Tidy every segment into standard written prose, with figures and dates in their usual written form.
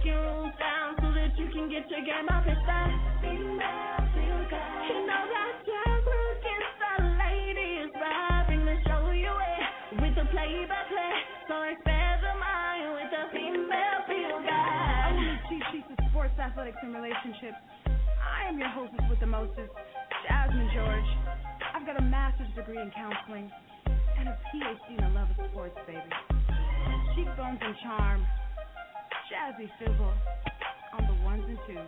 breaking rules down so that you can get your game off. It's that female feel good. You know that Jasmine gets the ladies vibing to show you it with the play-by-play. So expand your mind with the female feel good. I'm the chief sheets of sports, athletics, and relationships. I am your hostess with the mostest, Jasmine George. I've got a master's degree in counseling and a PhD in the love of sports, baby. Cheekbones and charm, Jazzy Fizzle on the ones and twos.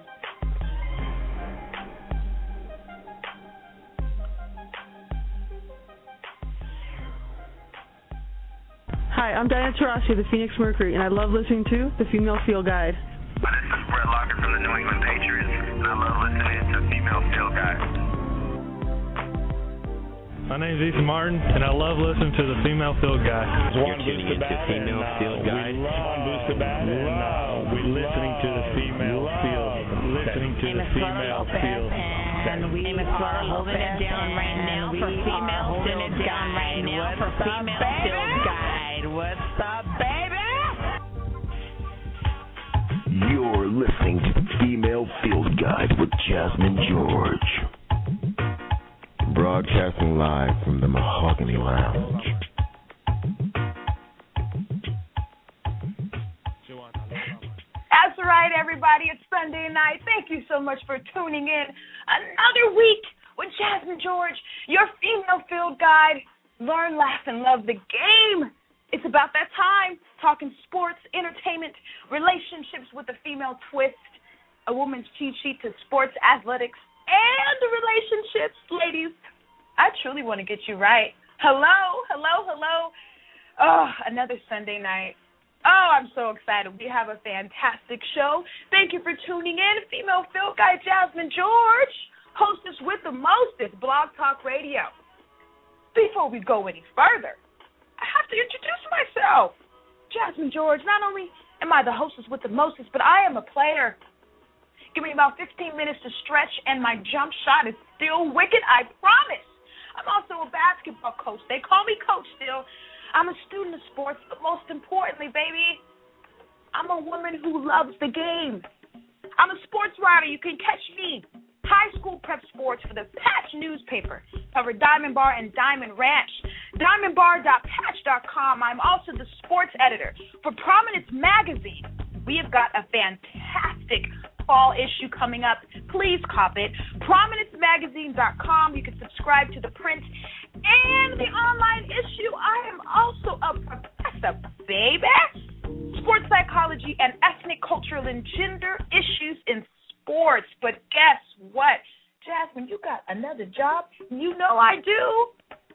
Hi, I'm Diana Taurasi of the Phoenix Mercury, and I love listening to The Female Field Guide. This is Brett Locker from the New England Patriots, and I love listening to Female Field Guide. My name's Ethan Martin, and I love listening to the Female Field Guide. You're tuning into Female Field Guide. We listening to the Female Field. Listening to the Female Field. And we are holding it down right now for Female Field Guide. What's up, baby? You're listening to the Female Field Guide with Jasmine George. Broadcasting live from the Mahogany Lounge. That's right, everybody. It's Sunday night. Thank you so much for tuning in. Another week with Jasmine George, your Female Field Guide. Learn, laugh, and love the game. It's about that time, talking sports, entertainment, relationships with a female twist, a woman's cheat sheet to sports, athletics, and relationships. Ladies, I truly want to get you right. Hello. Oh, another Sunday night. Oh, I'm so excited. We have a fantastic show. Thank you for tuning in. Female Field Guide Jasmine George, hostess with the mostest, Blog Talk Radio. Before we go any further, I have to introduce myself. Jasmine George, not only am I the hostess with the mostest, but I am a player. Give me about 15 minutes to stretch, and my jump shot is still wicked, I promise. I'm also a basketball coach. They call me Coach still. I'm a student of sports, but most importantly, baby, I'm a woman who loves the game. I'm a sports writer. You can catch me. High school prep sports for the Patch newspaper. Cover Diamond Bar and Diamond Ranch. DiamondBar.patch.com. I'm also the sports editor for Prominence Magazine. We have got a fantastic fall issue coming up. Please cop it. ProminenceMagazine.com. You can subscribe to the print and the online issue. I am also a professor, baby. Sports psychology and ethnic, cultural, and gender issues in sports. But guess what? Jasmine, you got another job? You know I do.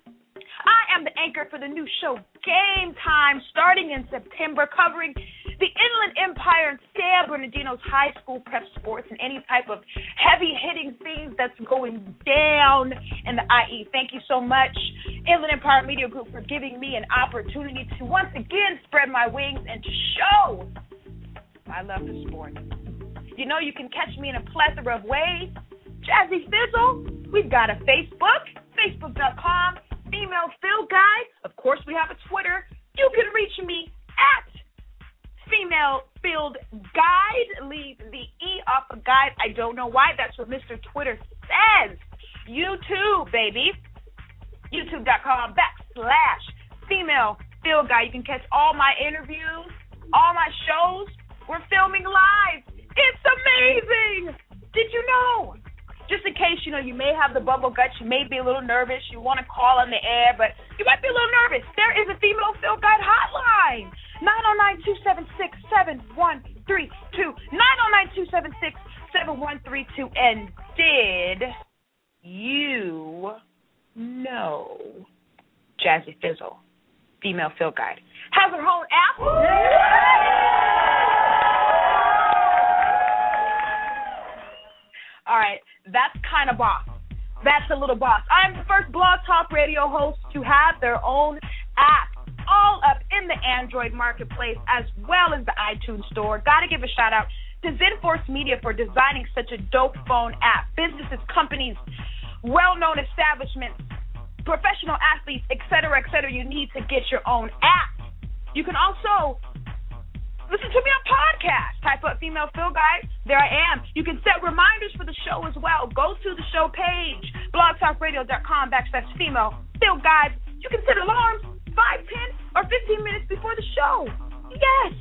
I am the anchor for the new show Game Time, starting in September, covering the Inland Empire and San Bernardino's high school prep sports and any type of heavy-hitting things that's going down in the IE. Thank you so much, Inland Empire Media Group, for giving me an opportunity to once again spread my wings and to show I love the sport. You know you can catch me in a plethora of ways. Jazzy Fizzle, we've got a Facebook, facebook.com, Female Field Guide. Of course, we have a Twitter. You can reach me at Female Field Guide. Leave the E off of guide. I don't know why. That's what Mr. Twitter says. YouTube, baby. YouTube.com/Female Field Guide. You can catch all my interviews, all my shows. We're filming live. It's amazing. Did you know? Just in case, you may have the bubble guts, you may be a little nervous, you want to call on the air, but you might be a little nervous. There is a Female Field Guide hotline, 909-276-7132, 909-276-7132. And did you know Jazzy Fizzle, Female Field Guide, has her own app? All right, that's kind of boss. That's a little boss. I'm the first Blog Talk Radio host to have their own app, all up in the Android marketplace as well as the iTunes store. Got to give a shout out to ZenForce Media for designing such a dope phone app. Businesses, companies, well-known establishments, professional athletes, et cetera, you need to get your own app. You can also Listen to me on podcast. Type up Female Field Guide. There I am. You can set reminders for the show as well. Go to the show page, blogtalkradio.com/Female Field Guide. You can set alarms 5, 10, or 15 minutes before the show. Yes.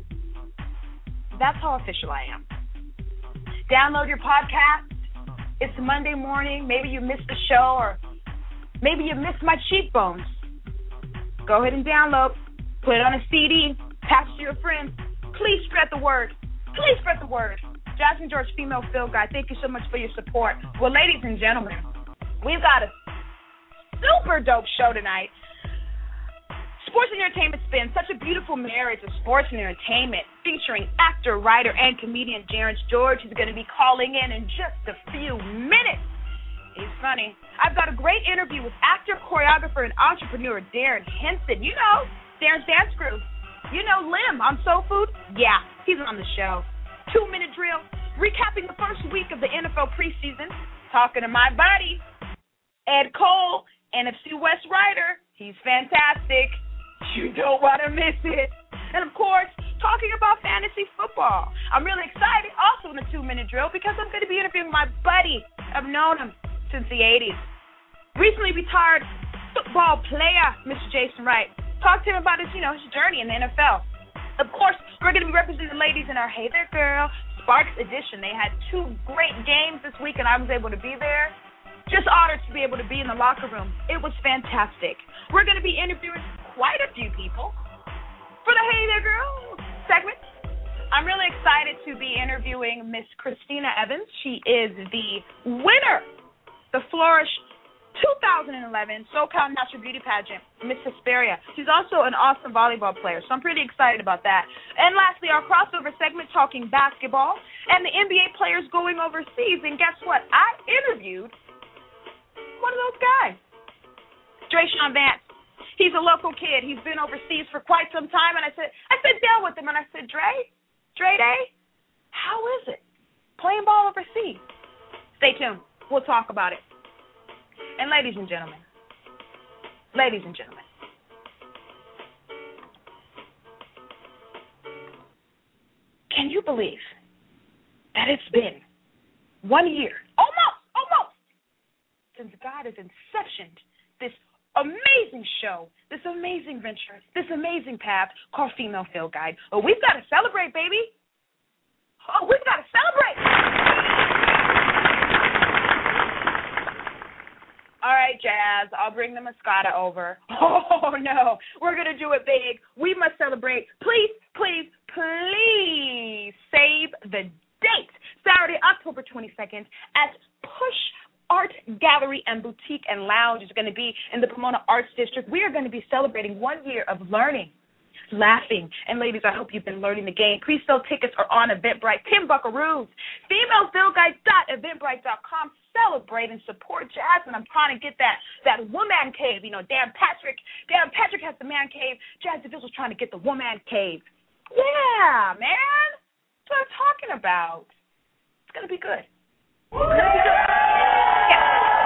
That's how official I am. Download your podcast. It's Monday morning. Maybe you missed the show, or maybe you missed my cheekbones. Go ahead and download. Put it on a CD. Pass it to your friends. Please spread the word. Please spread the word. Jasmine George, Female Field Guide, thank you so much for your support. Well, ladies and gentlemen, we've got a super dope show tonight. Sports and entertainment spin, such a beautiful marriage of sports and entertainment, featuring actor, writer, and comedian Terrence George, who's going to be calling in just a few minutes. He's funny. I've got a great interview with actor, choreographer, and entrepreneur Darren Henson. You know, Darren's Dance Crew. You know Lim on Soul Food? Yeah, he's on the show. 2-minute drill, recapping the first week of the NFL preseason, talking to my buddy, Ed Cole, NFC West writer. He's fantastic. You don't want to miss it. And, of course, talking about fantasy football. I'm really excited also in the 2-minute drill because I'm going to be interviewing my buddy. I've known him since the 80s. Recently retired football player, Mr. Jason Wright. Talk to him about his journey in the NFL. Of course, we're going to be representing the ladies in our Hey There Girl Sparks edition. They had 2 great games this week, and I was able to be there. Just honored to be able to be in the locker room. It was fantastic. We're going to be interviewing quite a few people for the Hey There Girl segment. I'm really excited to be interviewing Miss Christina Evans. She is the winner, the Flourish 2011 SoCal Natural Beauty Pageant, Miss Hesperia. She's also an awesome volleyball player, so I'm pretty excited about that. And lastly, our crossover segment, talking basketball, and the NBA players going overseas. And guess what? I interviewed one of those guys, Drayshawn Vance. He's a local kid. He's been overseas for quite some time, and I sat down with him, and I said, Dre Day, how is it playing ball overseas? Stay tuned. We'll talk about it. And ladies and gentlemen, can you believe that it's been 1 year, almost, since God has inceptioned this amazing show, this amazing venture, this amazing path called Female Field Guide? Oh, we've got to celebrate, baby. Oh, we've got to celebrate. All right, Jazz, I'll bring the Moscato over. Oh, no, we're going to do it big. We must celebrate. Please, please, please save the date. Saturday, October 22nd at Push Art Gallery and Boutique and Lounge. Is going to be in the Pomona Arts District. We are going to be celebrating 1 year of learning, laughing. And ladies, I hope you've been learning the game. Pre-sale tickets are on Eventbrite. Tim Buckaroos, femalefieldguide.eventbrite.com. Celebrate and support Jasmine. I'm trying to get that woman cave. Dan Patrick has the man cave. Jazz DeVille was trying to get the woman cave. Yeah, man. That's what I'm talking about. It's going to be good. It's going to be good. Yeah.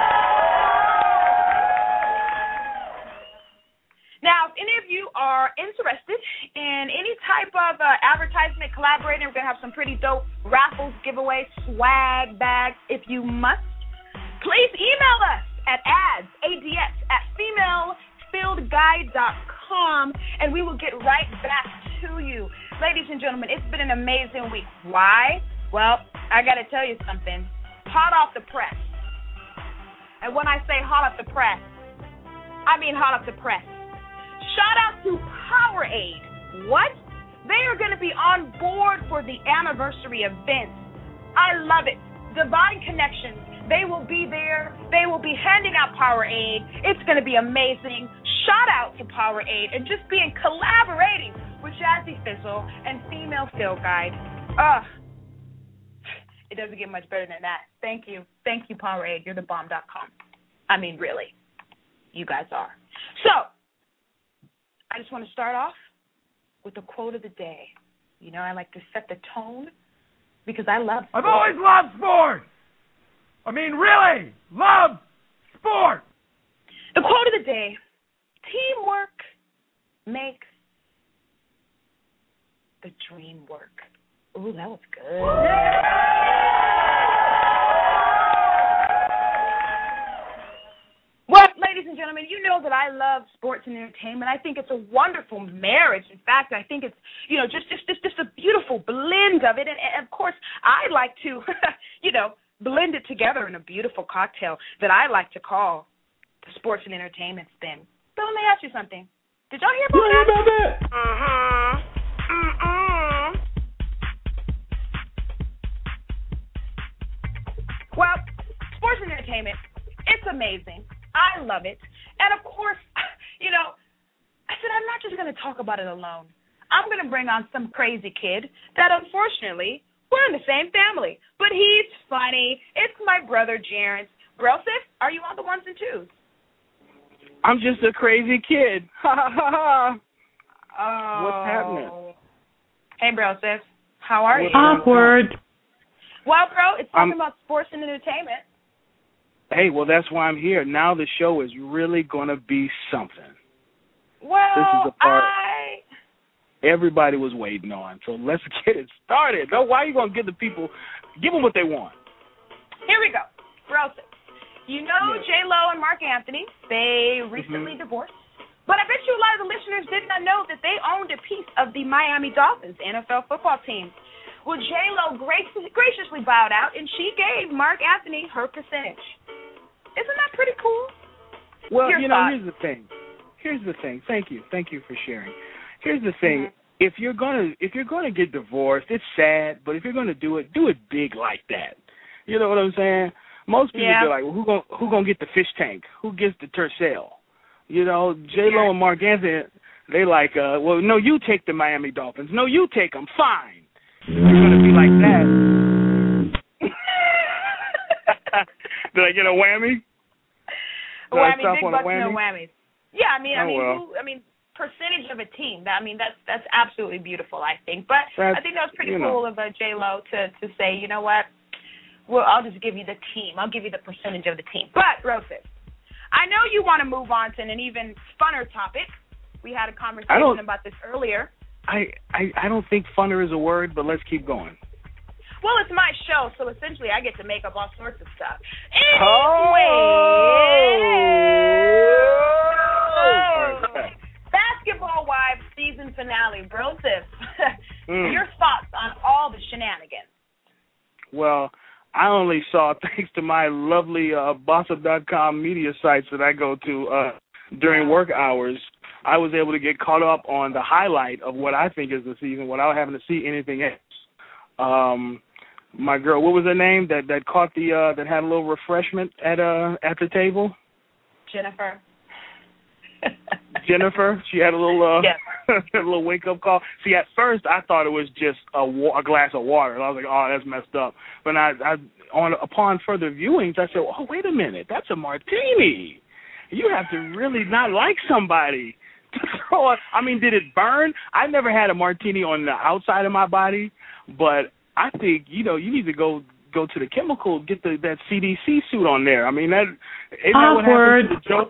Now, if any of you are interested in any type of advertisement, collaborating, we're going to have some pretty dope raffles, giveaways, swag bags. If you must, please email us at ads@femalefieldguide.com, and we will get right back to you. Ladies and gentlemen, it's been an amazing week. Why? Well, I got to tell you something. Hot off the press. And when I say hot off the press, I mean hot off the press. Shout out to Powerade. What? They are going to be on board for the anniversary event. I love it. Divine Connections. They will be there. They will be handing out Powerade. It's going to be amazing. Shout out to Powerade and just collaborating with Jazzy Fizzle and Female Field Guide. It doesn't get much better than that. Thank you. Thank you, Powerade. You're the bomb.com. I mean, really. You guys are. So, I just want to start off with a quote of the day. I like to set the tone because I love sport. I've always loved sport. I mean, really, love sport. The quote of the day, teamwork makes the dream work. Ooh, that was good. Well, ladies and gentlemen, you know that I love sports and entertainment. I think it's a wonderful marriage. In fact, I think it's, just a beautiful blend of it. And of course, I like to, blend it together in a beautiful cocktail that I like to call the sports and entertainment spin. So let me ask you something. Did y'all hear about that? Well, sports and entertainment, it's amazing. I love it. And, of course, I said I'm not just going to talk about it alone. I'm going to bring on some crazy kid that, unfortunately, we're in the same family. But he's funny. It's my brother, Jarence. Broseph, are you on the ones and twos? I'm just a crazy kid. What's happening? Hey, Broseph. How are you? Awkward. Well, bro, it's talking about sports and entertainment. Hey, well, that's why I'm here. Now the show is really going to be something. Well, this is the part everybody was waiting on. So let's get it started. No, why are you going to give them what they want? Here we go. Broseph. You know J-Lo and Mark Anthony, they recently divorced. But I bet you a lot of the listeners did not know that they owned a piece of the Miami Dolphins NFL football team. Well, J-Lo graciously bowed out, and she gave Mark Anthony her percentage. Isn't that pretty cool? Well, here's the thing. Thank you for sharing. Here's the thing. If you're gonna get divorced, it's sad, but if you're gonna do it big like that. You know what I'm saying? Most people be like, well, who gonna get the fish tank? Who gets the Tercel? J-Lo and Mark Anthony, they like, well, no, you take the Miami Dolphins. No, you take them. Fine. You're gonna be like that. Did I get a whammy? Whammy, big bucks, no whammies. Yeah, I mean, percentage of a team. That's absolutely beautiful, I think. But I think that was pretty cool of J-Lo to say, you know what? Well, I'll just give you the team. I'll give you the percentage of the team. But, Broseph, I know you want to move on to an even funner topic. We had a conversation about this earlier. I don't think funner is a word, but let's keep going. Well, it's my show, so essentially I get to make up all sorts of stuff. Anyway, Basketball Wives season finale. Broseph, your thoughts on all the shenanigans? Well, I only saw, thanks to my lovely Bossup.com media sites that I go to during work hours, I was able to get caught up on the highlight of what I think is the season without having to see anything else. My girl, what was her name that caught that had a little refreshment at the table? Jennifer. Jennifer, she had a little a little wake up call. See, at first I thought it was just a glass of water, and I was like, oh, that's messed up. But upon further viewings, I said, oh, wait a minute, that's a martini. You have to really not like somebody to throw it. I mean, did it burn? I never had a martini on the outside of my body, but I think you need to go to the chemical, get that CDC suit on there. I mean, isn't that what happens to the joke?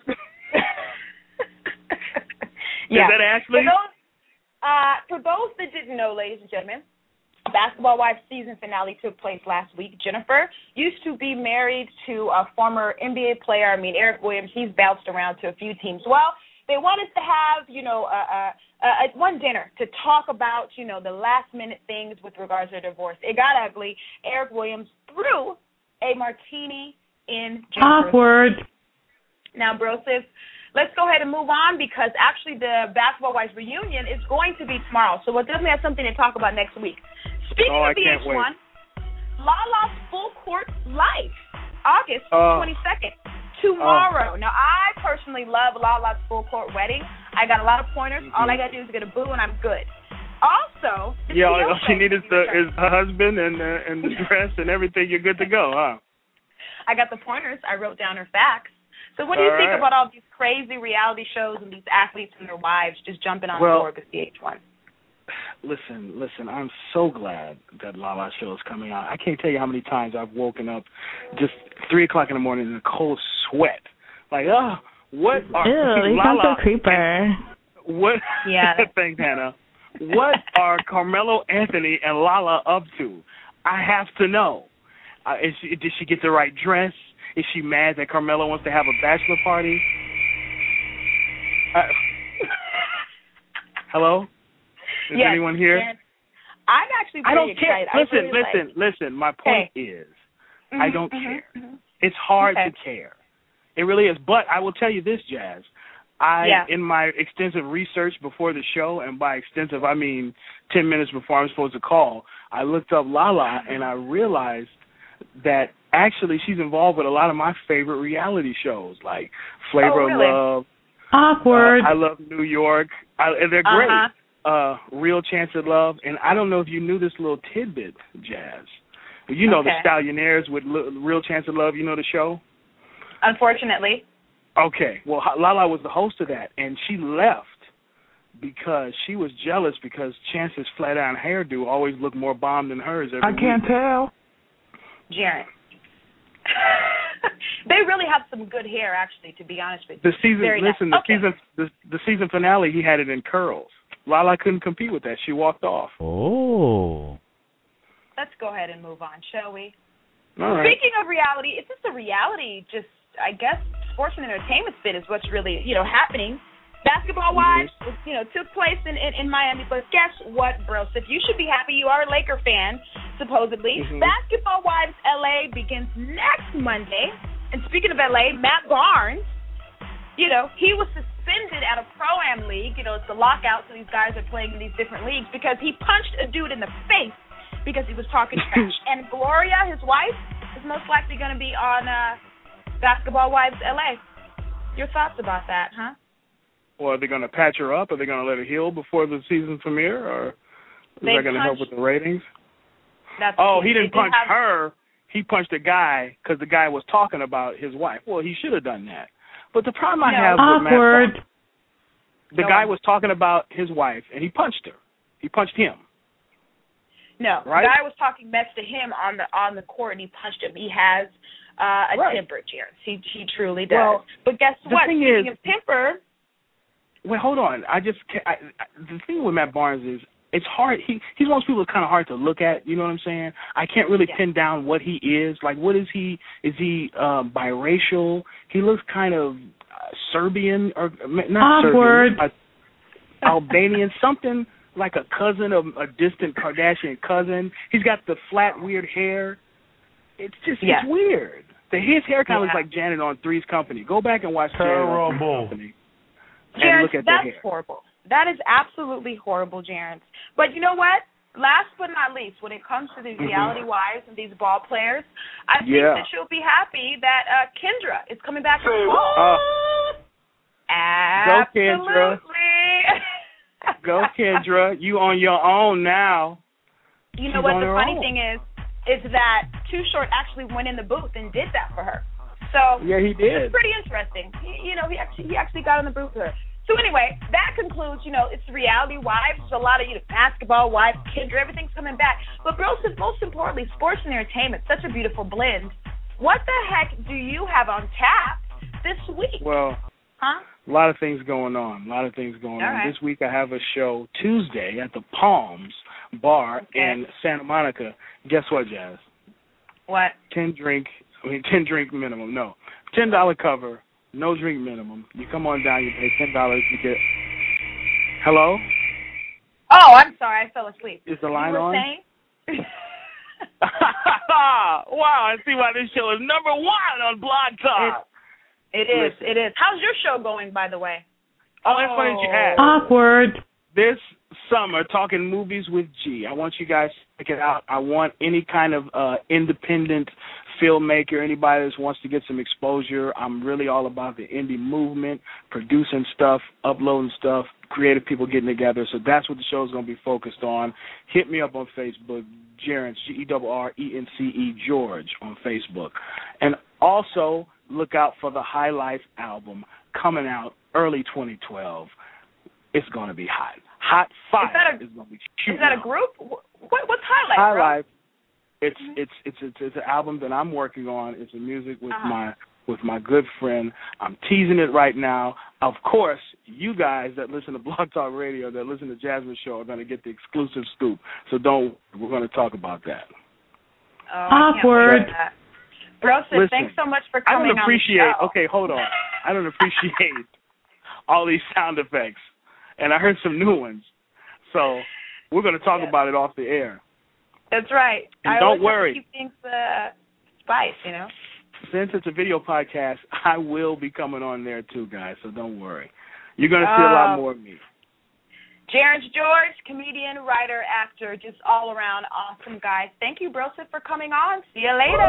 Yeah. Is that Ashley? For those that didn't know, ladies and gentlemen, Basketball Wives season finale took place last week. Jennifer used to be married to a former NBA player. Eric Williams. He's bounced around to a few teams. Well, they wanted to have, one dinner to talk about, the last-minute things with regards to divorce. It got ugly. Eric Williams threw a martini in Jennifer's. Awkward. Now, Broseph, let's go ahead and move on because actually the Basketball Wives reunion is going to be tomorrow. So we'll definitely have something to talk about next week. Speaking of VH1, Lala's Full Court Life, August 22nd, tomorrow. Now, I personally love Lala's Full Court Wedding. I got a lot of pointers. All I got to do is get a boo and I'm good. Also, all she needed is her husband and the dress and everything. You're good to go, huh? I got the pointers. I wrote down her facts. So what do you think about all these crazy reality shows and these athletes and their wives just jumping on board with VH1? Listen, I'm so glad that Lala's show is coming out. I can't tell you how many times I've woken up just 3 o'clock in the morning in a cold sweat. Like, what are Ew, you sound so creeper. What? Yeah. Thanks, Hannah. What are Carmelo Anthony and Lala up to? I have to know. Did she get the right dress? Is she mad that Carmelo wants to have a bachelor party? Hello? Is anyone here? Yes. I'm actually pretty I don't care. excited. Listen. My point is, I don't care. It's hard to care. It really is. But I will tell you this, Jazz. In my extensive research before the show, and by extensive I mean 10 minutes before I'm supposed to call, I looked up Lala and I realized that actually she's involved with a lot of my favorite reality shows, like Flavor of Love. Awkward. I Love New York. They're great. Real Chance of Love. And I don't know if you knew this little tidbit, Jazz. You know the Stallionaires with Real Chance of Love. You know the show? Unfortunately. Okay. Well, Lala was the host of that, and she left because she was jealous because Chance's flat-iron hairdo always looked more bomb than hers every week. I can't tell. Jaren. They really have some good hair, actually, to be honest with you. The season finale, he had it in curls. Lala couldn't compete with that. She walked off. Oh. Let's go ahead and move on, shall we? All right. Speaking of reality, it's just a reality, I guess, sports and entertainment spin is what's really, happening. Basketball Wives, took place in Miami, but guess what, bro? So if you should be happy, you are a Laker fan, supposedly. Basketball Wives LA begins next Monday. And speaking of LA, Matt Barnes, he was suspended at a Pro-Am league. It's the lockout, so these guys are playing in these different leagues because he punched a dude in the face because he was talking trash. And Gloria, his wife, is most likely going to be on Basketball Wives LA. Your thoughts about that, huh? Well, are they going to patch her up? Are they going to let her heal before the season premiere? Or is that going to help with the ratings? He didn't punch her. He punched a guy because the guy was talking about his wife. Well, he should have done that. But the problem I have with Matt Barnes, the guy was talking about his wife, and he punched her. He punched him. No, right? The guy was talking mess to him on the court, and he punched him. He has a temper, Jared. He truly does. Well, but guess what? Speaking of temper. Well, hold on. The thing with Matt Barnes is it's hard. He's one of those people that's kind of hard to look at. You know what I'm saying? I can't really pin down what he is. Like, what is he? Is he biracial? He looks kind of Serbian or not Awkward. Serbian, Albanian, something like a cousin of a distant Kardashian cousin. He's got the flat, weird hair. It's just it's weird. His hair kind of looks like Janet on Three's Company. Go back and watch Janet on Three's Company. Jared, that's horrible. That is absolutely horrible, Jared. But you know what? Last but not least, when it comes to the reality wives and these ball players, I think that you'll be happy that Kendra is coming back to school. Absolutely. Go, Kendra. You on your own now. You know what the funny thing is that Too Short actually went in the booth and did that for her. So yeah, he did. It's pretty interesting. He actually got in the booth with her. So anyway, that concludes, it's reality wives. There's a lot of, basketball wives, Kendra, everything's coming back. But most importantly, sports and entertainment, such a beautiful blend. What the heck do you have on tap this week? Well, a lot of things going on. Right. This week I have a show Tuesday at the Palms Bar in Santa Monica. Guess what, Jazz? What? 10 drink minimum. No. $10 cover. No drink minimum. You come on down, you pay $10, you get... Hello? Oh, I'm sorry, I fell asleep. Is the line on? Wow, I see why this show is number one on Blog Talk. It is. How's your show going, by the way? Oh, that's funny that you asked. Awkward. This summer, Talking Movies with G. I want you guys to check it out. I want any kind of independent filmmaker, anybody that wants to get some exposure. I'm really all about the indie movement, producing stuff, uploading stuff, creative people getting together. So that's what the show is going to be focused on. Hit me up on Facebook, Jerence, Gerrence George on Facebook. And also look out for the High Life album coming out early 2012. It's going to be hot. Hot Fire is going to be cute. Is that a group? What's High Life? High Life. It's an album that I'm working on. It's a music with with my good friend. I'm teasing it right now. Of course, you guys that listen to Blog Talk Radio, that listen to Jasmine's show, are going to get the exclusive scoop. So we're going to talk about that. Awkward. Brosid, thanks so much for coming on the show. Okay, hold on. I don't appreciate all these sound effects. And I heard some new ones. So we're going to talk about it off the air. That's right. And don't worry. Keep things spice, Since it's a video podcast, I will be coming on there too, guys. So don't worry. You're going to see a lot more of me. Darren George, comedian, writer, actor, just all around awesome guy. Thank you, Brosid, for coming on. See you later.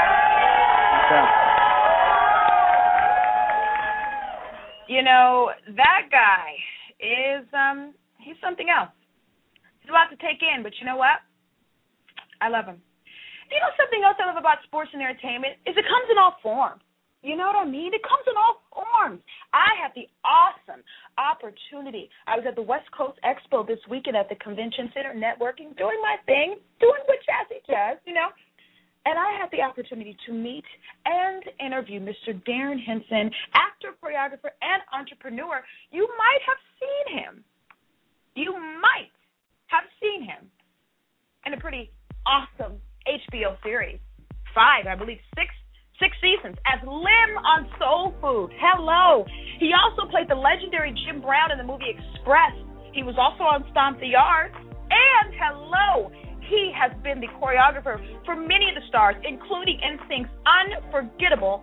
That guy is he's something else. He's a lot to take in, but you know what? I love him. Something else I love about sports and entertainment is it comes in all forms. You know what I mean? It comes in all forms. I had the awesome opportunity. I was at the West Coast Expo this weekend at the Convention Center, networking, doing my thing, doing what Jazzy does, And I had the opportunity to meet and interview Mr. Darren Henson, actor, choreographer, and entrepreneur. You might have seen him. You might have seen him in a pretty awesome HBO series. 5, I believe, 6 seasons as Lim on Soul Food. Hello. He also played the legendary Jim Brown in the movie Express. He was also on Stomp the Yard. And hello, he has been the choreographer for many of the stars, including NSYNC's unforgettable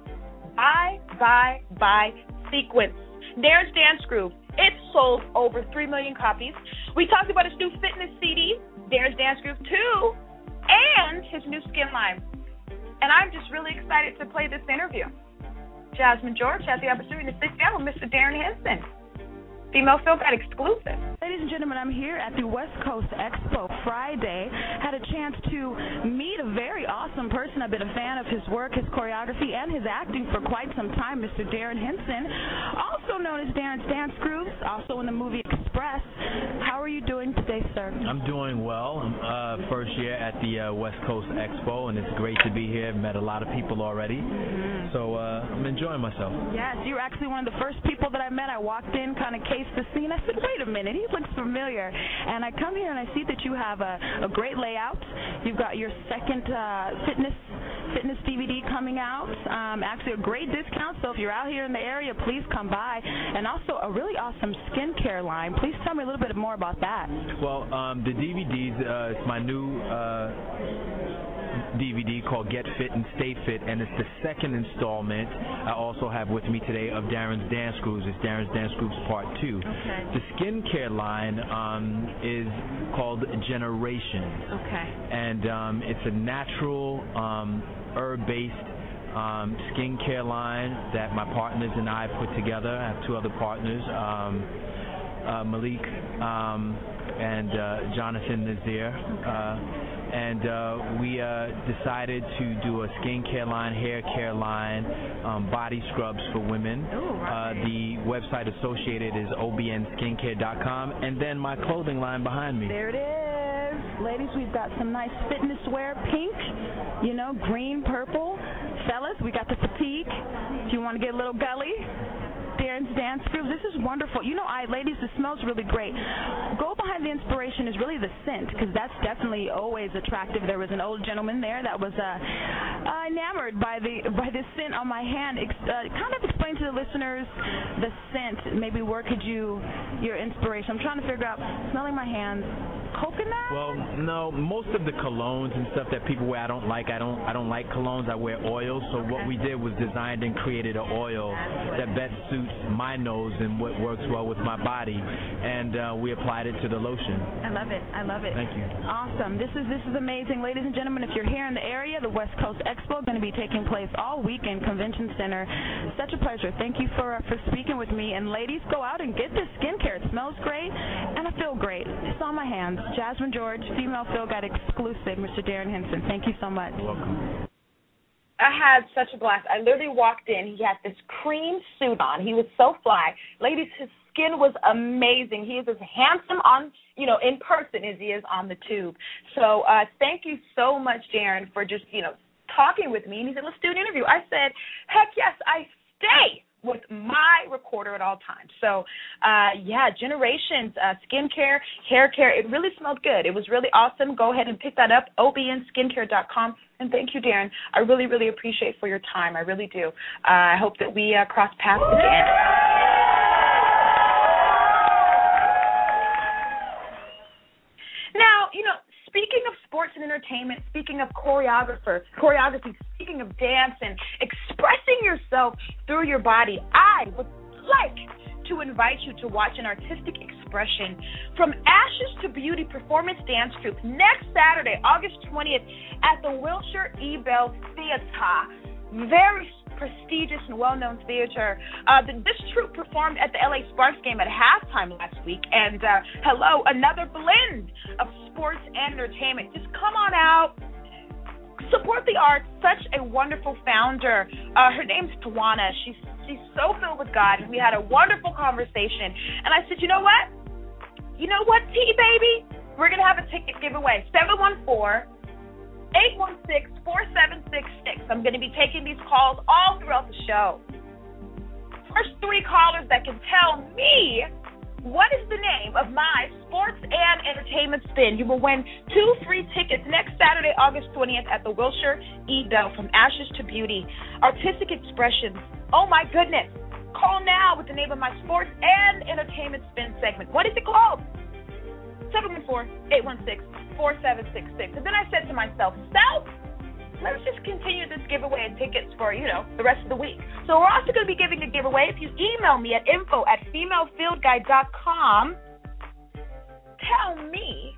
Bye Bye sequence. Darren's Dance Groove. It sold over 3 million copies. We talked about his new fitness CD, Darren's Dance Groove 2, and his new skin line. And I'm just really excited to play this interview. Jasmine George has the opportunity to sit down with Mr. Darren Henson. Female Phil Guide exclusive. Ladies and gentlemen, I'm here at the West Coast Expo Friday. Had a chance to meet a very awesome person. I've been a fan of his work, his choreography, and his acting for quite some time, Mr. Darren Henson, also known as Darren's Dance Grooves, also in the movie Express. How are you doing today, sir? I'm doing well. I'm first year at the West Coast Expo, and it's great to be here. I've met a lot of people already, so I'm enjoying myself. Yes, you were actually one of the first people that I met. I walked in, kind of the scene. I said, wait a minute, he looks familiar. And I come here and I see that you have a great layout. You've got your second fitness DVD coming out. Actually, a great discount. So if you're out here in the area, please come by. And also a really awesome skincare line. Please tell me a little bit more about that. Well, the DVDs, it's my new DVD called Get Fit and Stay Fit, and it's the second installment I also have with me today of Darren's Dance Grooves. It's Darren's Dance Grooves Part 2. Okay. The skincare line is called Generations. Okay. And it's a natural, herb-based skincare line that my partners and I put together. I have 2 other partners, Malik and Jonathan Nazir. And we decided to do a skincare line, hair care line, body scrubs for women. Ooh, right. The website associated is obnskincare.com, and then my clothing line behind me. There it is. Ladies, we've got some nice fitness wear, pink, green, purple. Fellas, we got the fatigue. If you want to get a little gully, Darren's Dance Grooves. This is wonderful. Ladies, this smells really great. Go behind the inspiration is really the scent, because that's definitely always attractive. There was an old gentleman there that was enamored by this scent on my hand. Kind of explain to the listeners the scent. Maybe where could your inspiration? I'm trying to figure out. Smelling my hands. Coconut? Well, no. Most of the colognes and stuff that people wear, I don't like. I don't like colognes. I wear oils. So what we did was designed and created an oil that best suits my nose and what works well with my body, and we applied it to the lotion. I love it. I love it. Thank you. Awesome. This is amazing, ladies and gentlemen. If you're here in the area, the West Coast Expo is going to be taking place all weekend, Convention Center. Such a pleasure. Thank you for speaking with me. And ladies, go out and get this skincare. It smells great, and I feel great. It's on my hands. Jasmine George, Female Phil Guide exclusive, Mr. Darren Henson. Thank you so much. You're welcome. I had such a blast. I literally walked in. He had this cream suit on. He was so fly. Ladies, his skin was amazing. He is as handsome in person as he is on the tube. So thank you so much, Darren, for just, talking with me. And he said, let's do an interview. I said, heck yes, at all times. So, Generations, skincare, hair care, it really smelled good. It was really awesome. Go ahead and pick that up, obnskincare.com. And thank you, Darren. I really, really appreciate for your time. I really do. I hope that we cross paths again. Now, speaking of sports and entertainment, speaking of choreography, speaking of dance and expressing yourself through your body, I would like to invite you to watch an artistic expression from Ashes to Beauty Performance Dance Troupe next Saturday, August 20th at the Wilshire Ebell Theater. Very prestigious and well-known theater. This troupe performed at the LA Sparks game at halftime last week, and another blend of sports and entertainment. Just come on out, support the arts. Such a wonderful founder. Her name's Tawana. She's so filled with God, and we had a wonderful conversation. And I said, you know what, T baby, we're gonna have a ticket giveaway. 714-816-4766. I'm going to be taking these calls all throughout the show. First 3 callers that can tell me what is the name of my sports and entertainment spin, you will win 2 free tickets next Saturday, August 20th at the Wilshire Ebell from Ashes to Beauty. Artistic Expressions. Oh, my goodness. Call now with the name of my sports and entertainment spin segment. What is it called? 714-816-4766. And then I said to myself, let's just continue this giveaway and tickets for, the rest of the week. So we're also going to be giving a giveaway. If you email me at info@femalefieldguide.com, tell me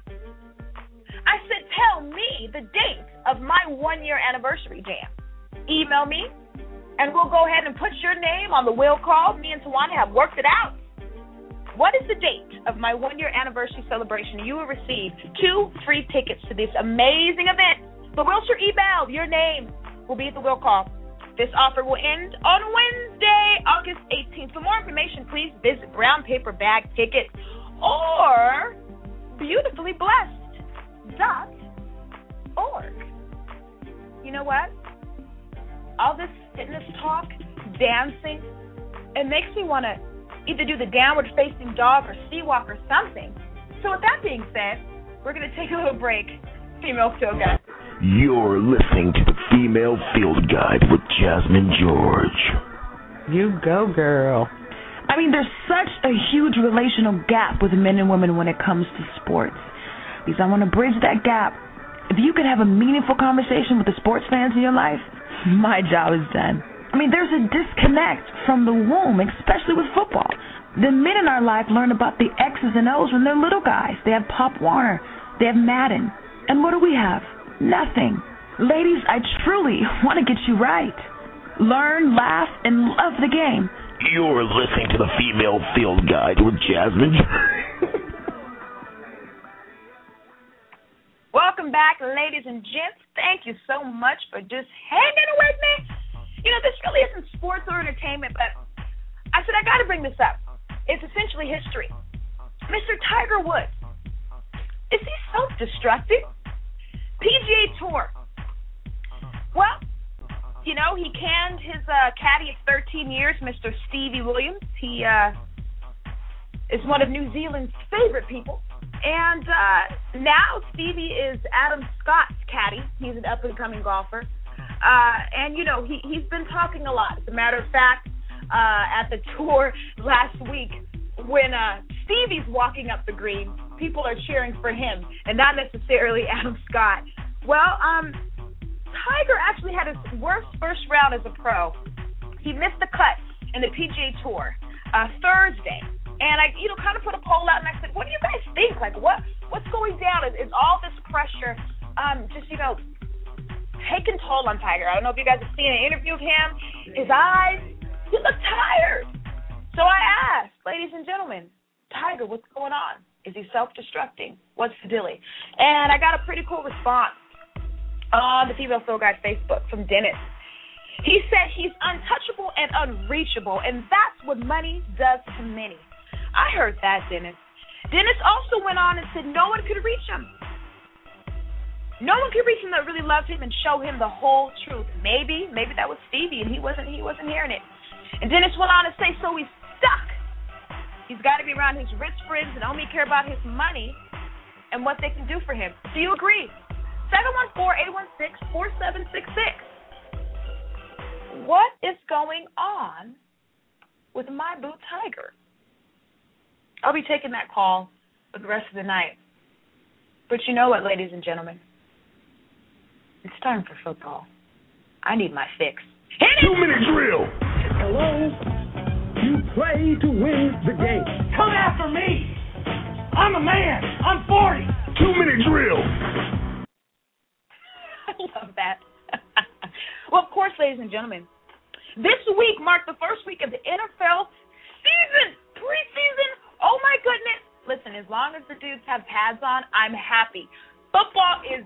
the date of my 1-year anniversary jam. Email me, and we'll go ahead and put your name on the will call. Me and Tawana have worked it out. What is the date of my 1-year anniversary celebration? You will receive 2 free tickets to this amazing event. The Wilshire Ebell, your name will be at the will call. This offer will end on Wednesday, August 18th. For more information, please visit brownpaperbagtickets or beautifullyblessed.org. You know what? All this fitness talk, dancing, it makes me want to either do the downward-facing dog or sea walk or something. So with that being said, we're going to take a little break. Female Field Guide. You're listening to the Female Field Guide with Jasmine George. You go, girl. I mean, there's such a huge relational gap with men and women when it comes to sports. Because I want to bridge that gap. If you could have a meaningful conversation with the sports fans in your life, my job is done. I mean, there's a disconnect from the womb, especially with football. The men in our life learn about the X's and O's when they're little guys. They have Pop Warner. They have Madden. And what do we have? Nothing. Ladies, I truly want to get you right. Learn, laugh, and love the game. You're listening to the Female Field Guide with Jasmine. Welcome back, ladies and gents. Thank you so much for just hanging with me. This really isn't sports or entertainment, but I said I got to bring this up. It's essentially history. Mr. Tiger Woods, is he self-destructing? PGA Tour. Well, he canned his caddy of 13 years, Mr. Stevie Williams. He is one of New Zealand's favorite people. And now Stevie is Adam Scott's caddy. He's an up-and-coming golfer. And he's been talking a lot. As a matter of fact, at the tour last week, when Stevie's walking up the green, people are cheering for him and not necessarily Adam Scott. Well, Tiger actually had his worst first round as a pro. He missed the cut in the PGA Tour Thursday. And I, kind of put a poll out, and I said, what do you guys think? Like, what's going down? Is all this pressure just, taking toll on Tiger? I don't know if you guys have seen an interview of him. His eyes, he looked tired. So I asked, ladies and gentlemen, Tiger, what's going on? Is he self-destructing? What's the dilly? And I got a pretty cool response on the Female Field Guide Facebook from Dennis. He said he's untouchable and unreachable, and that's what money does to many. I heard that, Dennis. Dennis also went on and said no one could reach him. No one could reach him that really loved him and show him the whole truth. Maybe that was Stevie, and he wasn't hearing it. And Dennis went on to say, so he's stuck He's got to be around his rich friends and only care about his money and what they can do for him. Do you agree? 714-816-4766. What is going on with my boo Tiger? I'll be taking that call for the rest of the night. But you know what, ladies and gentlemen? It's time for football. I need my fix. Hit it! 2-minute drill. Hello? You play to win the game. Come after me! I'm a man. I'm 40. 2-minute drill. I love that. Well, of course, ladies and gentlemen, this week marked the first week of the NFL season, preseason. Oh, my goodness. Listen, as long as the dudes have pads on, I'm happy. Football is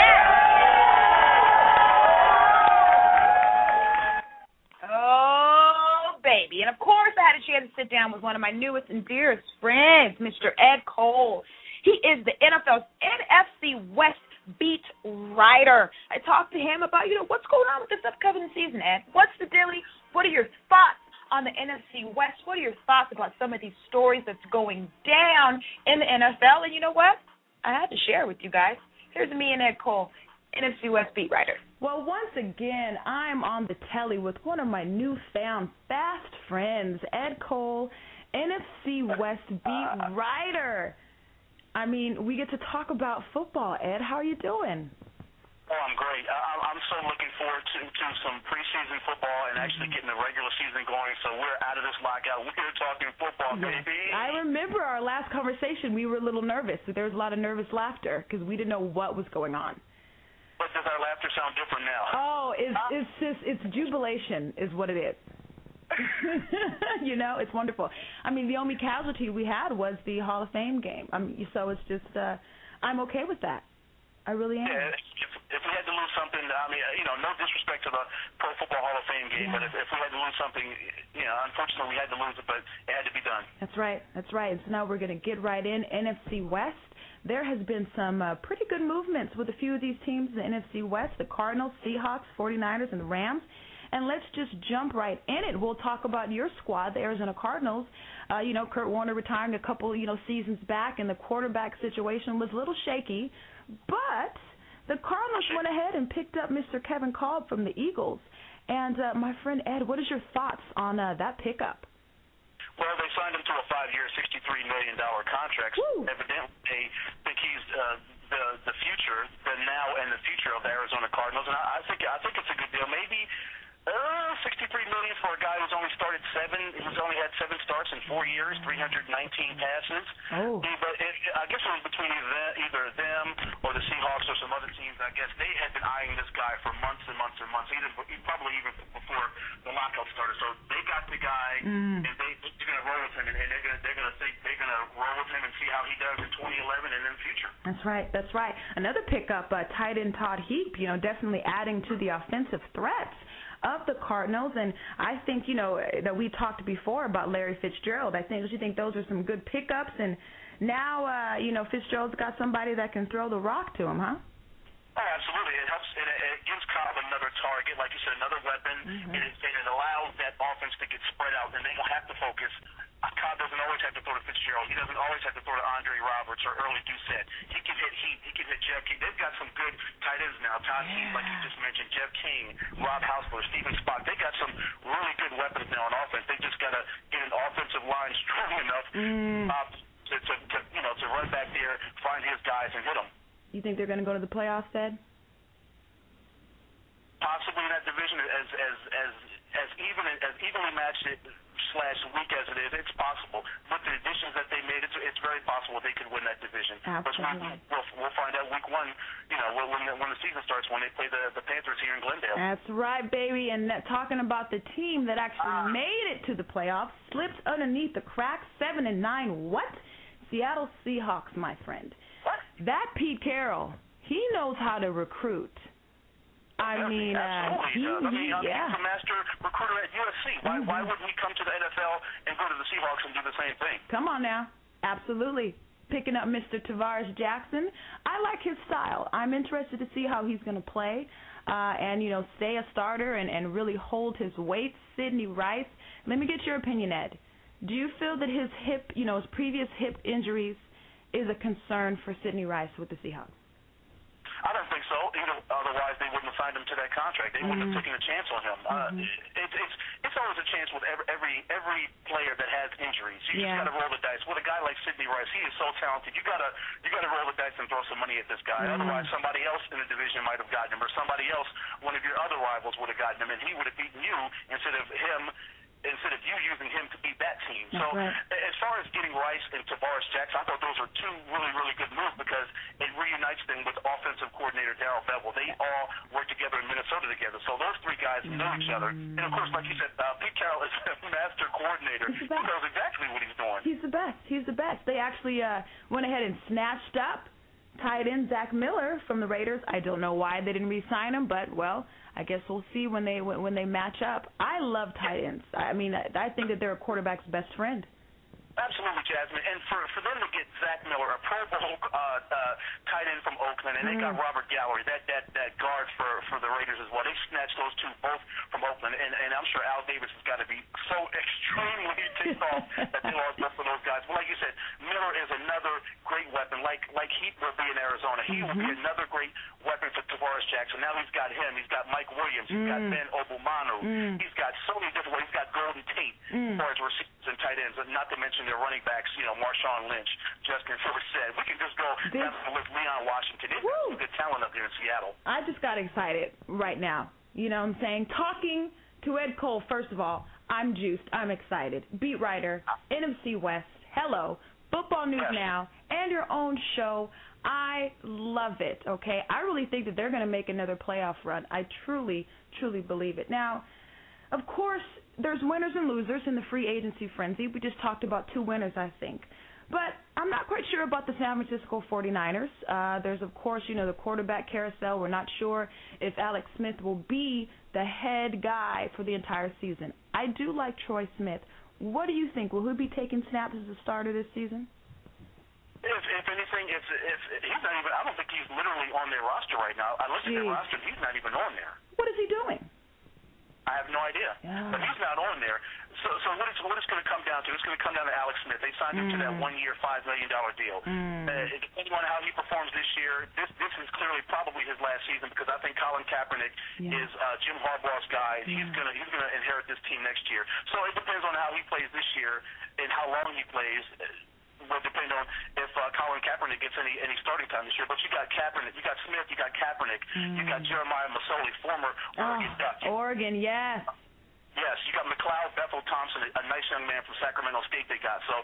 back. Oh, baby. And, of course, I had a chance to sit down with one of my newest and dearest friends, Mr. Ed Cole. He is the NFL's NFC West beat writer. I talked to him about, what's going on with this upcoming season, Ed? What's the dilly? What are your thoughts on the NFC West? What are your thoughts about some of these stories that's going down in the NFL? And you know what? I had to share with you guys. Here's me and Ed Cole, NFC West beat writer. Well, once again, I'm on the telly with one of my newfound fast friends, Ed Cole, NFC West beat writer. I mean, we get to talk about football. Ed, how are you doing? Oh, I'm great. I'm so looking forward to some preseason football and actually getting the regular season going. So we're out of this lockout. We're talking football, baby. I remember our last conversation. We were a little nervous. There was a lot of nervous laughter because we didn't know what was going on. But does our laughter sound different now? Oh, it's jubilation is what it is. It's wonderful. I mean, the only casualty we had was the Hall of Fame game. So it's just, I'm okay with that. I really am. Yeah, if we had to lose something, no disrespect to the Pro Football Hall of Fame game, but if we had to lose something, unfortunately we had to lose it, but it had to be done. That's right. And so now we're going to get right in. NFC West. There has been some pretty good movements with a few of these teams in the NFC West, the Cardinals, Seahawks, 49ers, and the Rams. And let's just jump right in it. We'll talk about your squad, the Arizona Cardinals. Kurt Warner retiring a couple, seasons back, and the quarterback situation was a little shaky. But the Cardinals went ahead and picked up Mr. Kevin Kolb from the Eagles. And, my friend Ed, what is your thoughts on that pickup? Well, they signed him to a 5-year, $63 million contract. Woo. Evidently, they think he's the future, the now and the future of the Arizona Cardinals. And I think it's a good deal. Maybe $63 million for a guy who's only started he's only had 7 starts in 4 years, 319 passes. Oh. But I guess it was between either them or the Seahawks or some other teams. I guess they had been eyeing this guy for months and months and months, probably even before the lockout started. So they got the guy, and they're going to roll with him, and they're going to roll with him and see how he does in 2011 and in the future. That's right. Another pickup, tight end Todd Heap, definitely adding to the offensive threats of the Cardinals. And I think, that we talked before about Larry Fitzgerald. Don't you think those are some good pickups? And now, Fitzgerald's got somebody that can throw the rock to him, huh? Oh, absolutely. It helps. It gives Cobb another target, like you said, another weapon, and it allows that offense to get spread out, and they don't have to focus. Cobb doesn't always have to throw to Fitzgerald. He doesn't always have to throw to Andre Roberts or Early Doucette. He can hit Heat. He can hit Jeff King. They've got some good tight ends now. Todd Heat, like you just mentioned, Jeff King, Rob Hausler, Steven Spock. They got some really good weapons now on offense. They just got to get an offensive line strong enough to run back there, find his guys, and hit them. You think they're going to go to the playoffs, Ed? Possibly in that division, as evenly matched / weak as it is, it's possible. With the additions that they made, it's very possible they could win that division. Absolutely. But we'll find out week 1. When the season starts, when they play the Panthers here in Glendale. That's right, baby. And talking about the team that actually made it to the playoffs, slipped underneath the cracks, 7-9. What? Seattle Seahawks, my friend. What? That Pete Carroll, he knows how to recruit. Absolutely. He's a master recruiter at USC. Why wouldn't he come to the NFL and go to the Seahawks and do the same thing? Come on now. Absolutely. Picking up Mr. Tavares Jackson. I like his style. I'm interested to see how he's going to play and, stay a starter and really hold his weight. Sidney Rice. Let me get your opinion, Ed. Do you feel that his hip, his previous hip injuries is a concern for Sidney Rice with the Seahawks? I don't think so. Otherwise, they wouldn't have signed him to that contract. They wouldn't have taken a chance on him. It's always a chance with every player that has injuries. You just got to roll the dice. With a guy like Sidney Rice, he is so talented. You got to roll the dice and throw some money at this guy. Otherwise, somebody else in the division might have gotten him, or somebody else, one of your other rivals, would have gotten him, and he would have beaten you instead of you using him to beat that team. So as far as getting Rice and Tavares Jackson, I thought those were two really, really good moves because it reunites them with offensive coordinator Darrell Bevell. They all work together in Minnesota together. So those three guys know each other. And, of course, like you said, Pete Carroll is a master coordinator. He knows exactly what he's doing. He's the best. He's the best. They actually went ahead and snatched up tight end Zach Miller from the Raiders. I don't know why they didn't re-sign him, but, well, I guess we'll see when they match up. I love tight ends. I mean, I think that they're a quarterback's best friend. Absolutely, Jasmine. And for them to get Zach Miller, a Pro Bowl tight end from Oakland, and they got Robert Gallery, that guard for the Raiders as well. They snatched those two both from Oakland, and I'm sure Al Davis has got to be so extremely ticked off that they lost both of those guys. But like you said, Miller is another great weapon, like Heat will be in Arizona. He will be another great weapon for Tavares Jackson. Now he's got him. He's got Mike Williams. He's got Ben Obumanu. He's got so many different ways. He's got Golden Tate as far as receivers and tight ends, not to mention their running backs, Marshawn Lynch, Justin Forsett. We can just go down the list. Leon Washington. They've got some good talent up here in Seattle. I just got excited right now. You know what I'm saying? Talking to Ed Cole, first of all, I'm juiced. I'm excited. Beat writer, NFC West, hello, Football News Now, and your own show. I love it, okay? I really think that they're going to make another playoff run. I truly, truly believe it. Now, of course, there's winners and losers in the free agency frenzy. We just talked about two winners, I think. But I'm not quite sure about the San Francisco 49ers. There's, of course, the quarterback carousel. We're not sure if Alex Smith will be the head guy for the entire season. I do like Troy Smith. What do you think? Will he be taking snaps as a starter this season? If anything, if he's not even, I don't think he's literally on their roster right now. I looked at their roster, he's not even on there. What is he doing? I have no idea. But he's not on there. So what it's going to come down to, it's going to come down to Alex Smith. They signed him to that 1 year, $5 million deal. Depending on how he performs this year, this is clearly probably his last season because I think Colin Kaepernick is Jim Harbaugh's guy. He's going to inherit this team next year. So it depends on how he plays this year and how long he plays. Will depend on if Colin Kaepernick gets any starting time this year. But you got Kaepernick, you got Smith, you got Kaepernick, you got Jeremiah Masoli, former Oregon Duck. Oregon, yes. Yes, you got McLeod Bethel Thompson, a nice young man from Sacramento State they got. So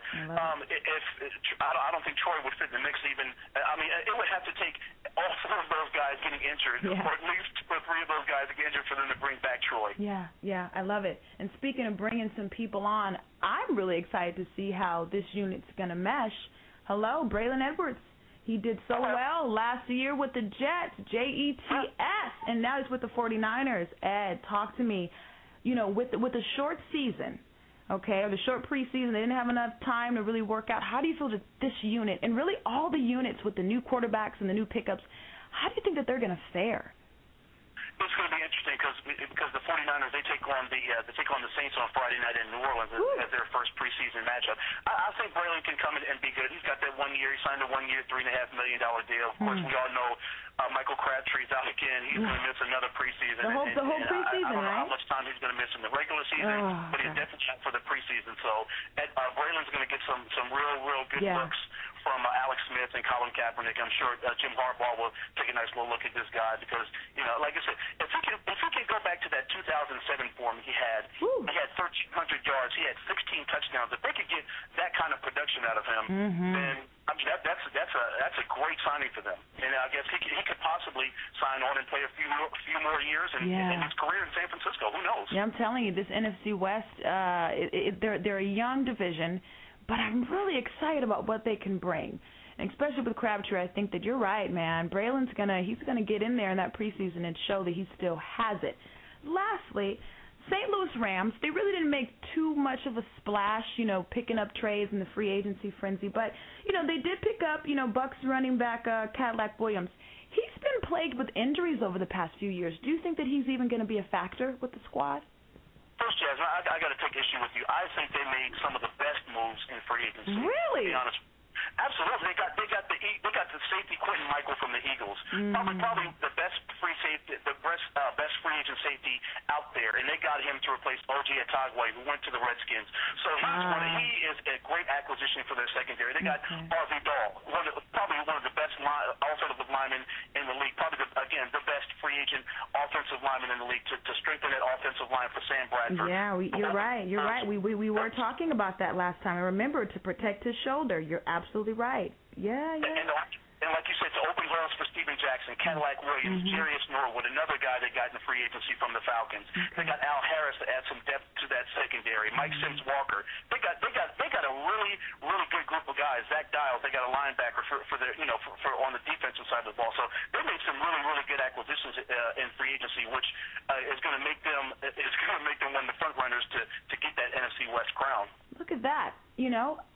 I don't think Troy would fit in the mix even. I mean, it would have to take all four of those guys getting injured, or at least two or three of those guys getting injured for them to bring back Troy. Yeah, I love it. And speaking of bringing some people on, I'm really excited to see how this unit's going to mesh. Hello, Braylon Edwards. He did so well last year with the Jets, Jets, and now he's with the 49ers. Ed, talk to me. With the short season, okay, or the short preseason, they didn't have enough time to really work out. How do you feel that this unit, and really all the units with the new quarterbacks and the new pickups, how do you think that they're going to fare? It's going to be interesting because the 49ers they take on the Saints on Friday night in New Orleans as their first preseason matchup. I think Braylon can come in and be good. He's got that 1 year. He signed a 1 year, $3.5 million deal. Of course, we all know Michael Crabtree's out again. He's going to miss another preseason. The whole preseason, I don't know right? how much time he's going to miss in the regular season, but he's definitely out for the preseason. So Braylon's going to get some real good looks from Alex Smith and Colin Kaepernick. I'm sure Jim Harbaugh will take a nice little look at this guy because, like I said, if he can go back to that 2007 form he had 1,300 yards, he had 16 touchdowns. If they could get that kind of production out of him, then I mean that's a great signing for them. And I guess he could possibly sign on and play a few more years in his career in San Francisco. Who knows? Yeah, I'm telling you, this NFC West, they're a young division, but I'm really excited about what they can bring. And especially with Crabtree, I think that you're right, man. Braylon's he's gonna get in there in that preseason and show that he still has it. Lastly, St. Louis Rams, they really didn't make too much of a splash, picking up trades in the free agency frenzy. But, they did pick up, Bucs running back Cadillac Williams. He's been plagued with injuries over the past few years. Do you think that he's even going to be a factor with the squad? First, Jasmine, I got to take issue with you. I think they made some of the best moves in free agency. Really? To be honest. Absolutely, they got the safety Quentin Michael from the Eagles, probably the best free safety, the best free agent safety out there, and they got him to replace O.J. Atagwe, who went to the Redskins. So he is a great acquisition for their secondary. They got Harvey Dahl, probably one of the best offensive linemen in the league, probably the best free agent offensive lineman in the league to strengthen that offensive line for Sam Bradford. Yeah, you're right. You're right. We were talking about that last time. I remember, to protect his shoulder. You're absolutely right. Yeah. And like you said, to open holes for Steven Jackson, Cadillac Williams, Jarius Norwood, another guy they got in free agency from the Falcons. They got Al Harris to add some depth to that secondary. Mike Sims Walker. They got a really good group of guys. Zach Dials. They got a linebacker for their for on the defensive side of the ball. So they made some really good acquisitions in free agency, which is going to make them one of the front runners to get that NFC West crown. Look at that. In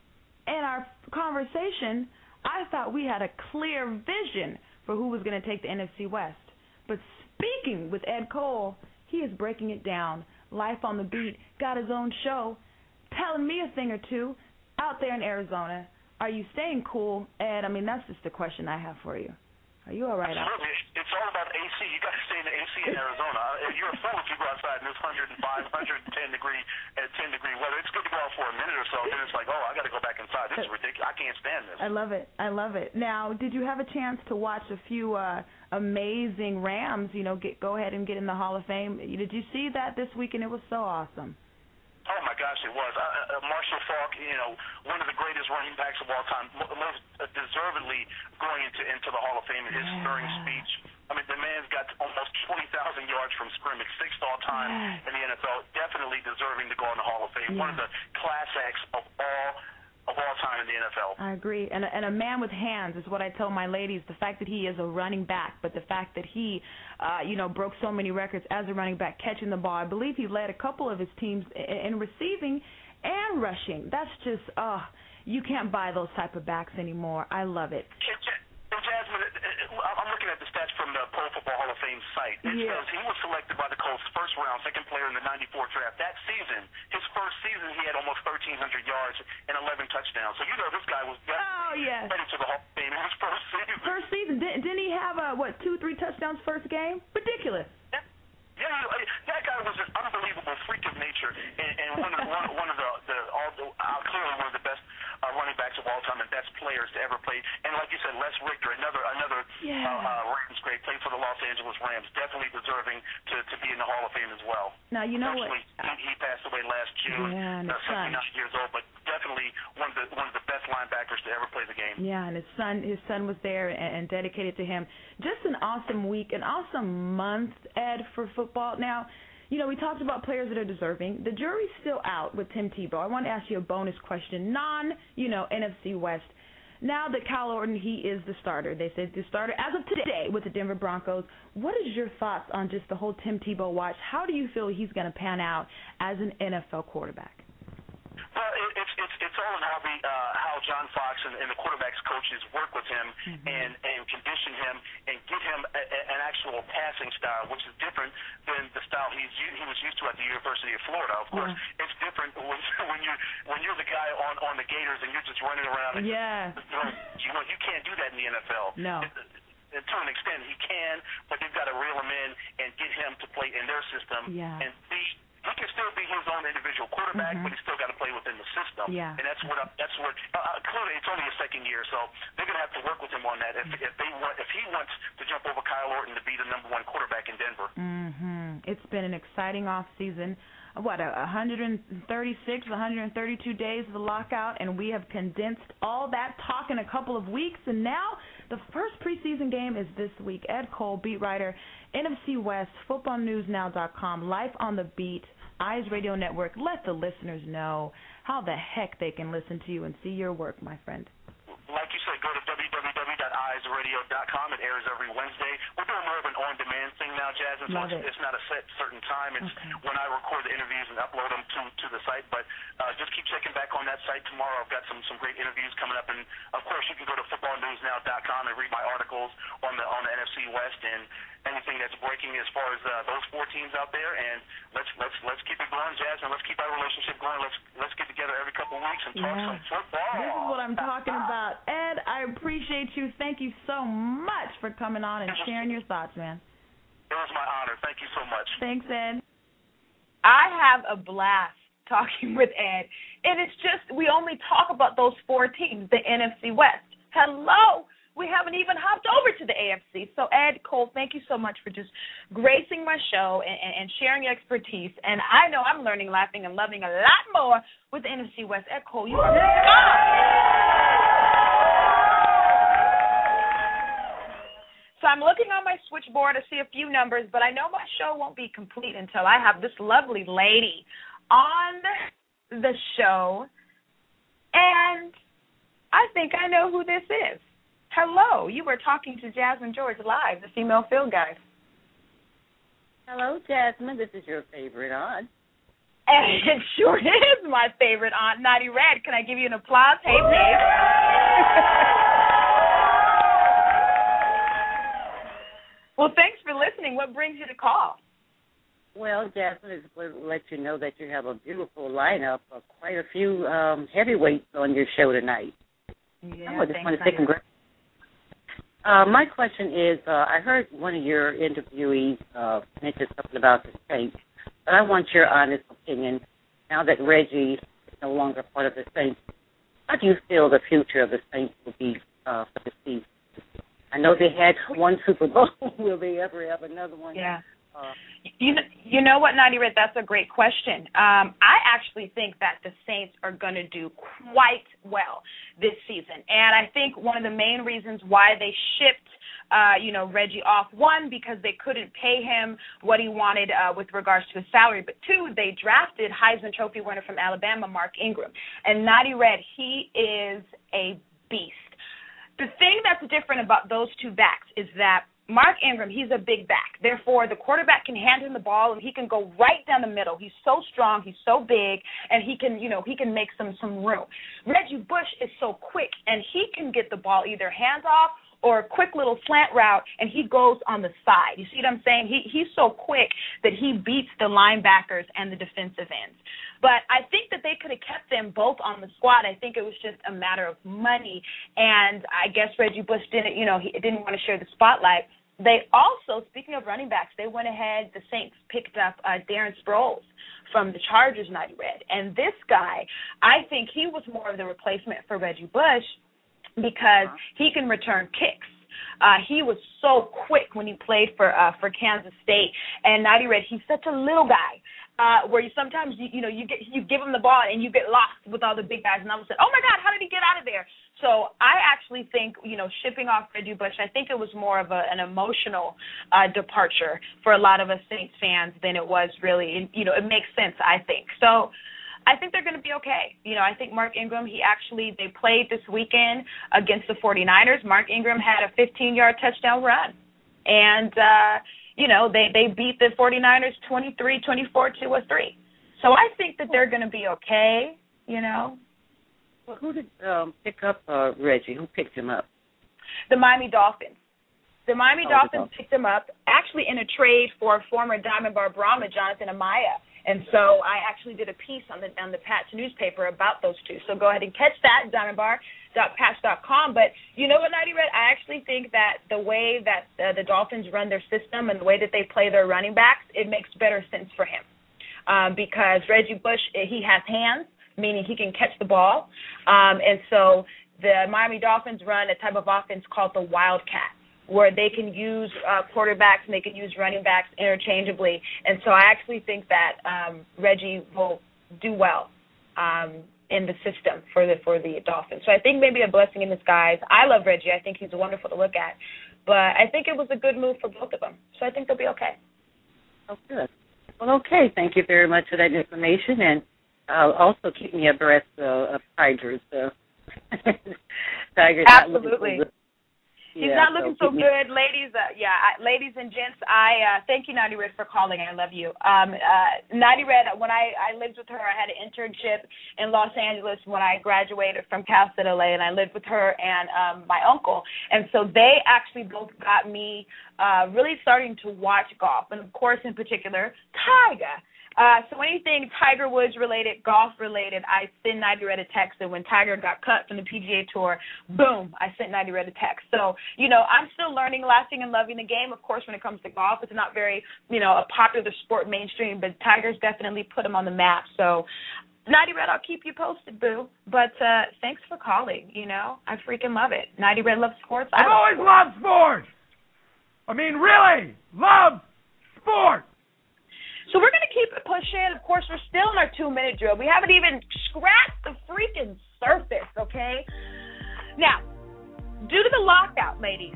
our conversation, I thought we had a clear vision for who was going to take the NFC West. But speaking with Ed Cole, he is breaking it down. Life on the Beat, got his own show, telling me a thing or two out there in Arizona. Are you staying cool, Ed? I mean, that's just the question I have for you. Are you all right? Absolutely. It's all about AC. You got to stay in the AC in Arizona. You're a fool if you go outside in this 105, 110 degree weather. It's good to go out for a minute or so. Then it's like, I got to go back inside. This is ridiculous. I can't stand this. I love it. Now, did you have a chance to watch a few amazing Rams? Go ahead and get in the Hall of Fame. Did you see that this weekend? It was so awesome. Oh, my gosh, it was. Marshall Faulk, one of the greatest running backs of all time, most deservedly going into the Hall of Fame in his stirring speech. I mean, the man's got almost 20,000 yards from scrimmage, 6th all-time in the NFL, definitely deserving to go in the Hall of Fame. One of the class acts of all time in the NFL. I agree. And a man with hands is what I tell my ladies. The fact that he is a running back, but the fact that he, broke so many records as a running back, catching the ball. I believe he led a couple of his teams in receiving and rushing. That's just, you can't buy those type of backs anymore. I love it. Jasmine, I'm looking at the stats from the Pro Football Hall of Fame site. It says he was selected by the Colts first round, second player in the '94 draft. That season, his first season, he had almost 1,300 yards and 11 touchdowns. So this guy was ready to the Hall of Fame in his first season. First season, didn't he have 2-3 touchdowns first game? Ridiculous. Yeah, that guy was an unbelievable freak of nature, and one of clearly one of the best running backs of all time and best players to ever play. And like you said, Les Richter, another Rams great, played for the Los Angeles Rams, definitely deserving to be in the Hall of Fame as well. Now you know what? He passed away last June, 79 years old, but definitely one of the best linebackers to ever play the game. Yeah, and his son was there and dedicated to him. Just an awesome week, an awesome month, Ed, for football. Now, we talked about players that are deserving. The jury's still out with Tim Tebow. I want to ask you a bonus question, NFC West. Now that Kyle Orton, he is the starter. They said the starter as of today with the Denver Broncos. What is your thoughts on just the whole Tim Tebow watch? How do you feel he's going to pan out as an NFL quarterback? Well, it's all in how John Fox and the quarterback's coaches work with him and condition him and get him an actual passing style, which is different than the style he was used to at the University of Florida. Of course, it's different when you're the guy on the Gators and you're just running around. And you can't do that in the NFL. No. To an extent, he can, but they've got to reel him in and get him to play in their system and be. He can still be his own individual quarterback, but he's still got to play within the system. Yeah. And that's what clearly it's only his second year, so they're going to have to work with him on that. If he wants to jump over Kyle Orton to be the number one quarterback in Denver. It's been an exciting off season. 136, 132 days of the lockout, and we have condensed all that talk in a couple of weeks, and now the first preseason game is this week. Ed Cole, beat writer, NFC West, footballnewsnow.com, Life on the Beat, Eyes Radio Network. Let the listeners know how the heck they can listen to you and see your work, my friend. Like you said, go to www.eyesradio.com. It airs every Wednesday. We're doing more of an on-demand thing now, Jasmine. So it's not a set certain time. It's when I record the interviews and upload them to the site. But just keep checking back on that site tomorrow. I've got some great interviews coming up, and of course you can go to footballnewsnow.com and read my articles on the NFC West and anything that's breaking as far as those 4 teams out there. And let's keep it going, Jasmine. Let's keep our relationship going. Let's get together every couple of weeks and talk some football. This is what I'm talking about. Ed, I appreciate you. Thank you so much for coming on and sharing your thoughts, man. It was my honor. Thank you so much. Thanks, Ed. I have a blast talking with Ed. And it's just, we only talk about those 4 teams, the NFC West. Hello. We haven't even hopped over to the AFC. So, Ed, Cole, thank you so much for just gracing my show and sharing your expertise. And I know I'm learning, laughing, and loving a lot more with the NFC West. Ed Cole, you are So I'm looking on my switchboard to see a few numbers, but I know my show won't be complete until I have this lovely lady on the show. And I think I know who this is. Hello, you were talking to Jasmine George live, the female field guide. Hello, Jasmine. This is your favorite aunt. And it sure is my favorite aunt, Naughty Red. Can I give you an applause? Hey, babe. Well, thanks for listening. What brings you to call? Well, Jasmine, is to let you know that you have a beautiful lineup of quite a few heavyweights on your show tonight. Yeah, I just want to say congrats. My question is, I heard one of your interviewees mention something about the Saints, but I want your honest opinion. Now that Reggie is no longer part of the Saints, how do you feel the future of the Saints will be for the season? I know they had one Super Bowl. Will they ever have another one? Yeah. You know what, Naughty Red, that's a great question. I actually think that the Saints are going to do quite well this season. And I think one of the main reasons why they shipped Reggie off, one, because they couldn't pay him what he wanted with regards to his salary, but 2, they drafted Heisman Trophy winner from Alabama, Mark Ingram. And Naughty Red, he is a beast. The thing that's different about those 2 backs is that Mark Ingram, he's a big back. Therefore, the quarterback can hand him the ball, and he can go right down the middle. He's so strong, he's so big, and he can make some room. Reggie Bush is so quick, and he can get the ball either hands off or a quick little slant route, and he goes on the side. You see what I'm saying? He's so quick that he beats the linebackers and the defensive ends. But I think that they could have kept them both on the squad. I think it was just a matter of money, and I guess Reggie Bush didn't want to share the spotlight. They also, speaking of running backs, they went ahead, the Saints picked up Darren Sproles from the Chargers, Naughty Red. And this guy, I think he was more of the replacement for Reggie Bush because he can return kicks. He was so quick when he played for Kansas State. And Naughty Red, he's such a little guy. Where you sometimes you give him the ball and you get lost with all the big guys, and I was like, oh my God, how did he get out of there? So I actually think shipping off Reggie Bush, I think it was more of an emotional departure for a lot of us Saints fans than it was really. It makes sense, I think. So I think they're going to be okay. I think Mark Ingram, they played this weekend against the 49ers. Mark Ingram had a 15-yard touchdown run, and they beat the 49ers 23-24 to a 3. So I think that they're going to be okay, Well, who did pick up Reggie? Who picked him up? The Miami Dolphins. The Miami Dolphins picked him up, actually in a trade for former Diamond Bar Brahma, Jonathan Amaya. And so I actually did a piece on the Patch newspaper about those 2. So go ahead and catch that, diamondbar.patch.com. But you know what, Naughty Red? I actually think that the way that the Dolphins run their system and the way that they play their running backs, it makes better sense for him. Because Reggie Bush, he has hands, meaning he can catch the ball. And so the Miami Dolphins run a type of offense called the Wildcat, where they can use quarterbacks and they can use running backs interchangeably. And so I actually think that Reggie will do well in the system for the Dolphins. So I think maybe a blessing in disguise. I love Reggie. I think he's wonderful to look at. But I think it was a good move for both of them. So I think they'll be okay. Oh, good. Well, okay. Thank you very much for that information. And also keep me abreast of Tigers. Tigers. Absolutely. He's not looking so good, ladies. Ladies and gents, I thank you, Naughty Red, for calling. I love you. Naughty Red, when I lived with her, I had an internship in Los Angeles when I graduated from Cal State LA, and I lived with her and my uncle. And so they actually both got me really starting to watch golf, and of course, in particular, Tiger. So anything Tiger Woods related, golf related, I send Naughty Red a text. And when Tiger got cut from the PGA Tour, boom, I sent Naughty Red a text. So, I'm still learning, lasting, and loving the game. Of course, when it comes to golf, it's not very, a popular sport mainstream, but Tiger's definitely put him on the map. So, Naughty Red, I'll keep you posted, boo. But thanks for calling, I freaking love it. Naughty Red loves sports. I've always loved sports. I mean, really, love sports. So we're going to keep it pushing. Of course, we're still in our 2-minute drill. We haven't even scratched the freaking surface, okay? Now, due to the lockout, ladies,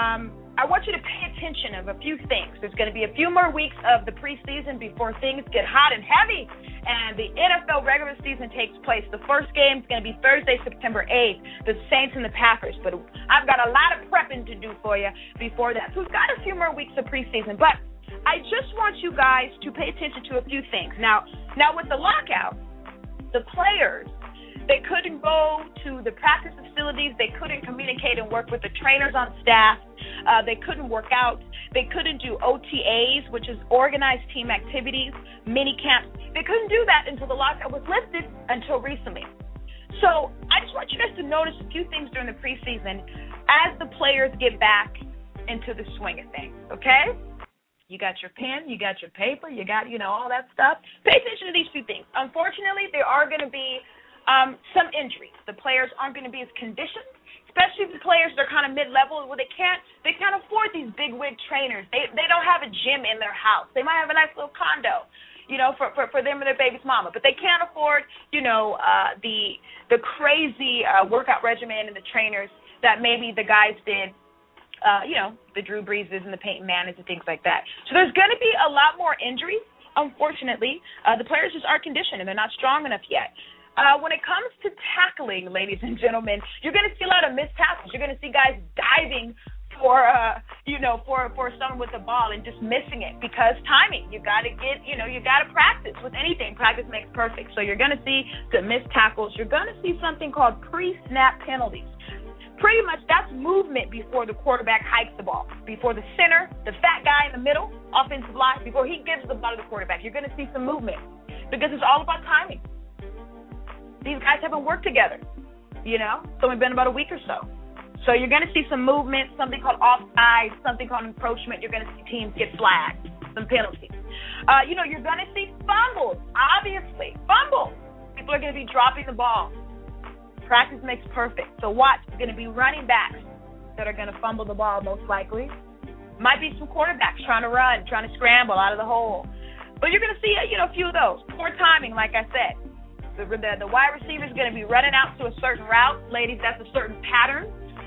I want you to pay attention of a few things. There's going to be a few more weeks of the preseason before things get hot and heavy, and the NFL regular season takes place. The first game is going to be Thursday, September 8th, the Saints and the Packers. But I've got a lot of prepping to do for you before that. So we've got a few more weeks of preseason. But I just want you guys to pay attention to a few things. Now with the lockout, the players, they couldn't go to the practice facilities. They couldn't communicate and work with the trainers on staff. They couldn't work out. They couldn't do OTAs, which is organized team activities, mini camps. They couldn't do that until the lockout was lifted until recently. So I just want you guys to notice a few things during the preseason as the players get back into the swing of things, okay? You got your pen, you got your paper, you got, all that stuff. Pay attention to these few things. Unfortunately, there are going to be some injuries. The players aren't going to be as conditioned, especially the players that are kind of mid-level. Well, they can't afford these big-wig trainers. They don't have a gym in their house. They might have a nice little condo, for them and their baby's mama. But they can't afford, the crazy workout regimen and the trainers that maybe the guys did. The Drew Breeses and the Peyton Mannings and things like that. So there's going to be a lot more injuries, unfortunately. The players just aren't conditioned, and they're not strong enough yet. When it comes to tackling, ladies and gentlemen, you're going to see a lot of missed tackles. You're going to see guys diving for someone with the ball and just missing it because timing. You got to you got to practice with anything. Practice makes perfect. So you're going to see some missed tackles. You're going to see something called pre-snap penalties. Pretty much that's movement before the quarterback hikes the ball, before the center, the fat guy in the middle, offensive line, before he gives the ball to the quarterback. You're going to see some movement because it's all about timing. These guys haven't worked together, It's only been about a week or so. So you're going to see some movement, something called offside, something called encroachment. You're going to see teams get flagged, some penalties. You're going to see fumbles, obviously. Fumbles. People are going to be dropping the ball. Practice makes perfect. So watch, it's going to be running backs that are going to fumble the ball most likely. Might be some quarterbacks trying to run, trying to scramble out of the hole. But you're going to see, a few of those. Poor timing, like I said. The wide receiver is going to be running out to a certain route. Ladies, that's a certain pattern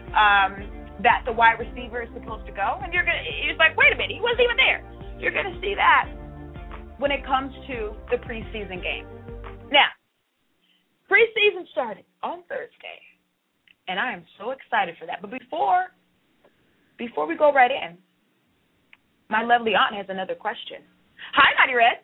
that the wide receiver is supposed to go. And you're like, wait a minute, he wasn't even there. You're going to see that when it comes to the preseason game. Now, preseason started on Thursday, and I am so excited for that. But before we go right in, my lovely aunt has another question. Hi, Naughty Red.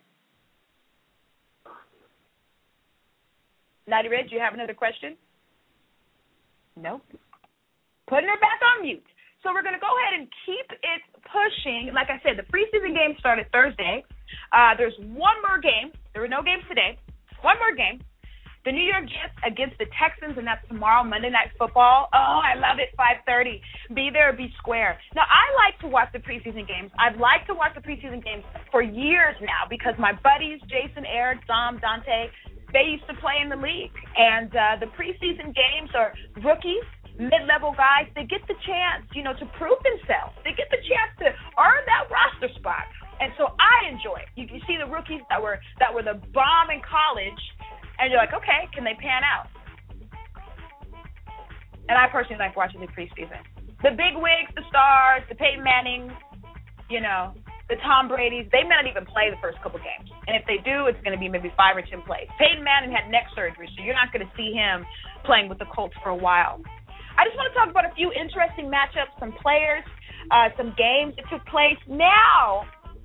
Naughty Red, do you have another question? Nope. Putting her back on mute. So we're going to go ahead and keep it pushing. Like I said, the preseason game started Thursday. There's one more game. There were no games today. One more game. The New York Jets against the Texans, and that's tomorrow, Monday Night Football. Oh, I love it, 5:30. Be there, be square. Now, I like to watch the preseason games. I've liked to watch the preseason games for years now because my buddies, Jason, Eric, Dom, Dante, they used to play in the league. And the preseason games are rookies, mid-level guys. They get the chance, to prove themselves. They get the chance to earn that roster spot. And so I enjoy it. You can see the rookies that were the bomb in college, and you're like, okay, can they pan out? And I personally like watching the preseason. The big wigs, the stars, the Peyton Mannings, the Tom Bradys, they may not even play the first couple games. And if they do, it's going to be maybe 5 or 10 plays. Peyton Manning had neck surgery, so you're not going to see him playing with the Colts for a while. I just want to talk about a few interesting matchups, some players, some games that took place. Now,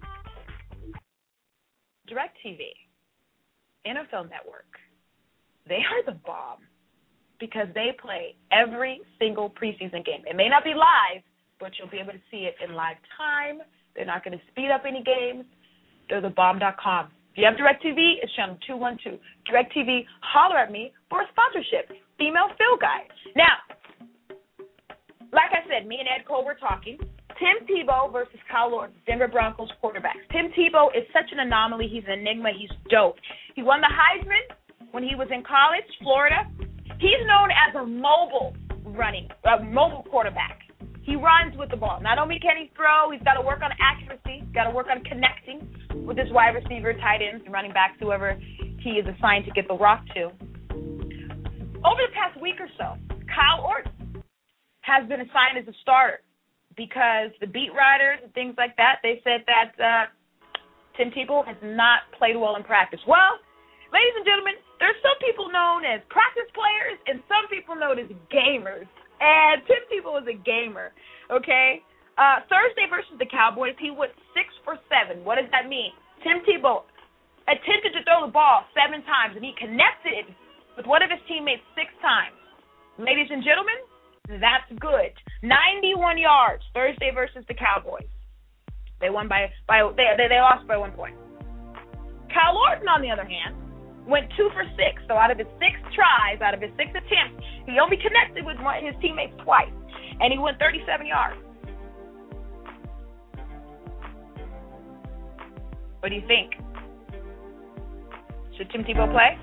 DirecTV, NFL Network, they are the bomb because they play every single preseason game. It may not be live, but you'll be able to see it in live time. They're not going to speed up any games. They're thebomb.com. If you have DirecTV, it's channel 212. DirecTV, holler at me for a sponsorship. Female Field Guide. Now, like I said, me and Ed Cole were talking. Tim Tebow versus Kyle Orton, Denver Broncos quarterbacks. Tim Tebow is such an anomaly. He's an enigma. He's dope. He won the Heisman when he was in college, Florida. He's known as a mobile quarterback. He runs with the ball. Not only can he throw, he's got to work on accuracy. He's got to work on connecting with his wide receiver, tight ends, and running backs, whoever he is assigned to get the rock to. Over the past week or so, Kyle Orton has been assigned as a starter because the beat writers and things like that, they said that Tim Tebow has not played well in practice. Well, ladies and gentlemen, there's some people known as practice players and some people known as gamers. And Tim Tebow is a gamer, okay? Thursday versus the Cowboys, he went 6 for 7. What does that mean? Tim Tebow attempted to throw the ball 7 times, and he connected with one of his teammates 6 times. Ladies and gentlemen, that's good. 91 yards Thursday versus the Cowboys. They won they lost by 1 point. Kyle Orton, on the other hand, went 2 for 6. So out of his 6 tries, out of his 6 attempts, he only connected with his teammates twice, and he went 37 yards. What do you think? Should Tim Tebow play?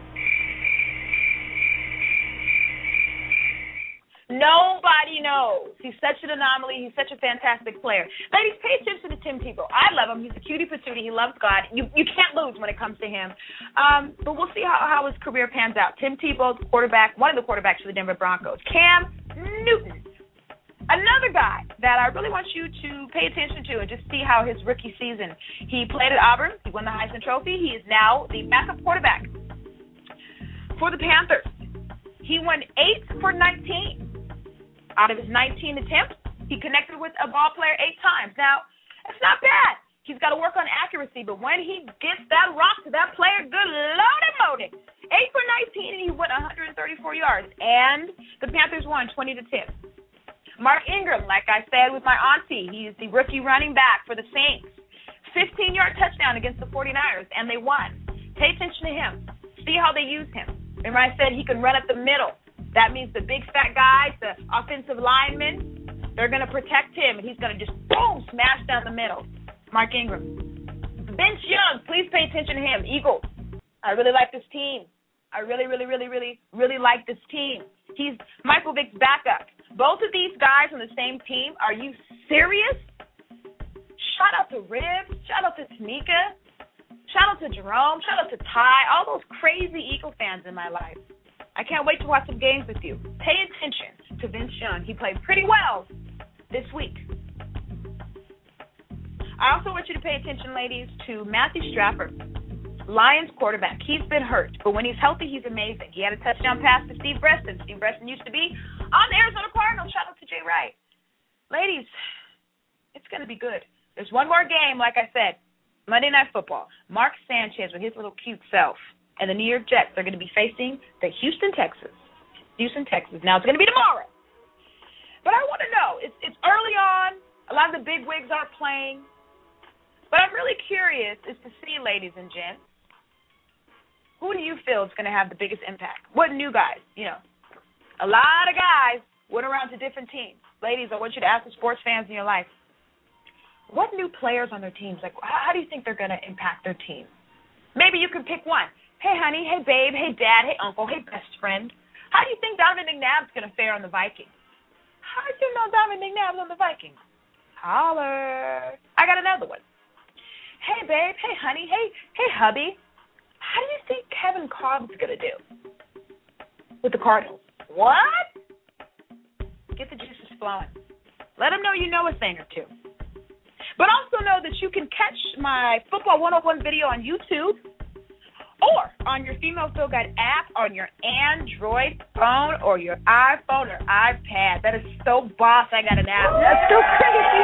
Nobody knows. He's such an anomaly. He's such a fantastic player. Ladies, pay attention to Tim Tebow. I love him. He's a cutie patootie. He loves God. You can't lose when it comes to him. But we'll see how his career pans out. Tim Tebow, quarterback, one of the quarterbacks for the Denver Broncos. Cam Newton, another guy that I really want you to pay attention to and just see how his rookie season. He played at Auburn. He won the Heisman Trophy. He is now the backup quarterback for the Panthers. He went 8 for 19. Out of his 19 attempts, he connected with a ball player 8 times. Now, it's not bad. He's got to work on accuracy, but when he gets that rock to that player, good Lord and loaded. 8 for 19, and he went 134 yards. And the Panthers won 20-10. Mark Ingram, like I said with my auntie, he's the rookie running back for the Saints. 15-yard touchdown against the 49ers, and they won. Pay attention to him. See how they use him. Remember I said he can run up the middle. That means the big fat guys, the offensive linemen, they're going to protect him, and he's going to just, boom, smash down the middle. Mark Ingram. Vince Young, please pay attention to him. Eagles, I really like this team. I really like this team. He's Michael Vick's backup. Both of these guys on the same team, are you serious? Shout out to Ribs. Shout out to Tamika. Shout out to Jerome. Shout out to Ty. All those crazy Eagle fans in my life. I can't wait to watch some games with you. Pay attention to Vince Young. He played pretty well this week. I also want you to pay attention, ladies, to Matthew Stafford, Lions quarterback. He's been hurt, but when he's healthy, he's amazing. He had a touchdown pass to Steve Breston. Steve Breston used to be on the Arizona Cardinals. Shout out to Jay Wright. Ladies, it's going to be good. There's one more game, like I said, Monday Night Football. Mark Sanchez with his little cute self and the New York Jets are going to be facing the Houston Texans. Now, it's going to be tomorrow. But I want to know, it's early on. A lot of the big wigs aren't playing. But I'm really curious is to see, ladies and gents, who do you feel is going to have the biggest impact? What new guys? A lot of guys went around to different teams. Ladies, I want you to ask the sports fans in your life, what new players on their teams, like how do you think they're going to impact their team? Maybe you can pick one. Hey, honey. Hey, babe. Hey, dad. Hey, uncle. Hey, best friend. How do you think Donovan McNabb's going to fare on the Vikings? How do you know Donovan McNabb's on the Vikings? Holler. I got another one. Hey, babe. Hey, honey. Hey, hubby. How do you think Kevin Cobb's going to do with the Cardinals? What? Get the juices flowing. Let them know you know a thing or two. But also know that you can catch my Football 101 video on YouTube, or on your Female Field Guide app on your Android phone or your iPhone or iPad. That is so boss. I got an app. That's so crazy.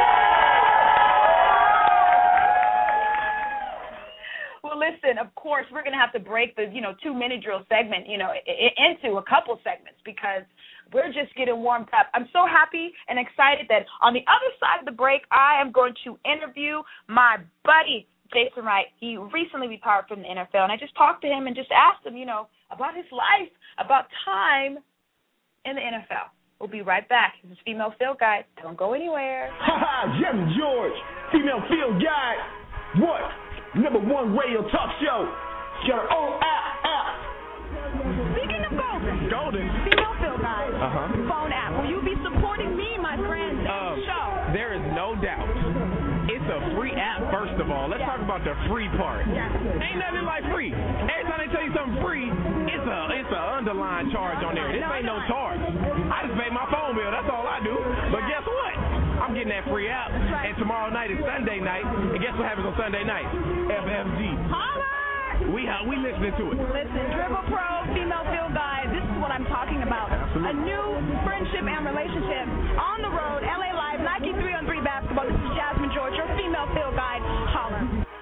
Well, listen, of course, we're going to have to break the, 2-minute drill segment, into a couple segments because we're just getting warmed up. I'm so happy and excited that on the other side of the break, I am going to interview my buddy, Jason Wright. He recently retired from the NFL, and I just talked to him and just asked him, about his life, about time in the NFL. We'll be right back. This is Female Field Guide. Don't go anywhere. Jasmine George, Female Field Guide. What? #1 radio talk show. Got her own app. Speaking of golden, Female Field Guide, phone app. Will you be supporting me, my friend, and show? There is no doubt. It's a free app, first of all. Let's talk about the free part. Ain't nothing like free. Every time they tell you something free, it's a underlying charge on there. This ain't no charge. I just pay my phone bill. That's all I do. But guess what? I'm getting that free app. And tomorrow night is Sunday night. And guess what happens on Sunday night? FFG. Holla! We listening to it. Listen, Dribble Pro, Female Field Guide. This is what I'm talking about. Absolutely. A new friendship and relationship on the road. LA Live, Nike 3-on-3 basketball. This is Jasmine George, your Female Field Guide. Holler.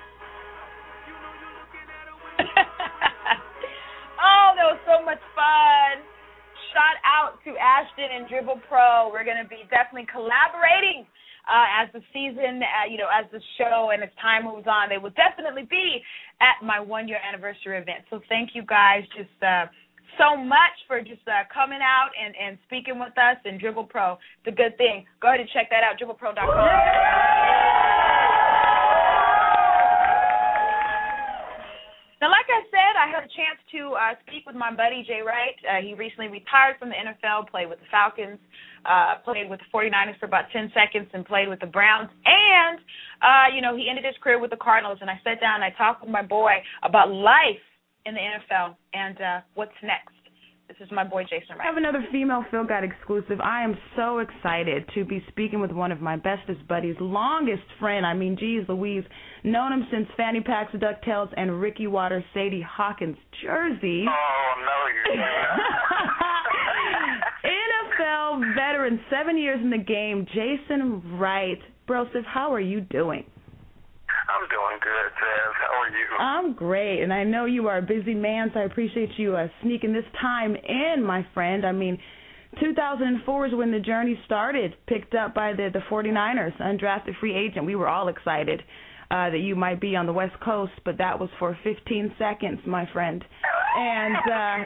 Oh, that was so much fun. Shout out to Ashton and Dribble Pro. We're going to be definitely collaborating as the season, as the show and as time moves on. They will definitely be at my 1-year anniversary event. So thank you guys just so much for just coming out and speaking with us. And Dribble Pro, it's a good thing. Go ahead and check that out, dribblepro.com. Now, like I said, I had a chance to speak with my buddy, Jay Wright. He recently retired from the NFL, played with the Falcons, played with the 49ers for about 10 seconds, and played with the Browns. And, he ended his career with the Cardinals. And I sat down and I talked with my boy about life in the NFL and what's next. This is my boy, Jason Wright. I have another Female Field Guide exclusive. I am so excited to be speaking with one of my bestest buddies, longest friend. I mean, geez Louise, known him since Fanny Packs, DuckTales, and Ricky Waters, Sadie Hawkins jersey. Oh, no, you're NFL veteran, 7 years in the game, Jason Wright. Broseph, how are you doing? I'm doing good, Jazz. How are you? I'm great, and I know you are a busy man, so I appreciate you sneaking this time in, my friend. I mean, 2004 is when the journey started, picked up by the 49ers, undrafted free agent. We were all excited that you might be on the West Coast, but that was for 15 seconds, my friend. And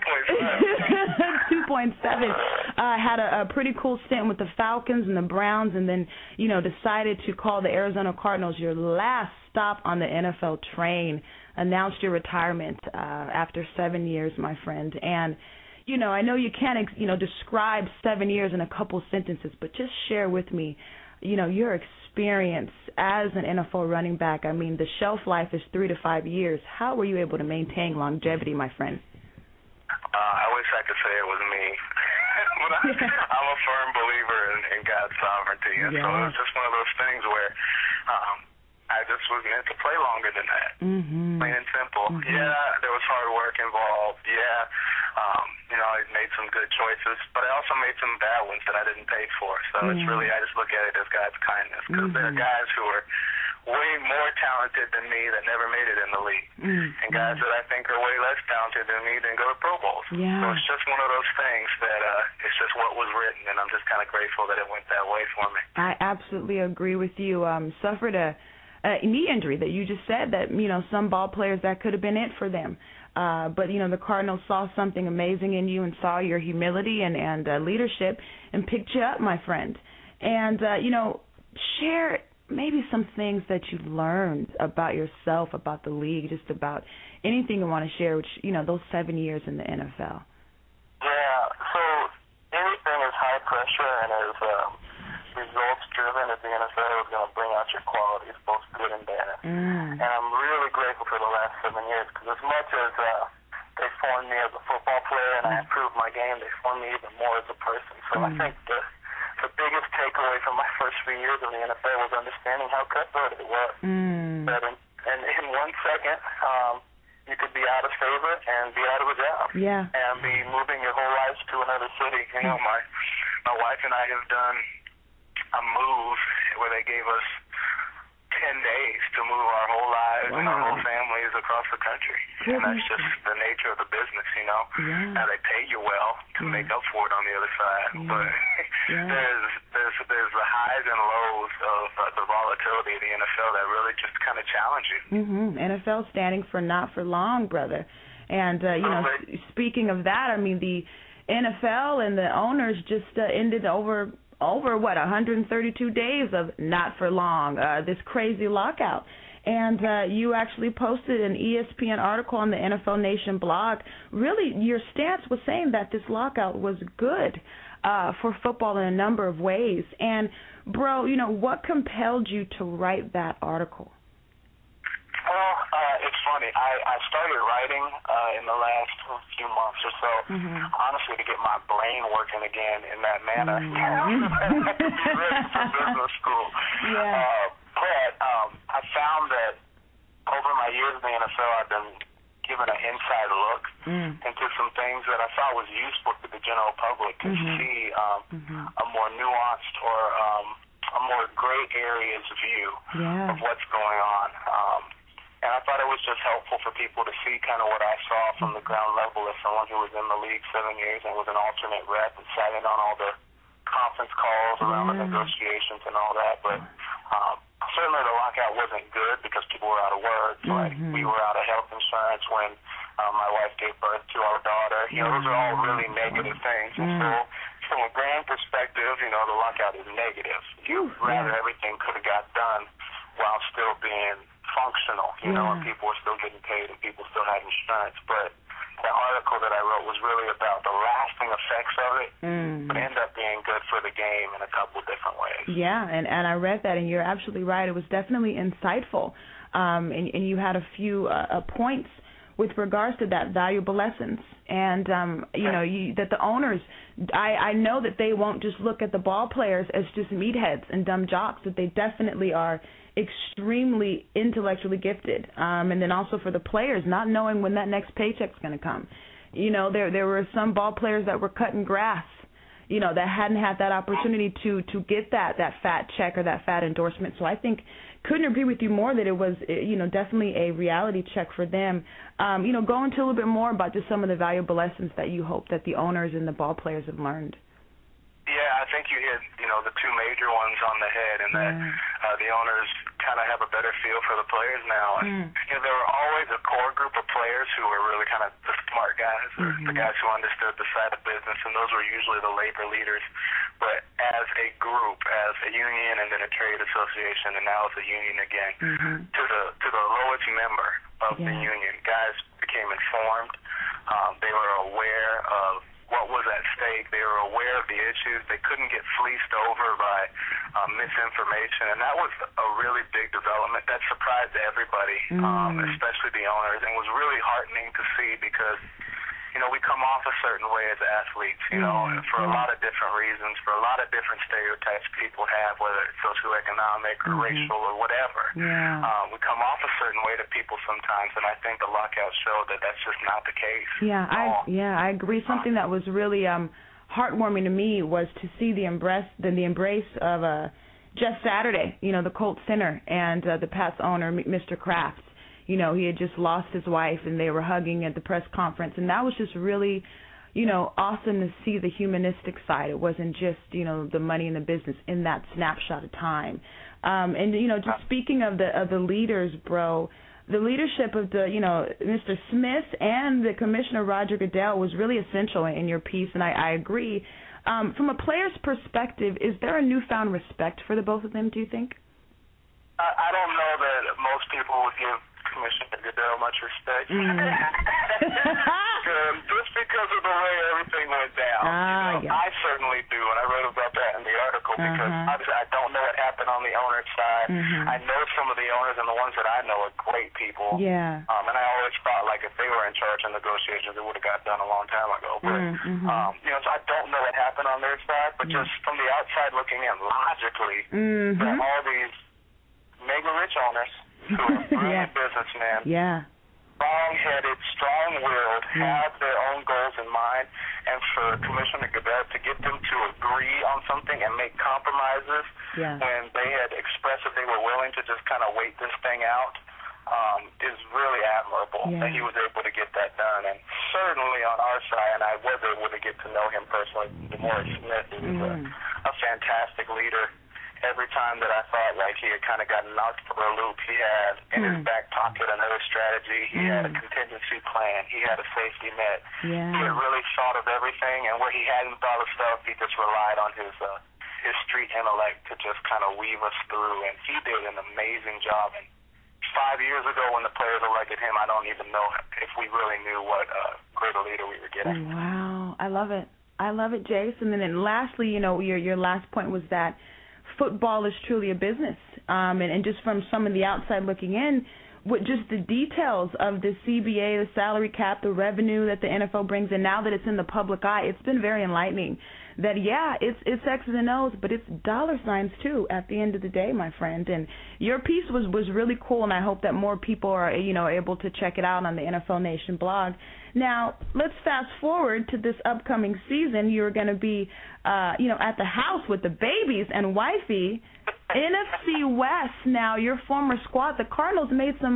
2.7. Had a pretty cool stint with the Falcons and the Browns, and then, decided to call the Arizona Cardinals your last stop on the NFL train, announced your retirement after 7 years, my friend. And, I know you can't, describe 7 years in a couple sentences, but just share with me, your experience as an NFL running back. I mean, the shelf life is 3 to 5 years. How were you able to maintain longevity, my friend? I wish I could say it was me. But I'm a firm believer in God's sovereignty. And so it's just one of those things where I just was meant to play longer than that. Plain and simple. Yeah, there was hard work involved. Yeah, I made some good choices, but I also made some bad ones that I didn't pay for. So it's really, I just look at it as God's kindness, because there are guys who are way more talented than me that never made it in the league, and guys that I think are way less talented than me than go to Pro Bowls. So it's just one of those things that it's just what was written, and I'm just kind of grateful that it went that way for me. I absolutely agree with you. Suffered a knee injury that you just said that, some ball players that could have been it for them. But, the Cardinals saw something amazing in you and saw your humility and leadership and picked you up, my friend. And, share maybe some things that you learned about yourself, about the league, just about anything you want to share, which, those 7 years in the NFL. Yeah, so anything is high pressure and is results-driven at the NFL is going to bring out your qualities, both good and bad. And I'm really grateful for the last 7 years, because as much as they formed me as a football player and I improved my game, they formed me even more as a person. So I think the biggest takeaway from my first few years in the NFL was understanding how cutthroat it was. That in 1 second, you could be out of favor and be out of a job. Yeah. And be moving your whole life to another city. You know, my wife and I have done a move where they gave us 10 days to move our whole lives and our whole families across the country. And that's just the nature of the business, you know. Yeah. Now they pay you well to make up for it on the other side, but there's the highs and lows of the volatility of the NFL that really just kind of challenge you. NFL standing for not for long, brother. And you know, speaking of that, I mean the NFL and the owners just ended over what 132 days of not for long, this crazy lockout. And you actually posted an ESPN article on the NFL Nation blog. Really, your stance was saying that this lockout was good for football in a number of ways. And, bro, you know, what compelled you to write that article? Well, it's funny. I started writing in the last few months or so, honestly, to get my brain working again in that manner. To be ready for business school. But I found that over my years in the NFL, I've been given an inside look into some things that I thought was useful to the general public to see a more nuanced or a more gray areas view of what's going on. And I thought it was just helpful for people to see kind of what I saw from the ground level as someone who was in the league 7 years and was an alternate rep and sat in on all the conference calls around the negotiations and all that. But certainly the lockout wasn't good because people were out of work. Like we were out of health insurance when my wife gave birth to our daughter. You know, those are all really negative things. And so from a grand perspective, you know, the lockout is negative. You'd rather everything could have got done while still being functional, you know, and people were still getting paid and people still had insurance. But the article that I wrote was really about the lasting effects of it, but end up being good for the game in a couple of different ways. Yeah, and I read that, and you're absolutely right. It was definitely insightful, and you had a few points with regards to that, valuable lessons. And, you know, that the owners, I know that they won't just look at the ball players as just meatheads and dumb jocks, that they definitely are extremely intellectually gifted. And then also for the players, not knowing when that next paycheck's going to come. You know, there were some ball players that were cutting grass, you know, that hadn't had that opportunity to get that fat check or that fat endorsement. So I think, couldn't agree with you more that it was, you know, definitely a reality check for them. You know, go into a little bit more about just some of the valuable lessons that you hope that the owners and the ball players have learned. Yeah, I think you hit, you know, the two major ones on the head, and that the owners kind of have a better feel for the players now. And you know, there were always a core group of players who were really kind of the smart guys, or the guys who understood the side of business, and those were usually the labor leaders. But as a group, as a union and then a trade association, and now it's a union again, to the lowest member of the union, guys became informed. They were aware of what was at stake. They were aware of the issues. They couldn't get fleeced over by misinformation, and that was a really big development that surprised everybody, especially the owners, and was really heartening to see because, you know, we come off a certain way as athletes, you know, for a lot of different reasons, for a lot of different stereotypes people have, whether it's socioeconomic or racial or whatever. We come off a certain way to people sometimes, and I think the lockout showed that that's just not the case. I agree. Something that was really heartwarming to me was to see the embrace of Jeff Saturday, you know, the Colts center, and the Pats owner, Mr. Kraft. You know, he had just lost his wife, and they were hugging at the press conference, and that was just really, you know, awesome to see the humanistic side. It wasn't just, you know, the money and the business in that snapshot of time. And you know, just speaking of the leaders, bro, the leadership of the, you know, Mr. Smith and the Commissioner Roger Goodell was really essential in your piece, and I agree. From a player's perspective, is there a newfound respect for the both of them, do you think? I don't know that most people would give Commissioner Goodell much respect. Just because of the way everything went down. I certainly do, and I wrote about that in the article because obviously I don't know what happened on the owner's side. I know some of the owners, and the ones that I know are great people. And I always thought, like, if they were in charge of negotiations, it would have got done a long time ago. But, you know, so I don't know what happened on their side, but just from the outside looking in, logically, that all these mega rich owners who are brilliant businessmen strong-headed, strong-willed, have their own goals in mind, and for Commissioner Goodell to get them to agree on something and make compromises when they had expressed that they were willing to just kind of wait this thing out is really admirable that he was able to get that done. And certainly on our side, and I was able to get to know him personally, Morris Smith is a fantastic leader. Every time that I thought like he had kind of gotten knocked for a loop, he had in his back pocket another strategy. He had a contingency plan. He had a safety net. He had really thought of everything, and where he hadn't thought of stuff, he just relied on his street intellect to just kind of weave us through, and he did an amazing job. And 5 years ago when the players elected him, I don't even know if we really knew what great a leader we were getting. Wow. I love it. I love it, Jason. And then lastly, you know, your last point was that football is truly a business. And just from some of the outside looking in, with just the details of the CBA, the salary cap, the revenue that the NFL brings in, now that it's in the public eye, it's been very enlightening. That, it's X's and O's, but it's dollar signs, too, at the end of the day, my friend. And your piece was really cool, and I hope that more people are, you know, able to check it out on the NFL Nation blog. Now, let's fast forward to this upcoming season. You're going to be, you know, at the house with the babies and wifey. NFC West now, your former squad, the Cardinals made some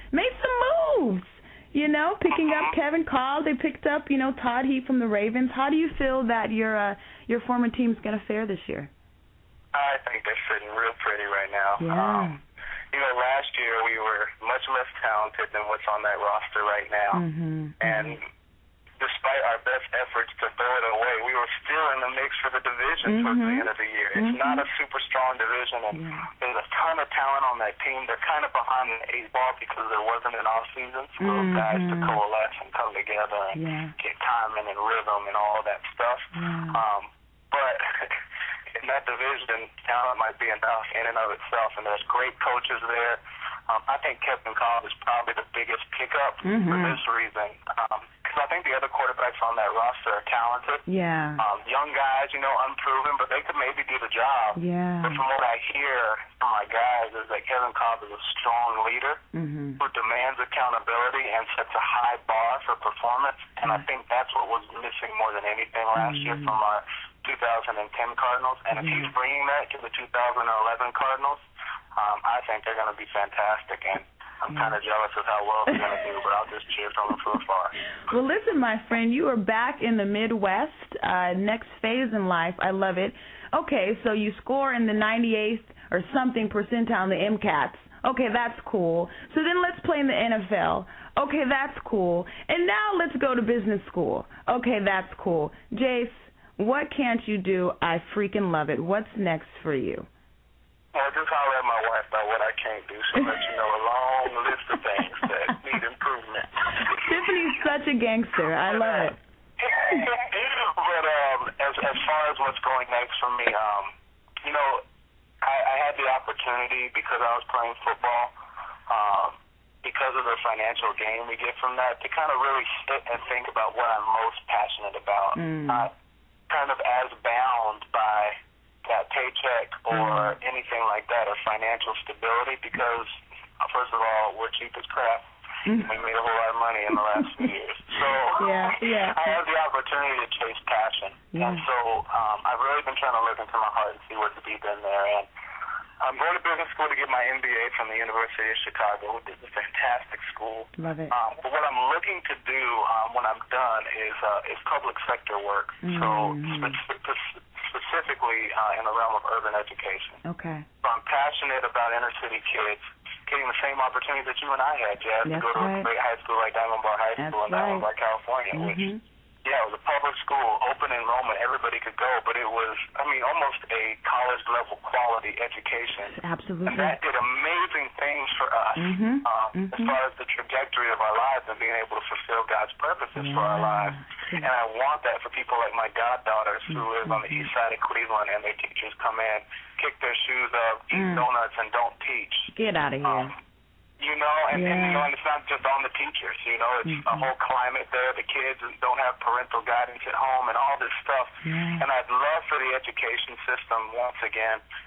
moves. You know, picking up Kevin Kolb, they picked up, you know, Todd Heap from the Ravens. How do you feel that your former team's going to fare this year? I think they're sitting real pretty right now. Yeah. You know, last year we were much less talented than what's on that roster right now. And despite our best efforts to throw it away, we were still in the mix for the division towards the end of the year. It's not a super strong division, and there's a ton of talent on that team. They're kind of behind the 8 ball because there wasn't an off-season for those guys to coalesce and come together and get timing and rhythm and all that stuff. But in that division, talent might be enough in and of itself, and there's great coaches there. I think Kevin Kolb is probably the biggest pickup for this reason. Because I think the other quarterbacks on that roster are talented. Young guys, you know, unproven, but they could maybe do the job. But from what I hear from my guys is that Kevin Kolb is a strong leader who demands accountability and sets a high bar for performance. And I think that's what was missing more than anything last year from our 2010 Cardinals. And if he's bringing that to the 2011 Cardinals, I think they're going to be fantastic, and I'm kind of jealous of how well they're going to do, but I'll just cheer from afar. Well, listen, my friend, you are back in the Midwest, next phase in life. I love it. Okay, so you score in the 98th or something percentile in the MCATs. Okay, that's cool. So then let's play in the NFL. Okay, that's cool. And now let's go to business school. Okay, that's cool. Jace, what can't you do? I freaking love it. What's next for you? Well, just holler at my wife about what I can't do. She'll let you know a long list of things that need improvement. Tiffany's such a gangster. I love it. But as far as what's going next for me, you know, I had the opportunity because I was playing football, because of the financial gain we get from that, to kind of really sit and think about what I'm most passionate about. Not kind of as bound by that paycheck or anything like that, or financial stability, because first of all, we're cheap as crap. We made a whole lot of money in the last few years. So I have the opportunity to chase passion. And so I've really been trying to look into my heart and see what's deep in there. And I'm going to business school to get my MBA from the University of Chicago. It's a fantastic school. Love it. But what I'm looking to do when I'm done is public sector work. So specifically in the realm of urban education. Okay. So I'm passionate about inner city kids getting the same opportunities that you and I had, Jazz, to go to a great high school like Diamond Bar High School in Diamond Bar, California, which, it was a public school, open enrollment, everybody could go, but it was, almost a college-level quality education. Absolutely. And that did amazing things for us as far as the trajectory of our lives and being able to fulfill God's purposes for our lives. And I want that for people like my goddaughters who live on the east side of Cleveland, and their teachers come in, kick their shoes up, eat donuts, and don't teach. Get out of here. You know, and it's not just on the teachers, you know, it's a whole climate there. The kids don't have parental guidance at home and all this stuff. And I'd love for the education system, once again,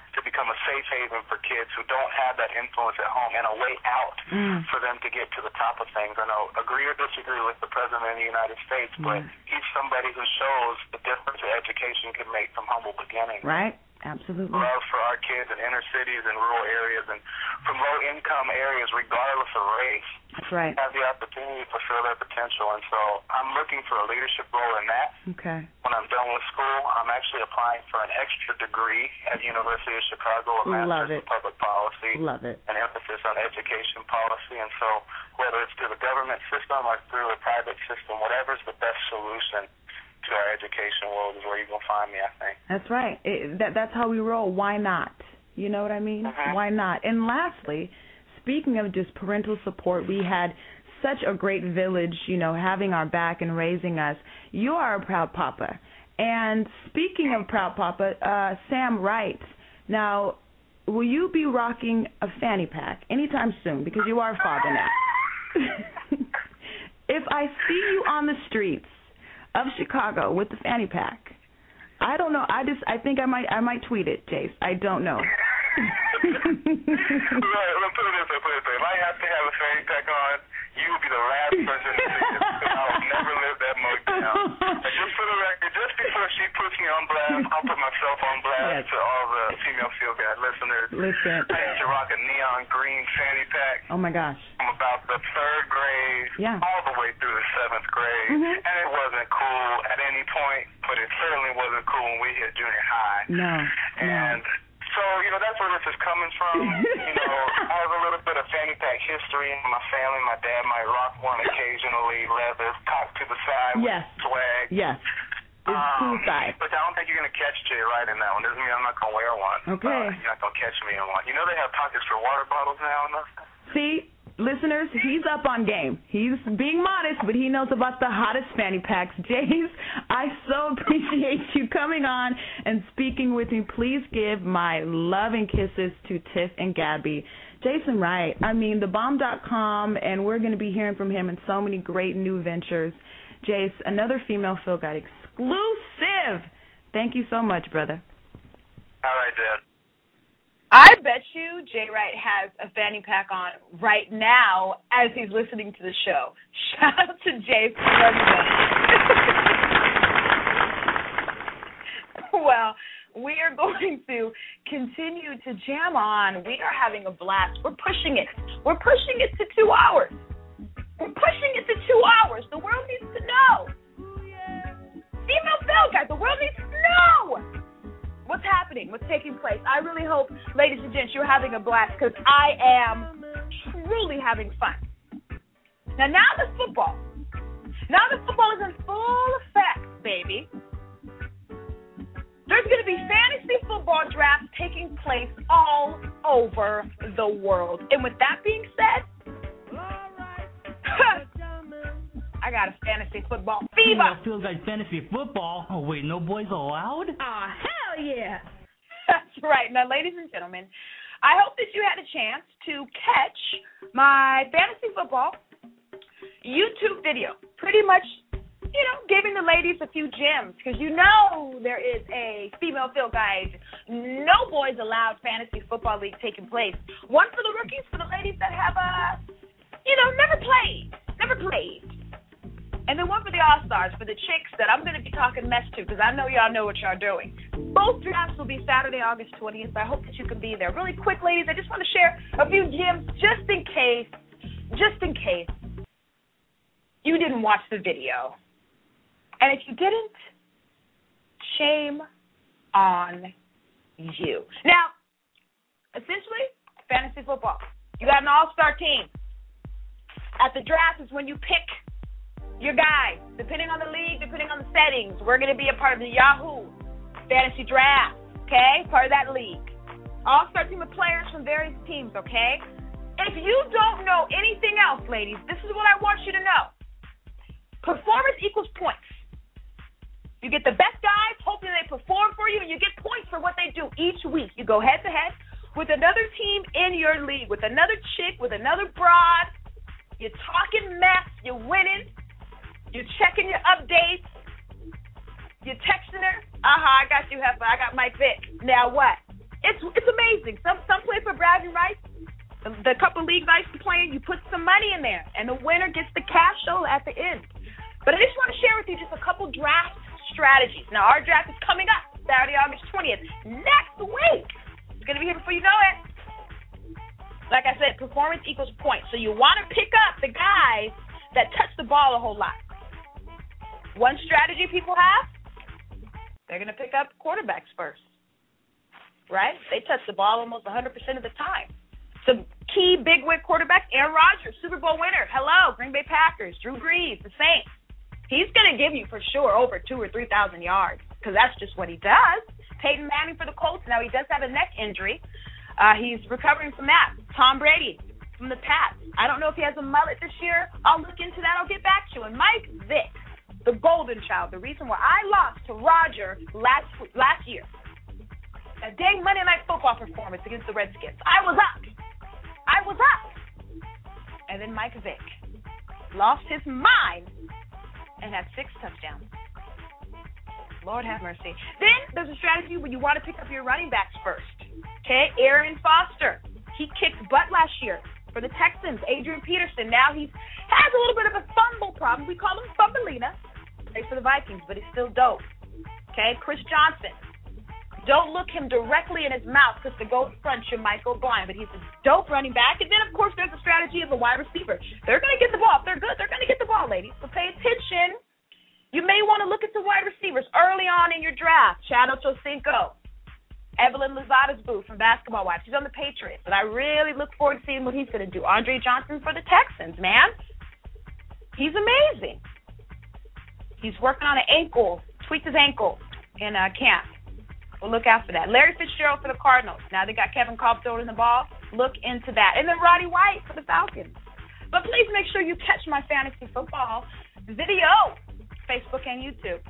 to become a safe haven for kids who don't have that influence at home and a way out for them to get to the top of things. I know, agree or disagree with the President of the United States, but he's somebody who shows the difference that education can make from humble beginnings. Right. Absolutely. Love for our kids in inner cities and rural areas and from low-income areas, regardless of race. That's right. Have the opportunity to fulfill their potential. And so I'm looking for a leadership role in that. Okay. When I'm done with school, I'm actually applying for an extra degree at the University of Chicago, a Master's in Public Policy. Love it. An emphasis on education policy. And so whether it's through the government system or through a private system, whatever's the best solution to our education world is where you're going to find me, I think. That's right. That's how we roll. Why not? You know what I mean? Why not? And lastly, speaking of just parental support, we had such a great village, you know, having our back and raising us. You are a proud papa. And speaking of proud papa, Sam writes, now, will you be rocking a fanny pack anytime soon? Because you are a father now. If I see you on the streets of Chicago with the fanny pack, I don't know. I think I might tweet it, Jace. I don't know. Right, let's put it this way. If I have to have a fanny pack on, you will be the last person to see it. I'll never live that mug down. And just for the record, just before she puts me on blast, I'll put myself on blast to all the female Feel Good listeners. Listen. I used to rock a neon green fanny pack. Oh, my gosh. From about the 3rd grade all the way through the 7th grade. And it wasn't cool at any point, but it certainly wasn't cool when we hit junior high. No. And so, you know, that's where this is coming from. You know, I have a little bit of fanny pack history in my family. My dad might rock one occasionally, leather, cocked to the side with swag. Yes. It's suicide. But I don't think you're going to catch Jay right in that one. Doesn't mean I'm not going to wear one. Okay. You're not going to catch me in one. You know they have pockets for water bottles now and stuff? See? Listeners, he's up on game. He's being modest, but he knows about the hottest fanny packs. Jace, I so appreciate you coming on and speaking with me. Please give my love and kisses to Tiff and Gabby. Jason Wright, I mean, thebomb.com, and we're going to be hearing from him in so many great new ventures. Jace, another Female Feel Good exclusive. Thank you so much, brother. All right, Dad. I bet you Jay Wright has a fanny pack on right now as he's listening to the show. Shout out to Jay for Well, we are going to continue to jam on. We are having a blast. We're pushing it. We're pushing it to 2 hours. We're pushing it to 2 hours. The world needs to know. Female Feel Good, the world needs to know what's happening, what's taking place. I really hope, ladies and gents, you're having a blast because I am truly having fun. Now the football. Now the football is in full effect, baby. There's going to be fantasy football drafts taking place all over the world. And with that being said, I got a fantasy football fever. Feels like fantasy football. Oh, wait, no boys allowed? Hell yeah. That's right. Now, ladies and gentlemen, I hope that you had a chance to catch my fantasy football YouTube video. Pretty much, you know, giving the ladies a few gems because you know there is a Female Field Guide, no boys allowed fantasy football league taking place. One for the rookies, for the ladies that have, never played. And then one for the All-Stars, for the chicks that I'm going to be talking mess to because I know y'all know what y'all doing. Both drafts will be Saturday, August 20th. I hope that you can be there. Really quick, ladies, I just want to share a few gems just in case you didn't watch the video. And if you didn't, shame on you. Now, essentially, fantasy football. You got an all-star team. At the draft is when you pick your guys, depending on the league, depending on the settings. We're going to be a part of the Yahoo Fantasy Draft, okay? Part of that league. All-star team of players from various teams, okay? If you don't know anything else, ladies, this is what I want you to know. Performance equals points. You get the best guys, hoping they perform for you, and you get points for what they do each week. You go head-to-head with another team in your league, with another chick, with another broad. You're talking mess. You're winning. You're checking your updates. You're texting her. I got you, Heifer. I got Mike Vick. Now what? It's amazing. Some play for bragging rights. The couple leagues I used to play in, you put some money in there, and the winner gets the cash show at the end. But I just want to share with you just a couple draft strategies. Now, our draft is coming up Saturday, August 20th. Next week. It's going to be here before you know it. Like I said, performance equals points. So you want to pick up the guys that touch the ball a whole lot. One strategy people have, they're going to pick up quarterbacks first. Right? They touch the ball almost 100% of the time. Some key big wig quarterbacks, Aaron Rodgers, Super Bowl winner. Hello, Green Bay Packers. Drew Brees, the Saints. He's going to give you for sure over 2,000 or 3,000 yards because that's just what he does. Peyton Manning for the Colts. Now, he does have a neck injury. He's recovering from that. Tom Brady from the Pats. I don't know if he has a mullet this year. I'll look into that. I'll get back to you. And Mike Vick, the golden child, the reason why I lost to Roger last year. That dang Monday Night Football performance against the Redskins. I was up. And then Mike Vick lost his mind and had 6 touchdowns. Lord have mercy. Then there's a strategy where you want to pick up your running backs first. Okay, Aaron Foster. He kicked butt last year for the Texans. Adrian Peterson. Now he has a little bit of a fumble problem. We call him Fumbleina. Plays for the Vikings, but he's still dope. Okay, Chris Johnson. Don't look him directly in his mouth because to go front you might go blind, but he's a dope running back. And then, of course, there's a strategy of a wide receiver. They're going to get the ball. If they're good, they're going to get the ball, ladies. So pay attention. You may want to look at some wide receivers early on in your draft. Chad Ochocinco, Evelyn Lozada's boo from Basketball Wives. He's on the Patriots, but I really look forward to seeing what he's going to do. Andre Johnson for the Texans, man. He's amazing. He's working on an ankle, tweaked his ankle in camp. We'll look out for that. Larry Fitzgerald for the Cardinals. Now they got Kevin Kolb throwing the ball. Look into that. And then Roddy White for the Falcons. But please make sure you catch my fantasy football video, Facebook and YouTube.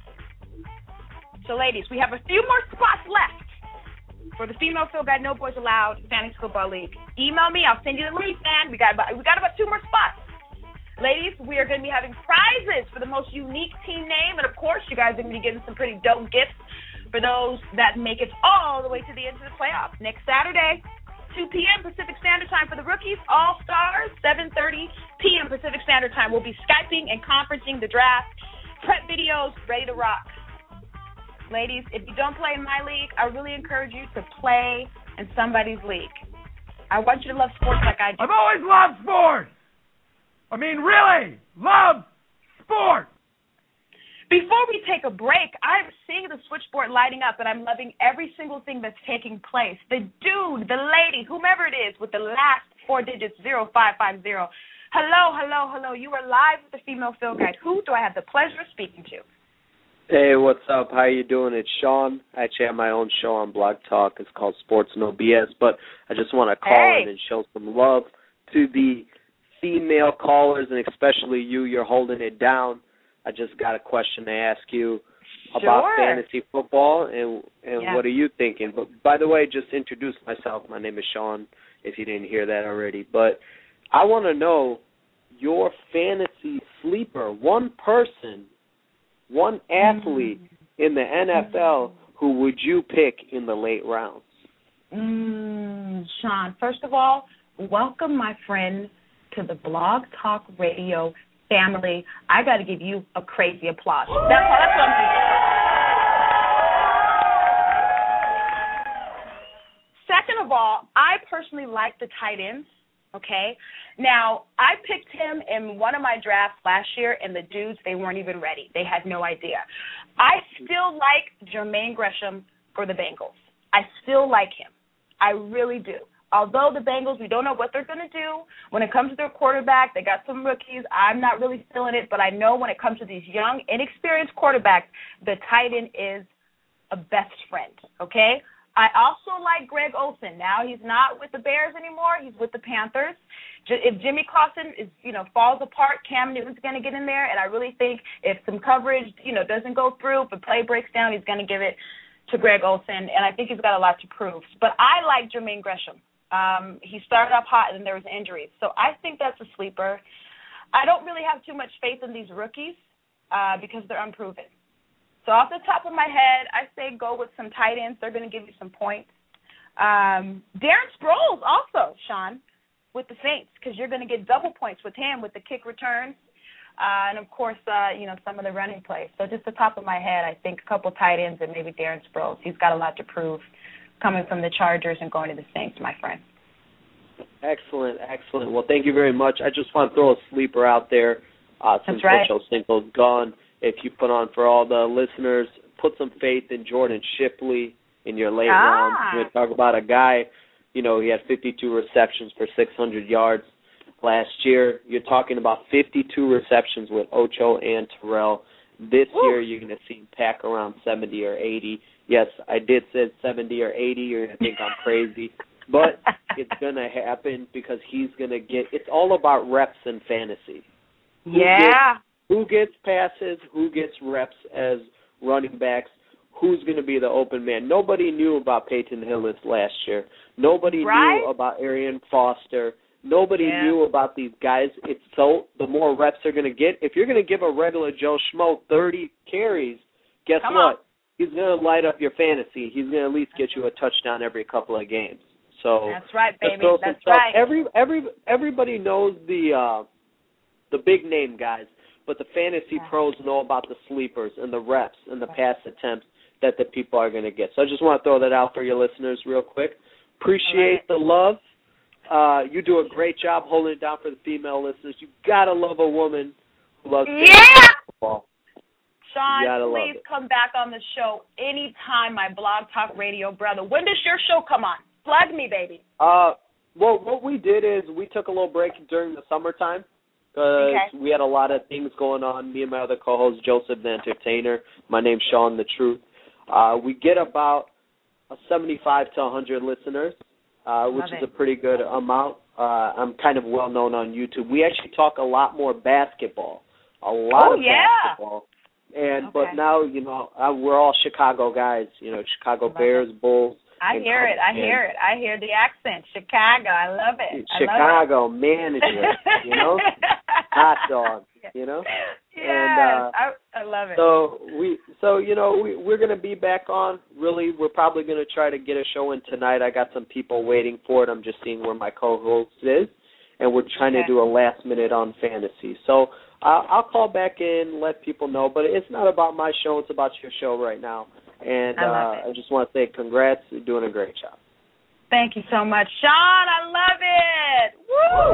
So, ladies, we have a few more spots left for the Female Field Guide No Boys Allowed Fantasy Football League. Email me. I'll send you the link, man. We got about 2 more spots. Ladies, we are going to be having prizes for the most unique team name. And, of course, you guys are going to be getting some pretty dope gifts for those that make it all the way to the end of the playoffs. Next Saturday, 2 p.m. Pacific Standard Time for the rookies. All-Stars, 7:30 p.m. Pacific Standard Time. We'll be Skyping and conferencing the draft. Prep videos, ready to rock. Ladies, if you don't play in my league, I really encourage you to play in somebody's league. I want you to love sports like I do. I've always loved sports. I mean, really, love sports. Before we take a break, I'm seeing the switchboard lighting up, and I'm loving every single thing that's taking place. The dude, the lady, whomever it is, with the last 4 digits, 0550. Hello. You are live with the Female Field Guide. Who do I have the pleasure of speaking to? Hey, what's up? How you doing? It's Sean. I actually have my own show on Blog Talk. It's called Sports No BS, but I just want to call in and show some love to the female callers, and especially you. You're holding it down. I just got a question to ask you about fantasy football, and what are you thinking? But by the way, just introduce myself. My name is Sean, if you didn't hear that already. But I want to know your fantasy sleeper, one person, one athlete in the NFL who would you pick in the late rounds? Sean, first of all, welcome, my friend, to the Blog Talk Radio family. I got to give you a crazy applause. That's what I'm thinking. Second of all, I personally like the tight ends, okay? Now, I picked him in one of my drafts last year, and the dudes, they weren't even ready. They had no idea. I still like Jermaine Gresham for the Bengals. I still like him. I really do. Although the Bengals, we don't know what they're going to do. When it comes to their quarterback, they got some rookies. I'm not really feeling it, but I know when it comes to these young, inexperienced quarterbacks, the tight end is a best friend, okay? I also like Greg Olsen. Now he's not with the Bears anymore. He's with the Panthers. If Jimmy Clausen falls apart, Cam Newton's going to get in there, and I really think if some coverage, doesn't go through, if a play breaks down, he's going to give it to Greg Olsen, and I think he's got a lot to prove. But I like Jermaine Gresham. He started off hot, and then there was injuries. So I think that's a sleeper. I don't really have too much faith in these rookies because they're unproven. So off the top of my head, I say go with some tight ends. They're going to give you some points. Darren Sproles also, Sean, with the Saints, because you're going to get double points with him with the kick returns. And, of course, some of the running plays. So just the top of my head, I think a couple tight ends and maybe Darren Sproles. He's got a lot to prove coming from the Chargers and going to the Saints, my friend. Excellent. Well, thank you very much. I just want to throw a sleeper out there since Ocho Cinco's gone. If you put on for all the listeners, put some faith in Jordan Shipley in your late rounds. We're going to talk about a guy, he had 52 receptions for 600 yards last year. You're talking about 52 receptions with Ocho and Terrell. This year, you're going to see him pack around 70 or 80. Yes, I did say 70 or 80. You're going to think I'm crazy. But it's going to happen because he's going to get – it's all about reps in fantasy. Who gets passes, who gets reps as running backs, who's going to be the open man. Nobody knew about Peyton Hillis last year. Nobody knew about Arian Foster. Nobody knew about these guys. It's so the more reps they're going to get. If you're going to give a regular Joe Schmo 30 carries, guess what? He's going to light up your fantasy. He's going to at least get you a touchdown every couple of games. So that's right, baby. That's right. Everybody knows the big name guys, but the fantasy pros know about the sleepers and the reps and the pass attempts that the people are going to get. So I just want to throw that out for your listeners real quick. Appreciate the love. You do a great job holding it down for the female listeners. You gotta love a woman who loves football. Sean, please come back on the show anytime, my Blog Talk Radio brother. When does your show come on? Plug me, baby. Well, what we did is we took a little break during the summertime because we had a lot of things going on. Me and my other co-host, Joseph the Entertainer. My name's Sean the Truth. We get about 75 to 100 listeners. Which is a pretty good amount. I'm kind of well known on YouTube. We actually talk a lot more basketball, basketball. And but now we're all Chicago guys. Chicago Bears, Bulls. I hear it. I hear the accent. Chicago. I love it. Chicago manager. Hot dog. Yeah, I love it. We're going to be back on. Really, we're probably going to try to get a show in tonight. I got some people waiting for it. I'm just seeing where my co-host is, and we're trying to do a last minute on fantasy. So I'll call back in, let people know. But it's not about my show. It's about your show right now. And I just want to say congrats. You're doing a great job. Thank you so much, Sean. I love it. Woo!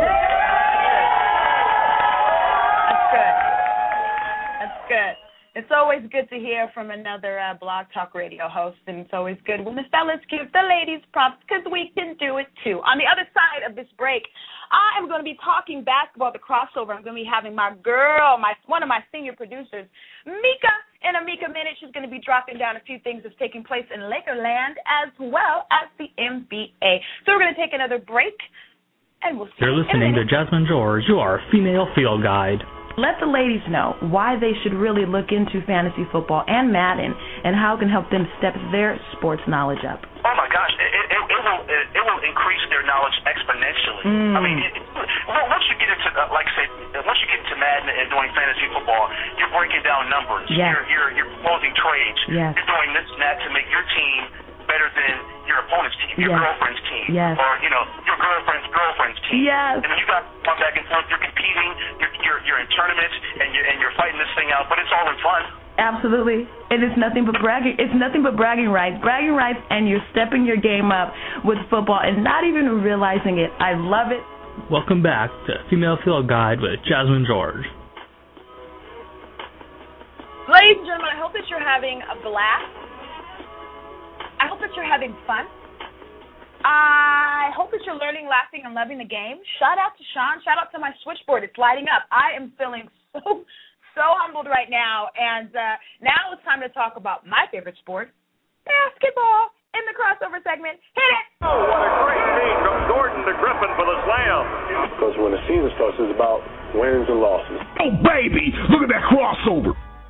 That's good. It's always good to hear from another Blog Talk Radio host, and it's always good when the fellas give the ladies props because we can do it too. On the other side of this break, I am going to be talking basketball, the crossover. I'm going to be having my girl, one of my senior producers, Mika. In a Mika minute, she's going to be dropping down a few things that's taking place in Lakerland as well as the NBA. So we're going to take another break, and we'll see you. You're listening to Jasmine George, your female field guide. Let the ladies know why they should really look into fantasy football and Madden and how it can help them step their sports knowledge up. Oh, my gosh. It will increase their knowledge exponentially. I mean, once you get into, once you get into Madden and doing fantasy football, you're breaking down numbers. Yes. You're proposing trades. Yes. You're doing this and that to make your team better than your opponent's team, your girlfriend's team, or, your girlfriend's team. Yes. And then you got one back and forth. You're competing. You're in tournaments, and you're fighting this thing out, but it's all in fun. Absolutely. And it's nothing but bragging. It's nothing but bragging rights. Bragging rights, and you're stepping your game up with football and not even realizing it. I love it. Welcome back to Female Field Guide with Jasmine George. Ladies and gentlemen, I hope that you're having a blast. I hope that you're having fun. I hope that you're learning, laughing, and loving the game. Shout out to Sean. Shout out to my switchboard. It's lighting up. I am feeling so humbled right now. And now it's time to talk about my favorite sport, basketball, in the crossover segment. Hit it! Oh, what a great feed from Gordon to Griffin for the slam. Because when the season starts, it's about wins and losses. Oh, baby, look at that crossover.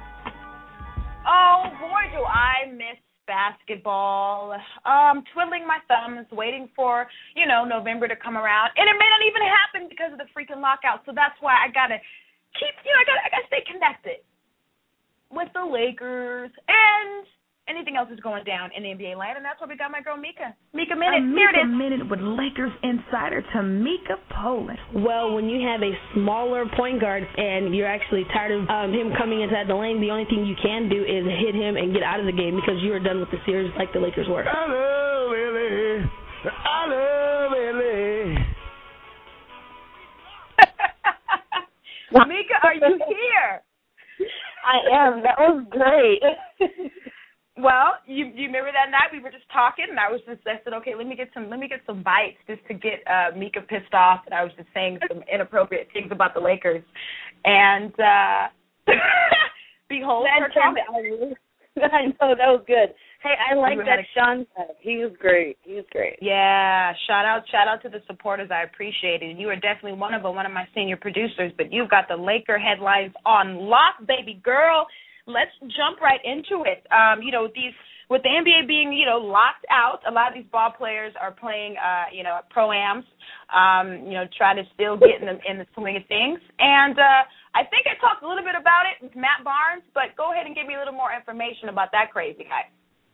Oh, boy, do I miss basketball. Twiddling my thumbs, waiting for, November to come around. And it may not even happen because of the freaking lockout. So that's why I got to keep, I got to stay connected with the Lakers and anything else is going down in the NBA land, and that's why we got my girl Mika. Mika Minute. Here it is. Mika Minute with Lakers insider Tamika Poland. Well, when you have a smaller point guard and you're actually tired of him coming inside the lane, the only thing you can do is hit him and get out of the game because you are done with the series like the Lakers were. I love L.A. I love L.A. Mika, are you here? I am. That was great. Well, you remember that night we were just talking, and I said, okay, let me get some bites just to get Mika pissed off, and I was just saying some inappropriate things about the Lakers, and behold, her comment. I know, that was good. Hey, I like that Sean said. He was great. Yeah, shout out to the supporters. I appreciate it. And you are definitely one of my senior producers, but you've got the Laker headlines on lock, baby girl. Let's jump right into it. With the NBA being, locked out, a lot of these ball players are playing, pro-ams, trying to still get in the swing of things. And I think I talked a little bit about it with Matt Barnes, but go ahead and give me a little more information about that crazy guy.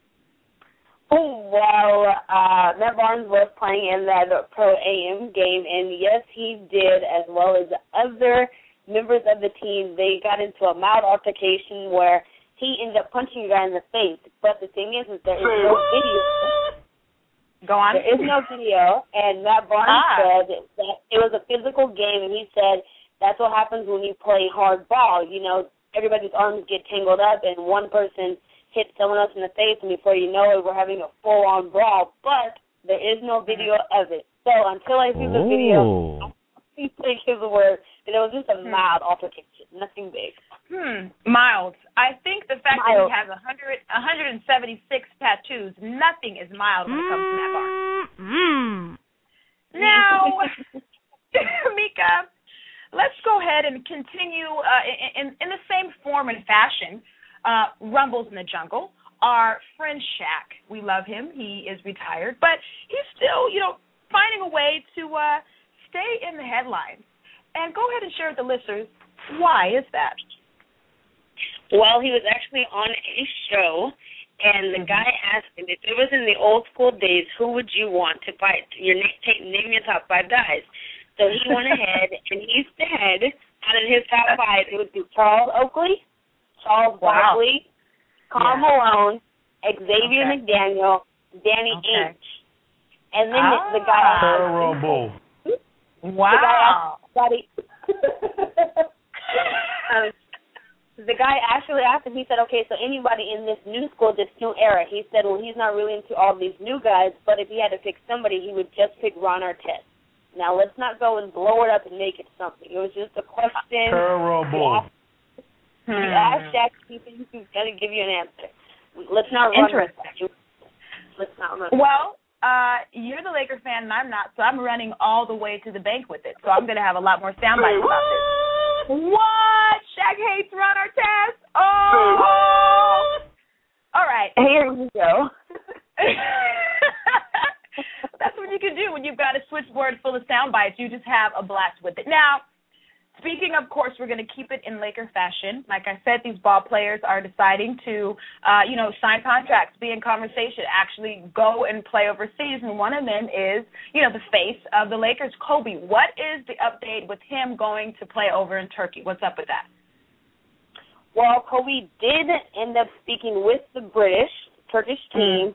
Oh, well, Matt Barnes was playing in that pro-am game, and yes, he did, as well as other members of the team. They got into a mild altercation where he ended up punching a guy in the face. But the thing is there is no video. Go on. There is no video, and Matt Barnes said that it was a physical game, and he said that's what happens when you play hard ball. Everybody's arms get tangled up, and one person hit someone else in the face, and before you know it, we're having a full-on brawl. But there is no video of it. So until I see the video, I think his word that it was just a mild altercation, nothing big. Mild. I think the fact that he has 176 tattoos, nothing is mild when it comes to Matt Barnes. Now, Mika, let's go ahead and continue in the same form and fashion. Rumbles in the Jungle. Our friend Shaq, we love him. He is retired, but he's still, finding a way to stay in the headlines. And go ahead and share with the listeners, why is that? Well, he was actually on a show, and the guy asked him, if it was in the old school days, who would you want to fight? Name your top 5 guys. So he went ahead, and he said, out of his top 5, it would be Charles Oakley, Charles Barkley, Karl Malone, Xavier McDaniel, Danny Ainge. And then the guy... Terrible. Wow. The guy actually asked him, he said, okay, so anybody in this new school, this new era, he said, well, he's not really into all these new guys, but if he had to pick somebody, he would just pick Ron Artest. Now, let's not go and blow it up and make it something. It was just a question. Terrible. You ask Shaq, he's going to give you an answer. Let's not run with that. Let's not run. Well, you're the Laker fan and I'm not, so I'm running all the way to the bank with it. So I'm going to have a lot more sound bites about this. What? Shaq hates Ron Artest? Oh! All right. Here you go. That's what you can do when you've got a switchboard full of sound bites. You just have a blast with it. Now, speaking, of course, we're going to keep it in Laker fashion. Like I said, these ball players are deciding to, sign contracts, be in conversation, actually go and play overseas. And one of them is, the face of the Lakers, Kobe. What is the update with him going to play over in Turkey? What's up with that? Well, Kobe did end up speaking with the Turkish team.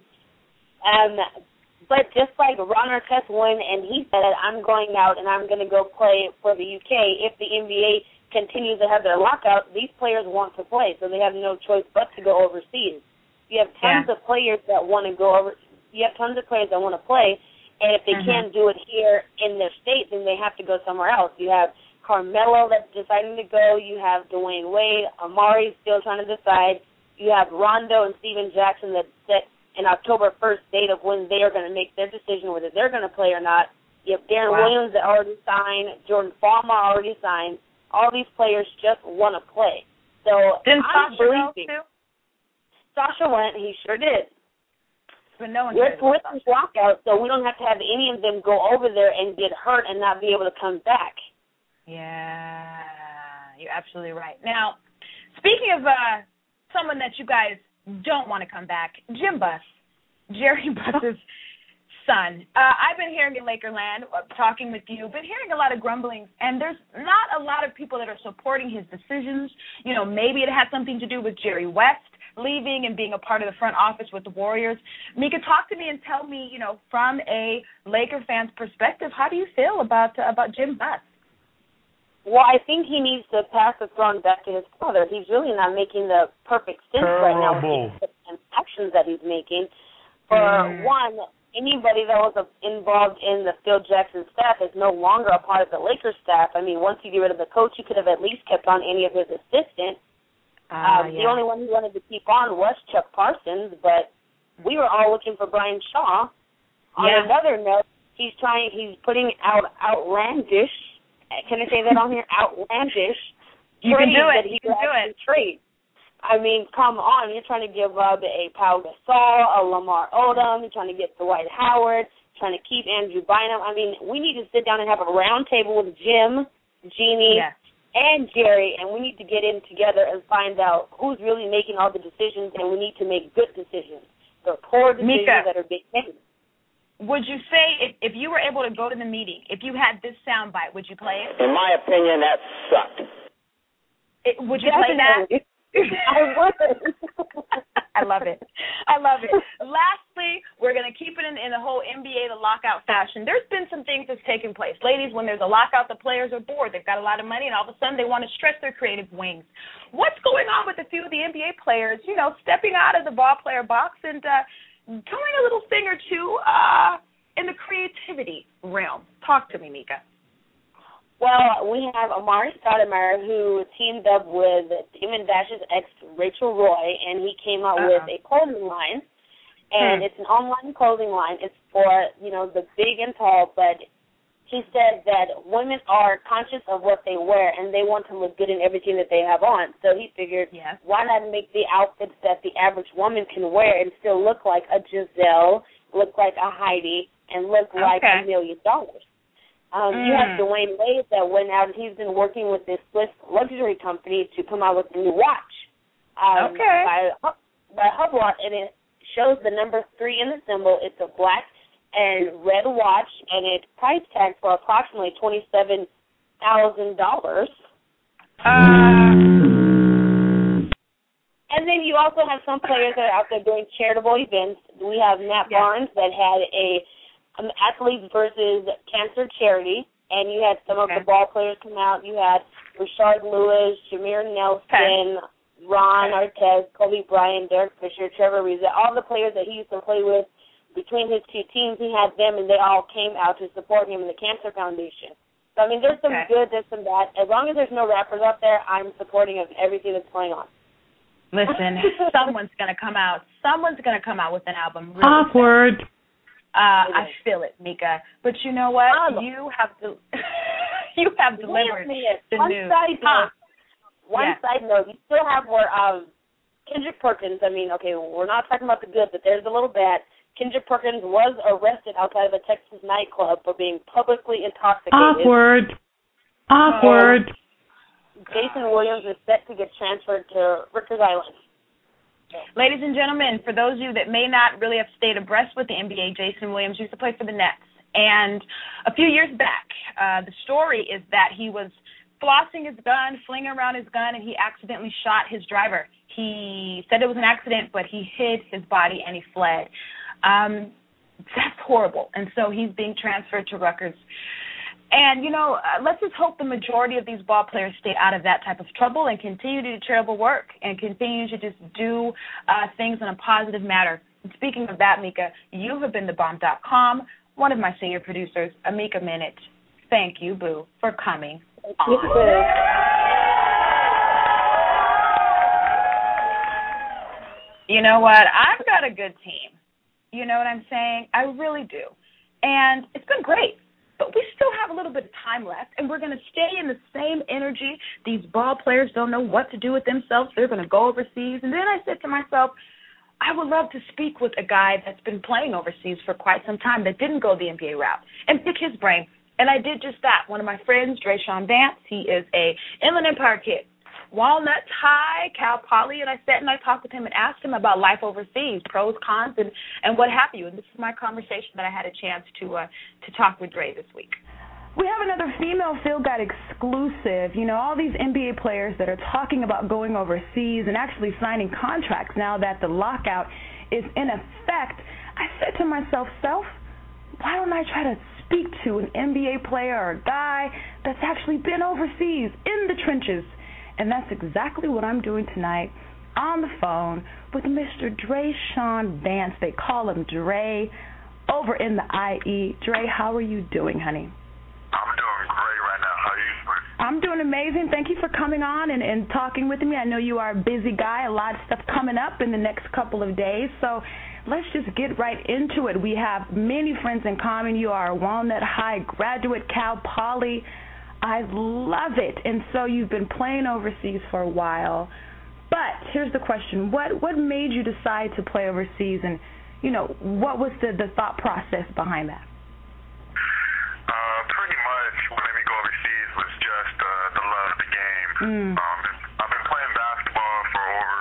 But just like Ron Artest went and he said, I'm going out and I'm going to go play for the UK. If the NBA continues to have their lockout, these players want to play, so they have no choice but to go overseas. You have tons of players that want to go over. You have tons of players that want to play, and if they can't do it here in their state, then they have to go somewhere else. You have Carmelo that's deciding to go. You have Dwayne Wade. Amari's still trying to decide. You have Rondo and Steven Jackson that set an October 1st date of when they are going to make their decision whether they're going to play or not. You have Darren Williams that already signed, Jordan Farmer already signed. All these players just want to play. So didn't I'm Sasha go believing. too? Sasha went. He sure did. But no one with this lockout, so we don't have to have any of them go over there and get hurt and not be able to come back. Yeah, you're absolutely right. Now, speaking of someone that you guys don't want to come back. Jim Buss, Jerry Buss's son. I've been hearing in Lakerland, talking with you, been hearing a lot of grumblings, and there's not a lot of people that are supporting his decisions. You know, maybe it had something to do with Jerry West leaving and being a part of the front office with the Warriors. Mika, talk to me and tell me, you know, from a Laker fan's perspective, how do you feel about Jim Buss? Well, I think he needs to pass the throne back to his father. He's really not making the perfect sense right now with the actions that he's making. For one, anybody that was involved in the Phil Jackson staff is no longer a part of the Lakers staff. I mean, once you get rid of the coach, you could have at least kept on any of his assistants. The only one who wanted to keep on was Chuck Parsons, but we were all looking for Brian Shaw. On another note, he's putting out outlandish, can I say that on here? Outlandish. You can do it. You can do it. Trade. I mean, come on. You're trying to give up a Pau Gasol, a Lamar Odom. You're trying to get Dwight Howard, trying to keep Andrew Bynum. I mean, we need to sit down and have a round table with Jim, Jeannie, and Jerry, and we need to get in together and find out who's really making all the decisions, and we need to make good decisions. The poor decisions that are being made. Would you say, if you were able to go to the meeting, if you had this soundbite, would you play it? In my opinion, that sucked. Would you play that? I would. I love it. I love it. Lastly, we're going to keep it in the whole NBA, the lockout fashion. There's been some things that's taken place. Ladies, when there's a lockout, the players are bored. They've got a lot of money, and all of a sudden they want to stretch their creative wings. What's going on with a few of the NBA players, you know, stepping out of the ball player box and doing a little thing or two in the creativity realm? Talk to me, Mika. Well, we have Amari Stoudemire, who teamed up with Damon Dash's ex, Rachel Roy, and he came out with a clothing line, and it's an online clothing line. It's for, you know, the big and tall, but he said that women are conscious of what they wear, and they want to look good in everything that they have on. So he figured, why not make the outfits that the average woman can wear and still look like a Giselle, look like a Heidi, and look like $1 million. You have Dwayne Wade that went out, and he's been working with this Swiss luxury company to come out with a new watch by Hublot, and it shows the number 3 in the symbol. It's a black and red watch, and it's price tagged for approximately $27,000. And then you also have some players that are out there doing charitable events. We have Matt Barnes that had an Athletes versus Cancer charity, and you had some of the ball players come out. You had Rashard Lewis, Jameer Nelson, Ron Artest, Kobe Bryant, Derek Fisher, Trevor Ariza, all the players that he used to play with. Between his two teams, he had them, and they all came out to support him in the Cancer Foundation. So, I mean, there's some good, there's some bad. As long as there's no rappers out there, I'm supporting of everything that's going on. Listen, someone's going to come out. Someone's going to come out with an album. Really Awkward. I feel it, Mika. But you know what? You have delivered the news. One side note, you still have where Kendrick Perkins, I mean, okay, we're not talking about the good, but there's a little bad. Kendrick Perkins was arrested outside of a Texas nightclub for being publicly intoxicated. Awkward. Jason Williams is set to get transferred to Rikers Island. Ladies and gentlemen, for those of you that may not really have stayed abreast with the NBA, Jason Williams used to play for the Nets. And a few years back, the story is that he was flossing his gun, flinging around his gun, and he accidentally shot his driver. He said it was an accident, but he hid his body and he fled. That's horrible. And so he's being transferred to Rutgers. And, you know, let's just hope the majority of these ball players stay out of that type of trouble and continue to do charitable work and continue to just do things in a positive manner. And speaking of that, Mika, you have been TheBomb.com, one of my senior producers, Amika Minute. Thank you, Boo, for coming on. You know what? I've got a good team. You know what I'm saying? I really do. And it's been great. But we still have a little bit of time left, and we're going to stay in the same energy. These ball players don't know what to do with themselves. They're going to go overseas. And then I said to myself, I would love to speak with a guy that's been playing overseas for quite some time that didn't go the NBA route and pick his brain. And I did just that. One of my friends, Drayshawn Vance, he is a Inland Empire kid. Walnut High, Cal Poly, and I sat and I talked with him and asked him about life overseas, pros, cons, and what have you. And this is my conversation that I had a chance to talk with Dre this week. We have another female Field Guide exclusive. You know, all these NBA players that are talking about going overseas and actually signing contracts now that the lockout is in effect. I said to myself, why don't I try to speak to an NBA player or a guy that's actually been overseas in the trenches? And that's exactly what I'm doing tonight on the phone with Mr. Dre'Shaun Vance. They call him Dre over in the IE. Dre, how are you doing, honey? I'm doing great right now. How are you doing? I'm doing amazing. Thank you for coming on and talking with me. I know you are a busy guy, a lot of stuff coming up in the next couple of days. So let's just get right into it. We have many friends in common. You are a Walnut High graduate, Cal Poly. I love it. And so you've been playing overseas for a while. But here's the question. What made you decide to play overseas? And, you know, what was the thought process behind that? Pretty much what made me go overseas was just the love of the game. I've been playing basketball for over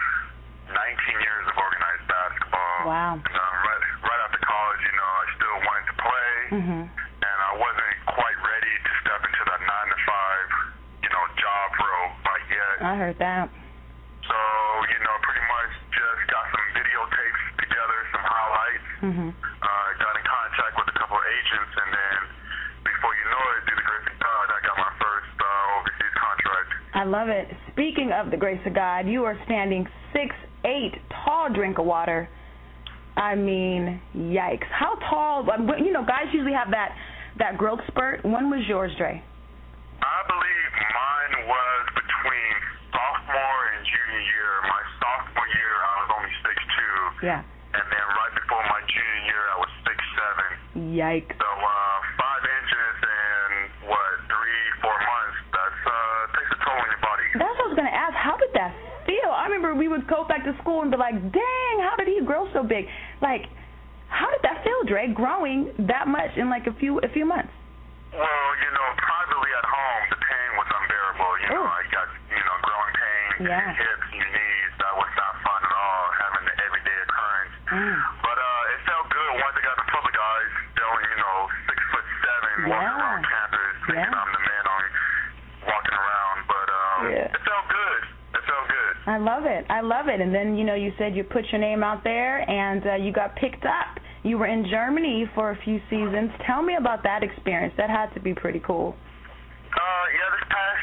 19 years of organized basketball. Wow. Right after college, you know, I still wanted to play, and I wasn't quite ready to step into that 9-to-5, you know, job role quite yet. I heard that. So, you know, pretty much just got some videotapes together, some highlights. Got in contact with a couple of agents, and then before you know it, through the grace of God, I got my first overseas contract. I love it. Speaking of the grace of God, you are standing 6'8", tall drink of water. I mean, yikes. How tall? You know, guys usually have that growth spurt. When was yours, Dre? I believe mine was between sophomore and junior year. My sophomore year, I was only 6'2". Yeah. And then right before my junior year, I was 6'7". Yikes. So 5 inches in, 3-4 months, that takes a toll on your body. That's what I was going to ask. How did that feel? I remember we would go back to school and be like, dang, how did he grow so big? Like, how did that feel, Dre, growing that much in like a few months? Well, you know, privately at home, the pain was unbearable. You know, I got, you know, growing pains in your hips and your knees. That was not fun at all, having the everyday occurrence. But it felt good once I got the public eyes, feeling, you know, 6'7", walking around campus, thinking I'm the man on walking around. But it felt good. It felt good. I love it. I love it. And then, you know, you said you put your name out there and you got picked up. You were in Germany for a few seasons. Tell me about that experience. That had to be pretty cool. Yeah, this past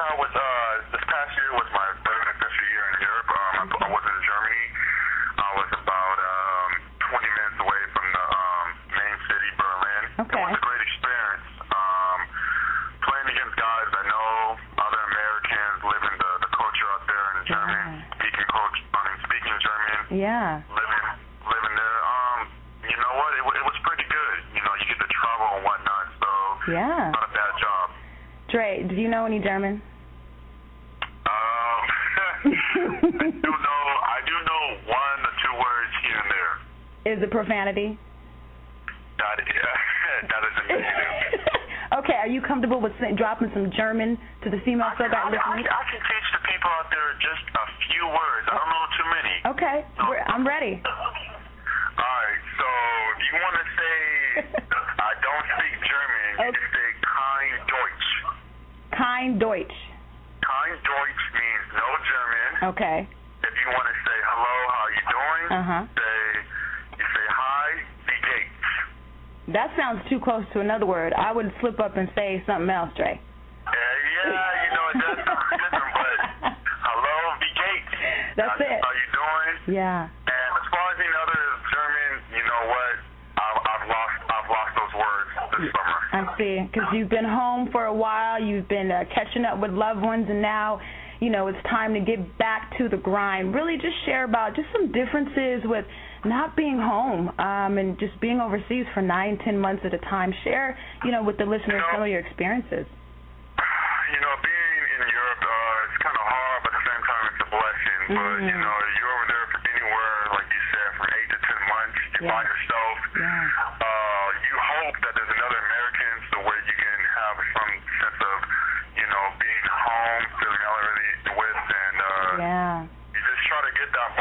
year was my third official year in Europe. I was in Germany. I was about 20 minutes away from the main city, Berlin. Okay. It was a great experience. Playing against guys I know, other Americans, living the culture out there in Germany, speaking German. Yeah. Living there. You know what? It was pretty good. You know, you get to travel and whatnot, so yeah. Not a bad job. Dre, do you know any German? I do know 1 or 2 words here and there. Is it profanity? That is a negative. Okay, are you comfortable with dropping some German to the female Field Guide listeners? I can teach the people out there just a few words. I don't know too many. Okay, I'm ready. All right, so if you want to say I don't speak German, you can say kein Deutsch. Kein Deutsch. Kein Deutsch means no German. Okay. If you want to say hello, how you doing? You say hi, wie geht's? That sounds too close to another word. I would slip up and say something else, Dre. Yeah, you know, it does sound different, but hello, wie geht's? That's it. How you doing? Yeah. And as far as any other German, you know what? I've lost those words this summer. I see, because you've been home for a while, you've been catching up with loved ones, and now, you know, it's time to get back to the grind. Really just share about just some differences with not being home and just being overseas for 9-10 months at a time. Share, you know, with the listeners some of your experiences. You know, being in Europe, it's kind of hard, but at the same time, it's a blessing. But, you know, you're over there for anywhere, like you said, from 8 to 10 months. You're by yourself. You hope that there's another American so where you can have some sense of, you know, being home, feeling already the way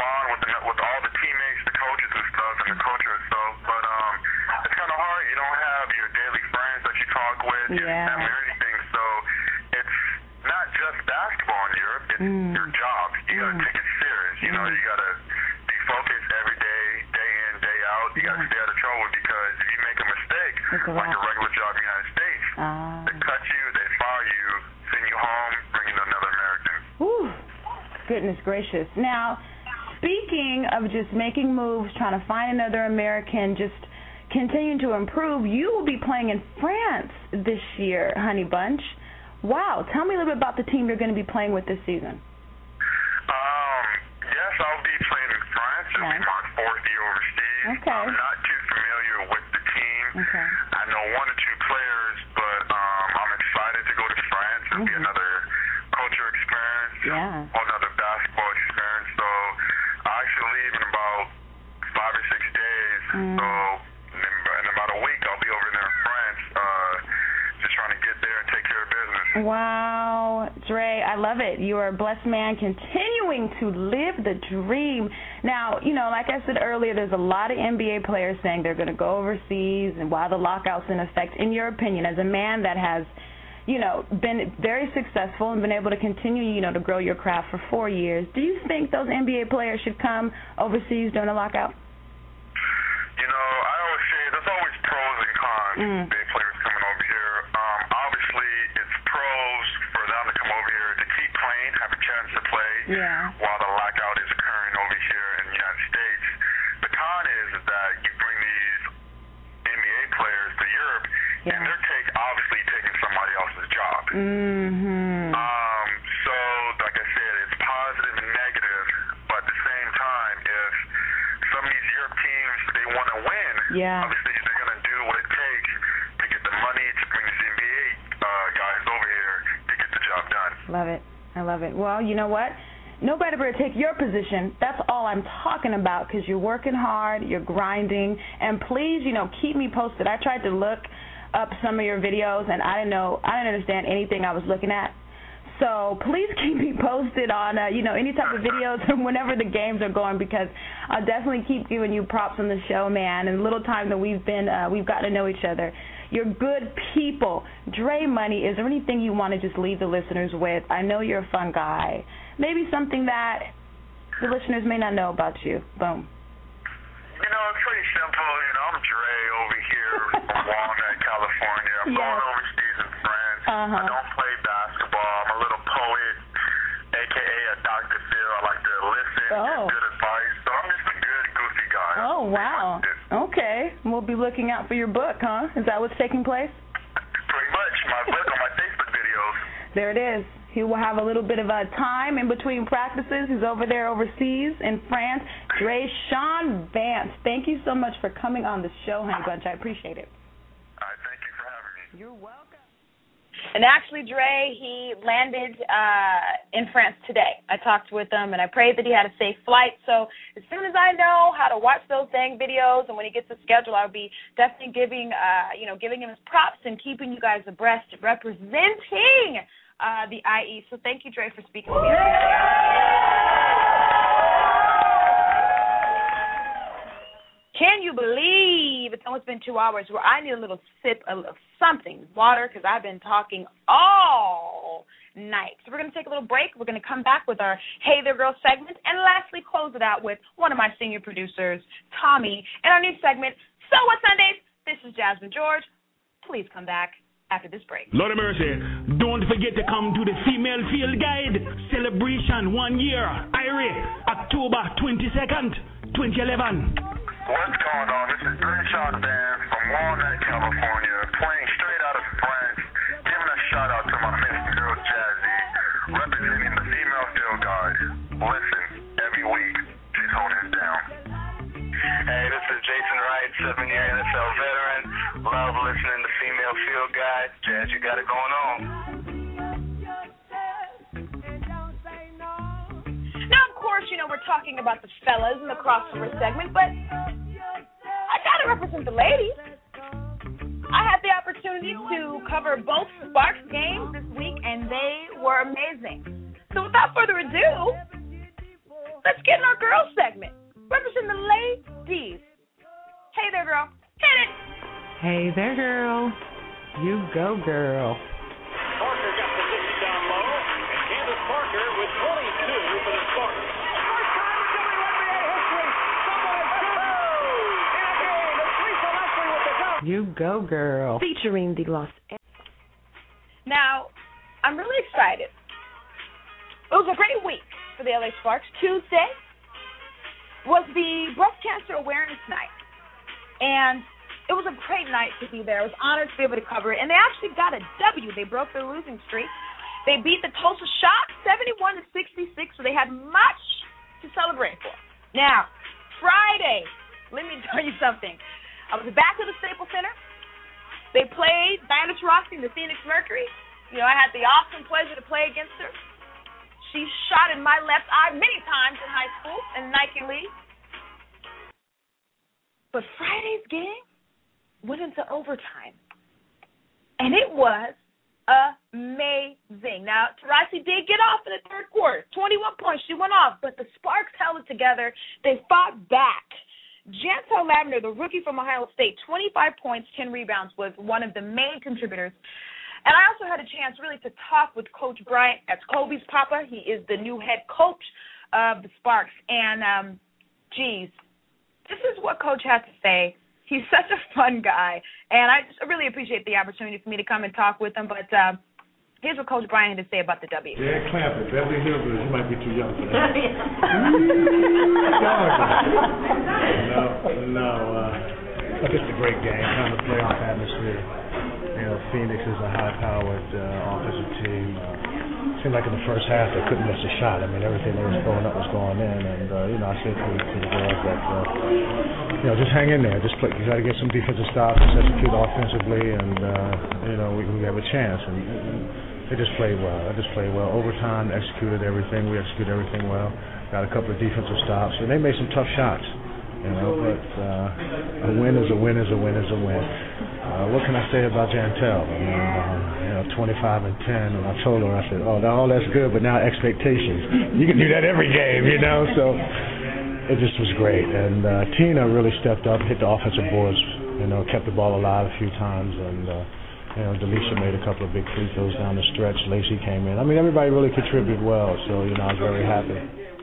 bond with all the teammates, the coaches and stuff, and the culture itself. But it's kind of hard. You don't have your daily friends that you talk with, your family or anything. So it's not just basketball in Europe. It's your job. You got to take it serious. You know, you got to be focused every day, day in, day out. You got to stay out of trouble because if you make a mistake, like a regular job in the United States, they cut you, they fire you, send you home, bring in another American. Whew. Goodness gracious. Now, speaking of just making moves, trying to find another American, just continuing to improve, you will be playing in France this year, Honey Bunch. Wow. Tell me a little bit about the team you're going to be playing with this season. Yes, I'll be playing in France. It'll be my 4th year overseas. Okay. I'm not too familiar with the team. Okay. I know 1 or 2 players, but I'm excited to go to France. It'll be another culture experience, another basketball experience. So I actually leave in about 5 or 6 days. So in about a week, I'll be over there in France, just trying to get there and take care of business. Wow, Dre, I love it. You are a blessed man continuing to live the dream. Now, you know, like I said earlier, there's a lot of NBA players saying they're going to go overseas and while the lockout's in effect. In your opinion, as a man that has, you know, been very successful and been able to continue, you know, to grow your craft for 4 years, do you think those NBA players should come overseas during the lockout? You know, I always say there's always pros and cons. NBA players coming over here. Obviously, it's pros for them to come over here to keep playing, have a chance to play while the lockout is occurring over here in the United States. The con is that you bring these NBA players to Europe, and they're obviously taking somebody else's job. So, like I said, it's positive and negative, but at the same time, if some of these Europe teams, they want to win, obviously they're going to do what it takes to get the money to bring these NBA guys over here to get the job done. Love it. I love it. Well, you know what? Nobody better take your position. That's all I'm talking about because you're working hard, you're grinding, and please, you know, keep me posted. I tried to look up some of your videos, and I didn't understand anything I was looking at. So please keep me posted on, you know, any type of videos whenever the games are going because I'll definitely keep giving you props on the show, man. And the little time that we've gotten to know each other. You're good people. Dre Money, is there anything you want to just leave the listeners with? I know you're a fun guy. Maybe something that the listeners may not know about you. Boom. You know, it's pretty simple. You know, I'm Dre over here from Walnut, California. I'm going overseas in France. I don't play basketball. I'm a little poet, a.k.a. a Dr. Phil. I like to listen, give good advice. So I'm just a good, goofy guy. Oh, wow. Okay. We'll be looking out for your book, huh? Is that what's taking place? Pretty much. My book on my Facebook videos. There it is. He will have a little bit of a time in between practices. He's over there overseas in France. Dre'Shaun Vance, thank you so much for coming on the show, Honey Bunch. I appreciate it. All right, thank you for having me. You're welcome. And actually, Dre, he landed in France today. I talked with him, and I prayed that he had a safe flight. So as soon as I know how to watch those dang videos, and when he gets the schedule, I'll be definitely giving him his props and keeping you guys abreast, representing the IE. So thank you, Dre, for speaking to me. Can you believe it's almost been 2 hours where I need a little sip of something, water, because I've been talking all night. So we're going to take a little break. We're going to come back with our Hey There Girl segment, and lastly close it out with one of my senior producers, Tommy, and our new segment, So What Sundays? This is Jasmine George. Please come back after this break. Lord of mercy, don't forget to come to the Female Field Guide celebration 1 year, IRA, October 22nd, 2011. What's going on? This is Dre'Shaun Vance from Walnut, California, playing straight out of France, giving a shout out to my Miss Girl Jazzy, representing the Female Field Guide. Listen, every week, she's holding it down. Hey, this is Jason Wright, 7-year NFL veteran. Love listening to Female Field Guide. Jazz, you got it going on. Now, of course, you know, we're talking about the fellas in the crossover segment, but I got to represent the ladies. I had the opportunity to cover both Sparks games this week, and they were amazing. So without further ado, let's get in our girls segment. Representing the ladies. Hey there, girl. Hit it. Hey there, girl. You go, girl. Parker got the 50 down low, and Candace Parker with 22 for the Sparks. First time in WNBA history, someone has gotten in a game. It's Lisa Leslie with the dunk. You go, girl. Featuring the Los Angeles. Now, I'm really excited. It was a great week for the LA Sparks. Tuesday was the Breast Cancer Awareness Night, and it was a great night to be there. I was honored to be able to cover it, and they actually got a W. They broke their losing streak. They beat the Tulsa Shock 71-66, so they had much to celebrate for. Now, Friday, let me tell you something. I was back at the Staples Center. They played Diana Taurasi, the Phoenix Mercury. You know, I had the awesome pleasure to play against her. She shot in my left eye many times in high school in the Nike League. But Friday's game went into overtime, and it was amazing. Now, Taurasi did get off in the third quarter, 21 points. She went off, but the Sparks held it together. They fought back. Jantel Lavender, the rookie from Ohio State, 25 points, 10 rebounds, was one of the main contributors. And I also had a chance really to talk with Coach Bryant. That's Kobe's papa. He is the new head coach of the Sparks. And, geez, this is what Coach had to say. He's such a fun guy, and I just really appreciate the opportunity for me to come and talk with him. But here's what Coach Bryant had to say about the W. Dan Clampett, Beverly Hills, you might be too young for that. Look, it's a great game, kind of playoff atmosphere. You know, Phoenix is a high-powered offensive team. Seemed like in the first half they couldn't miss a shot. I mean, everything they was throwing up was going in, and you know, I said to the girls that you know, just hang in there, just play. You got to get some defensive stops, just execute offensively, and you know, we have a chance. And they just played well. They just played well. Overtime, executed everything. We executed everything well. Got a couple of defensive stops, and they made some tough shots. You know, but a win is a win is a win is a win. What can I say about Jantel? I mean, you know, 25 and 10, and I told her, I said, oh, that's good, but now expectations. You can do that every game, you know, so it just was great. And Tina really stepped up, hit the offensive boards, you know, kept the ball alive a few times, and, you know, Delisha made a couple of big free throws down the stretch. Lacey came in. I mean, everybody really contributed well, so, you know, I was very happy.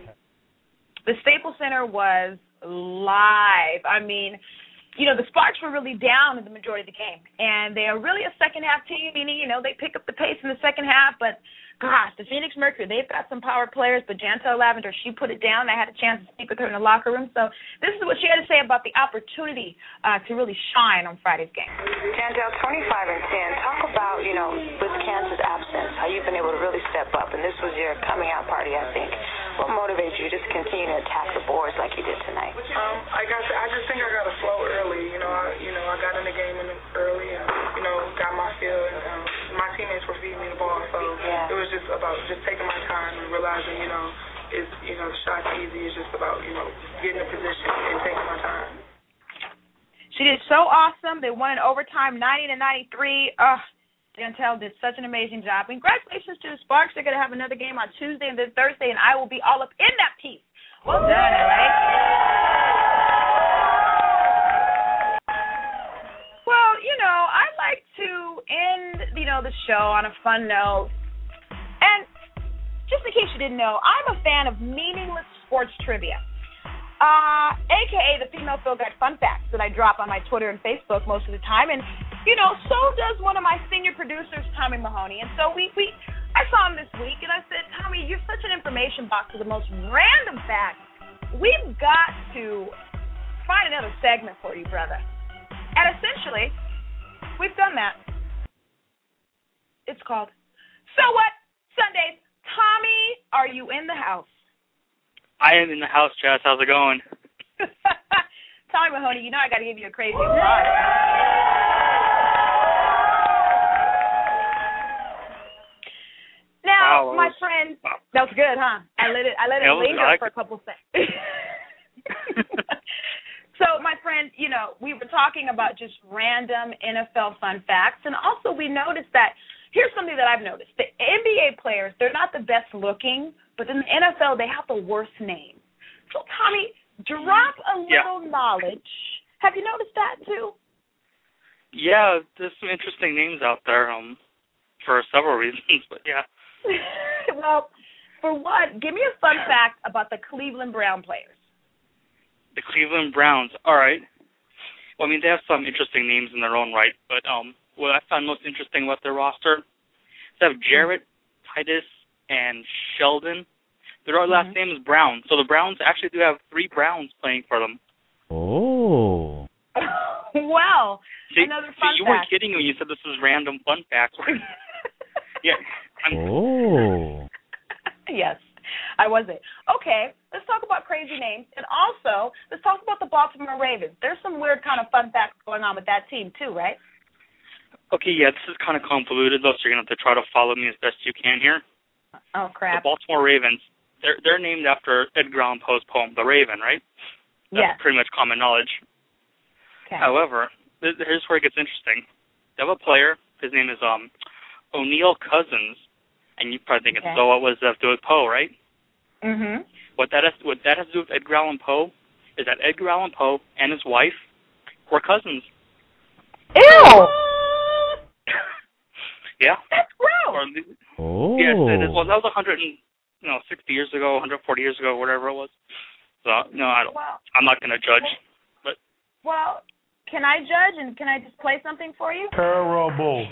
The Staples Center was live. I mean, you know, the Sparks were really down in the majority of the game, and they are really a second-half team, meaning, you know, they pick up the pace in the second half, but, gosh, the Phoenix Mercury, they've got some power players, but Jantel Lavender, she put it down. I had a chance to speak with her in the locker room, so this is what she had to say about the opportunity to really shine on Friday's game. Jantel, 25 and 10, talk about, you know, with Cancer's absence, how you've been able to really step up, and this was your coming-out party, I think. What motivates you to just continue to attack the boards like you did tonight? I just think I got to flow early. I got in the game early and, got my feel. And my teammates were feeding me the ball. So it was just about just taking my time and realizing, the shot's easy. It's just about, getting in position and taking my time. She did so awesome. They won in overtime, 90-93. Jantel did such an amazing job. Congratulations to the Sparks. They're going to have another game on Tuesday and then Thursday, and I will be all up in that piece. Well done, LA. Well, I like to end, the show on a fun note. And just in case you didn't know, I'm a fan of meaningless sports trivia. A.K.A. the Female Field Guide Fun Facts that I drop on my Twitter and Facebook most of the time. And, so does one of my senior producers, Tommy Mahoney. And so I saw him this week, and I said, Tommy, you're such an information box with the most random facts. We've got to find another segment for you, brother. And essentially, we've done that. It's called So What Sundays. Tommy, are you in the house? I am in the house, Jess. How's it going? Tommy Mahoney, I got to give you a crazy applause. Now, my friend, that was good, huh? I let it linger for a couple seconds. So, my friend, we were talking about just random NFL fun facts, and also we noticed that here's something that I've noticed. The NBA players, they're not the best looking, but in the NFL, they have the worst name. So, Tommy, drop a little knowledge. Have you noticed that, too? Yeah, there's some interesting names out there for several reasons, but yeah. Well, for one, give me a fun fact about the Cleveland Brown players. The Cleveland Browns, all right. Well, I mean, they have some interesting names in their own right, but what I found most interesting about their roster is they have Jarrett, Titus, and Sheldon. Their last name is Brown, so the Browns actually do have 3 Browns playing for them. Oh. Well, see, another fun you fact. weren't kidding when you said this was random fun facts. Yeah. Oh. Yes, I wasn't. Okay, let's talk about crazy names. And also, let's talk about the Baltimore Ravens. There's some weird kind of fun facts going on with that team, too, right? Okay, yeah, this is kind of convoluted, though, so you're going to have to try to follow me as best you can here. Oh, crap. The Baltimore Ravens, they're named after Edgar Allan Poe's poem, The Raven, right? That's pretty much common knowledge. Okay. However, here's where it gets interesting. They have a player. His name is O'Neal Cousins, and you probably think, so what does that have to do with Poe, right? Mm-hmm. What that has to do with Edgar Allan Poe is that Edgar Allan Poe and his wife were cousins. Ew! Yeah. That's gross. Oh. Yes, it is. Well, that was 160 years ago, 140 years ago, whatever it was. So, no, I'm not going to judge. But well, can I judge and can I just play something for you? Terrible.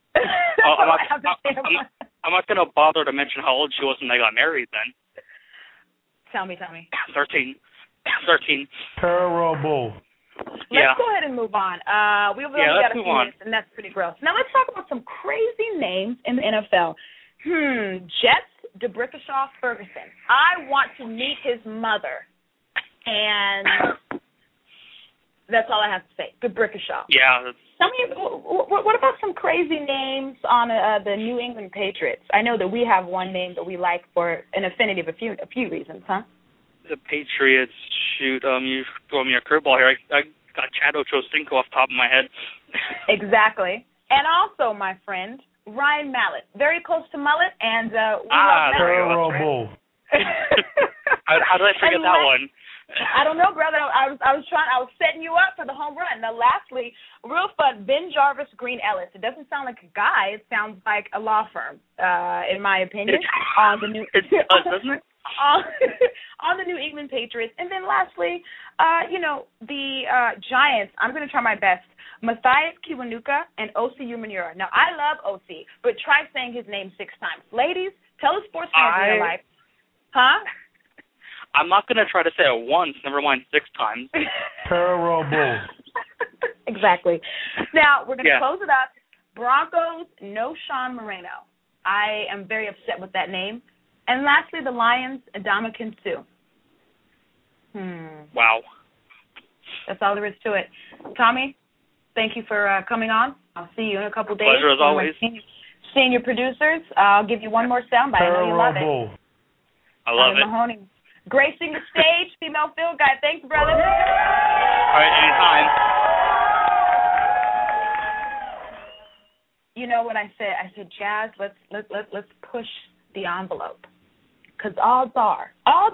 I'm not going to bother to mention how old she was when they got married then. Tell me. 13. Terrible. Let's go ahead and move on. We've only got a few minutes, and that's pretty gross. Now let's talk about some crazy names in the NFL. Jets DeBrickashaw Ferguson. I want to meet his mother, and that's all I have to say. DeBrickashaw. Yeah. Tell me, what about some crazy names on the New England Patriots? I know that we have one name that we like for an affinity of a few reasons, huh? The Patriots, shoot, you throw me a curveball here. I got Chad Ochocinco off the top of my head. Exactly. And also, my friend, Ryan Mallett. Very close to Mullet, and we love terrible. How did I forget that one? I don't know, brother. I was setting you up for the home run. Now, lastly, real fun, Ben Jarvis Green Ellis. It doesn't sound like a guy. It sounds like a law firm, in my opinion. On the new, doesn't it? On the New England Patriots. And then lastly, the Giants, I'm going to try my best. Mathias Kiwanuka and O.C. Umenyiora. Now, I love O.C., but try saying his name 6 times. Ladies, tell the sports fans in your life. Huh? I'm not going to try to say it once, never mind 6 times. Terrible. Exactly. Now, we're going to close it up. Broncos, no Sean Moreno. I am very upset with that name. And lastly, the Lions, Ndamukong Suh. Wow. That's all there is to it. Tommy, thank you for coming on. I'll see you in a couple days. Pleasure as always. Senior producers, I'll give you one more soundbite. I know you love it. I love it. Mahoney. Gracing the stage, female field guy. Thanks, brother. All right, anytime. You know what I said? I said, Jazz, let's push the envelope. Because odds are,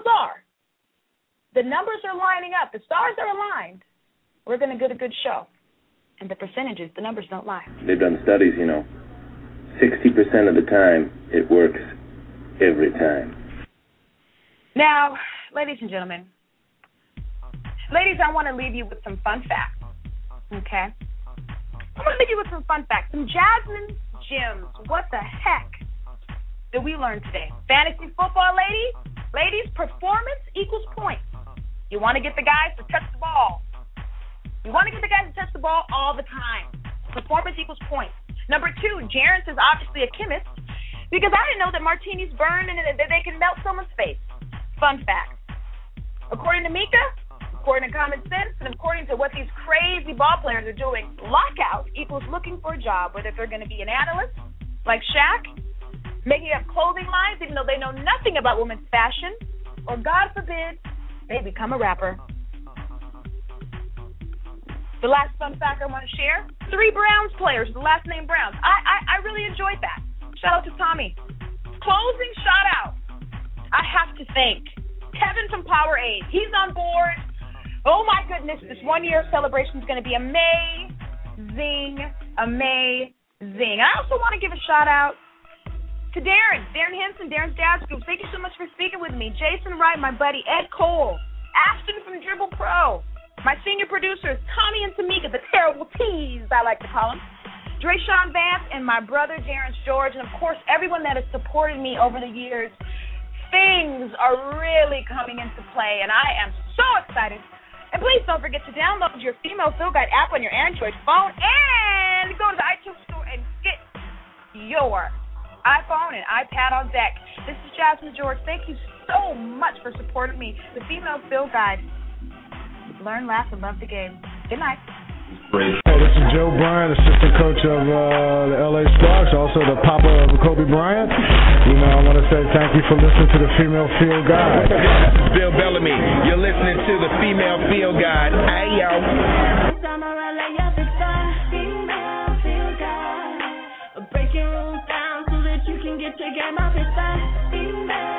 the numbers are lining up. The stars are aligned. We're going to get a good show. And the percentages, the numbers don't lie. They've done studies, 60% of the time, it works every time. Now, ladies and gentlemen, I want to leave you with some fun facts, okay? I want to leave you with some fun facts, some Jasmine gems. What the heck did we learn today? Fantasy football, ladies, performance equals points. You want to get the guys to touch the ball. You want to get the guys to touch the ball all the time. Performance equals points. Number 2, Jarence is obviously a chemist because I didn't know that martinis burn and that they can melt someone's face. Fun fact. According to Mika, according to common sense, and according to what these crazy ball players are doing, lockout equals looking for a job, whether they're going to be an analyst, like Shaq, making up clothing lines even though they know nothing about women's fashion, or God forbid, they become a rapper. The last fun fact I want to share, 3 Browns players, the last name Browns. I really enjoyed that. Shout out to Tommy. Closing shout out. I have to thank Kevin from Powerade. He's on board. Oh, my goodness. This 1 year celebration is going to be amazing. I also want to give a shout-out to Darren Henson, Darren's Dad's Group. Thank you so much for speaking with me. Jason Wright, my buddy, Ed Cole, Ashton from Dribble Pro, my senior producers, Tommy and Tamika, the terrible T's, I like to call them, Drayshawn Vance, and my brother, Terrence George, and, of course, everyone that has supported me over the years. Things are really coming into play, and I am so excited. And please don't forget to download your Female Field Guide app on your Android phone and go to the iTunes store and get your iPhone and iPad on deck. This is Jasmine George. Thank you so much for supporting me. The Female Field Guide. Learn, laugh, and love the game. Good night. Hey, this is Joe Bryant, assistant coach of the LA Sparks, also the papa of Kobe Bryant. I want to say thank you for listening to the Female Field Guide. This is Bill Bellamy. You're listening to the Female Field Guide. Hey, yo. Breaking rules down so that you can get your game off. It's the Female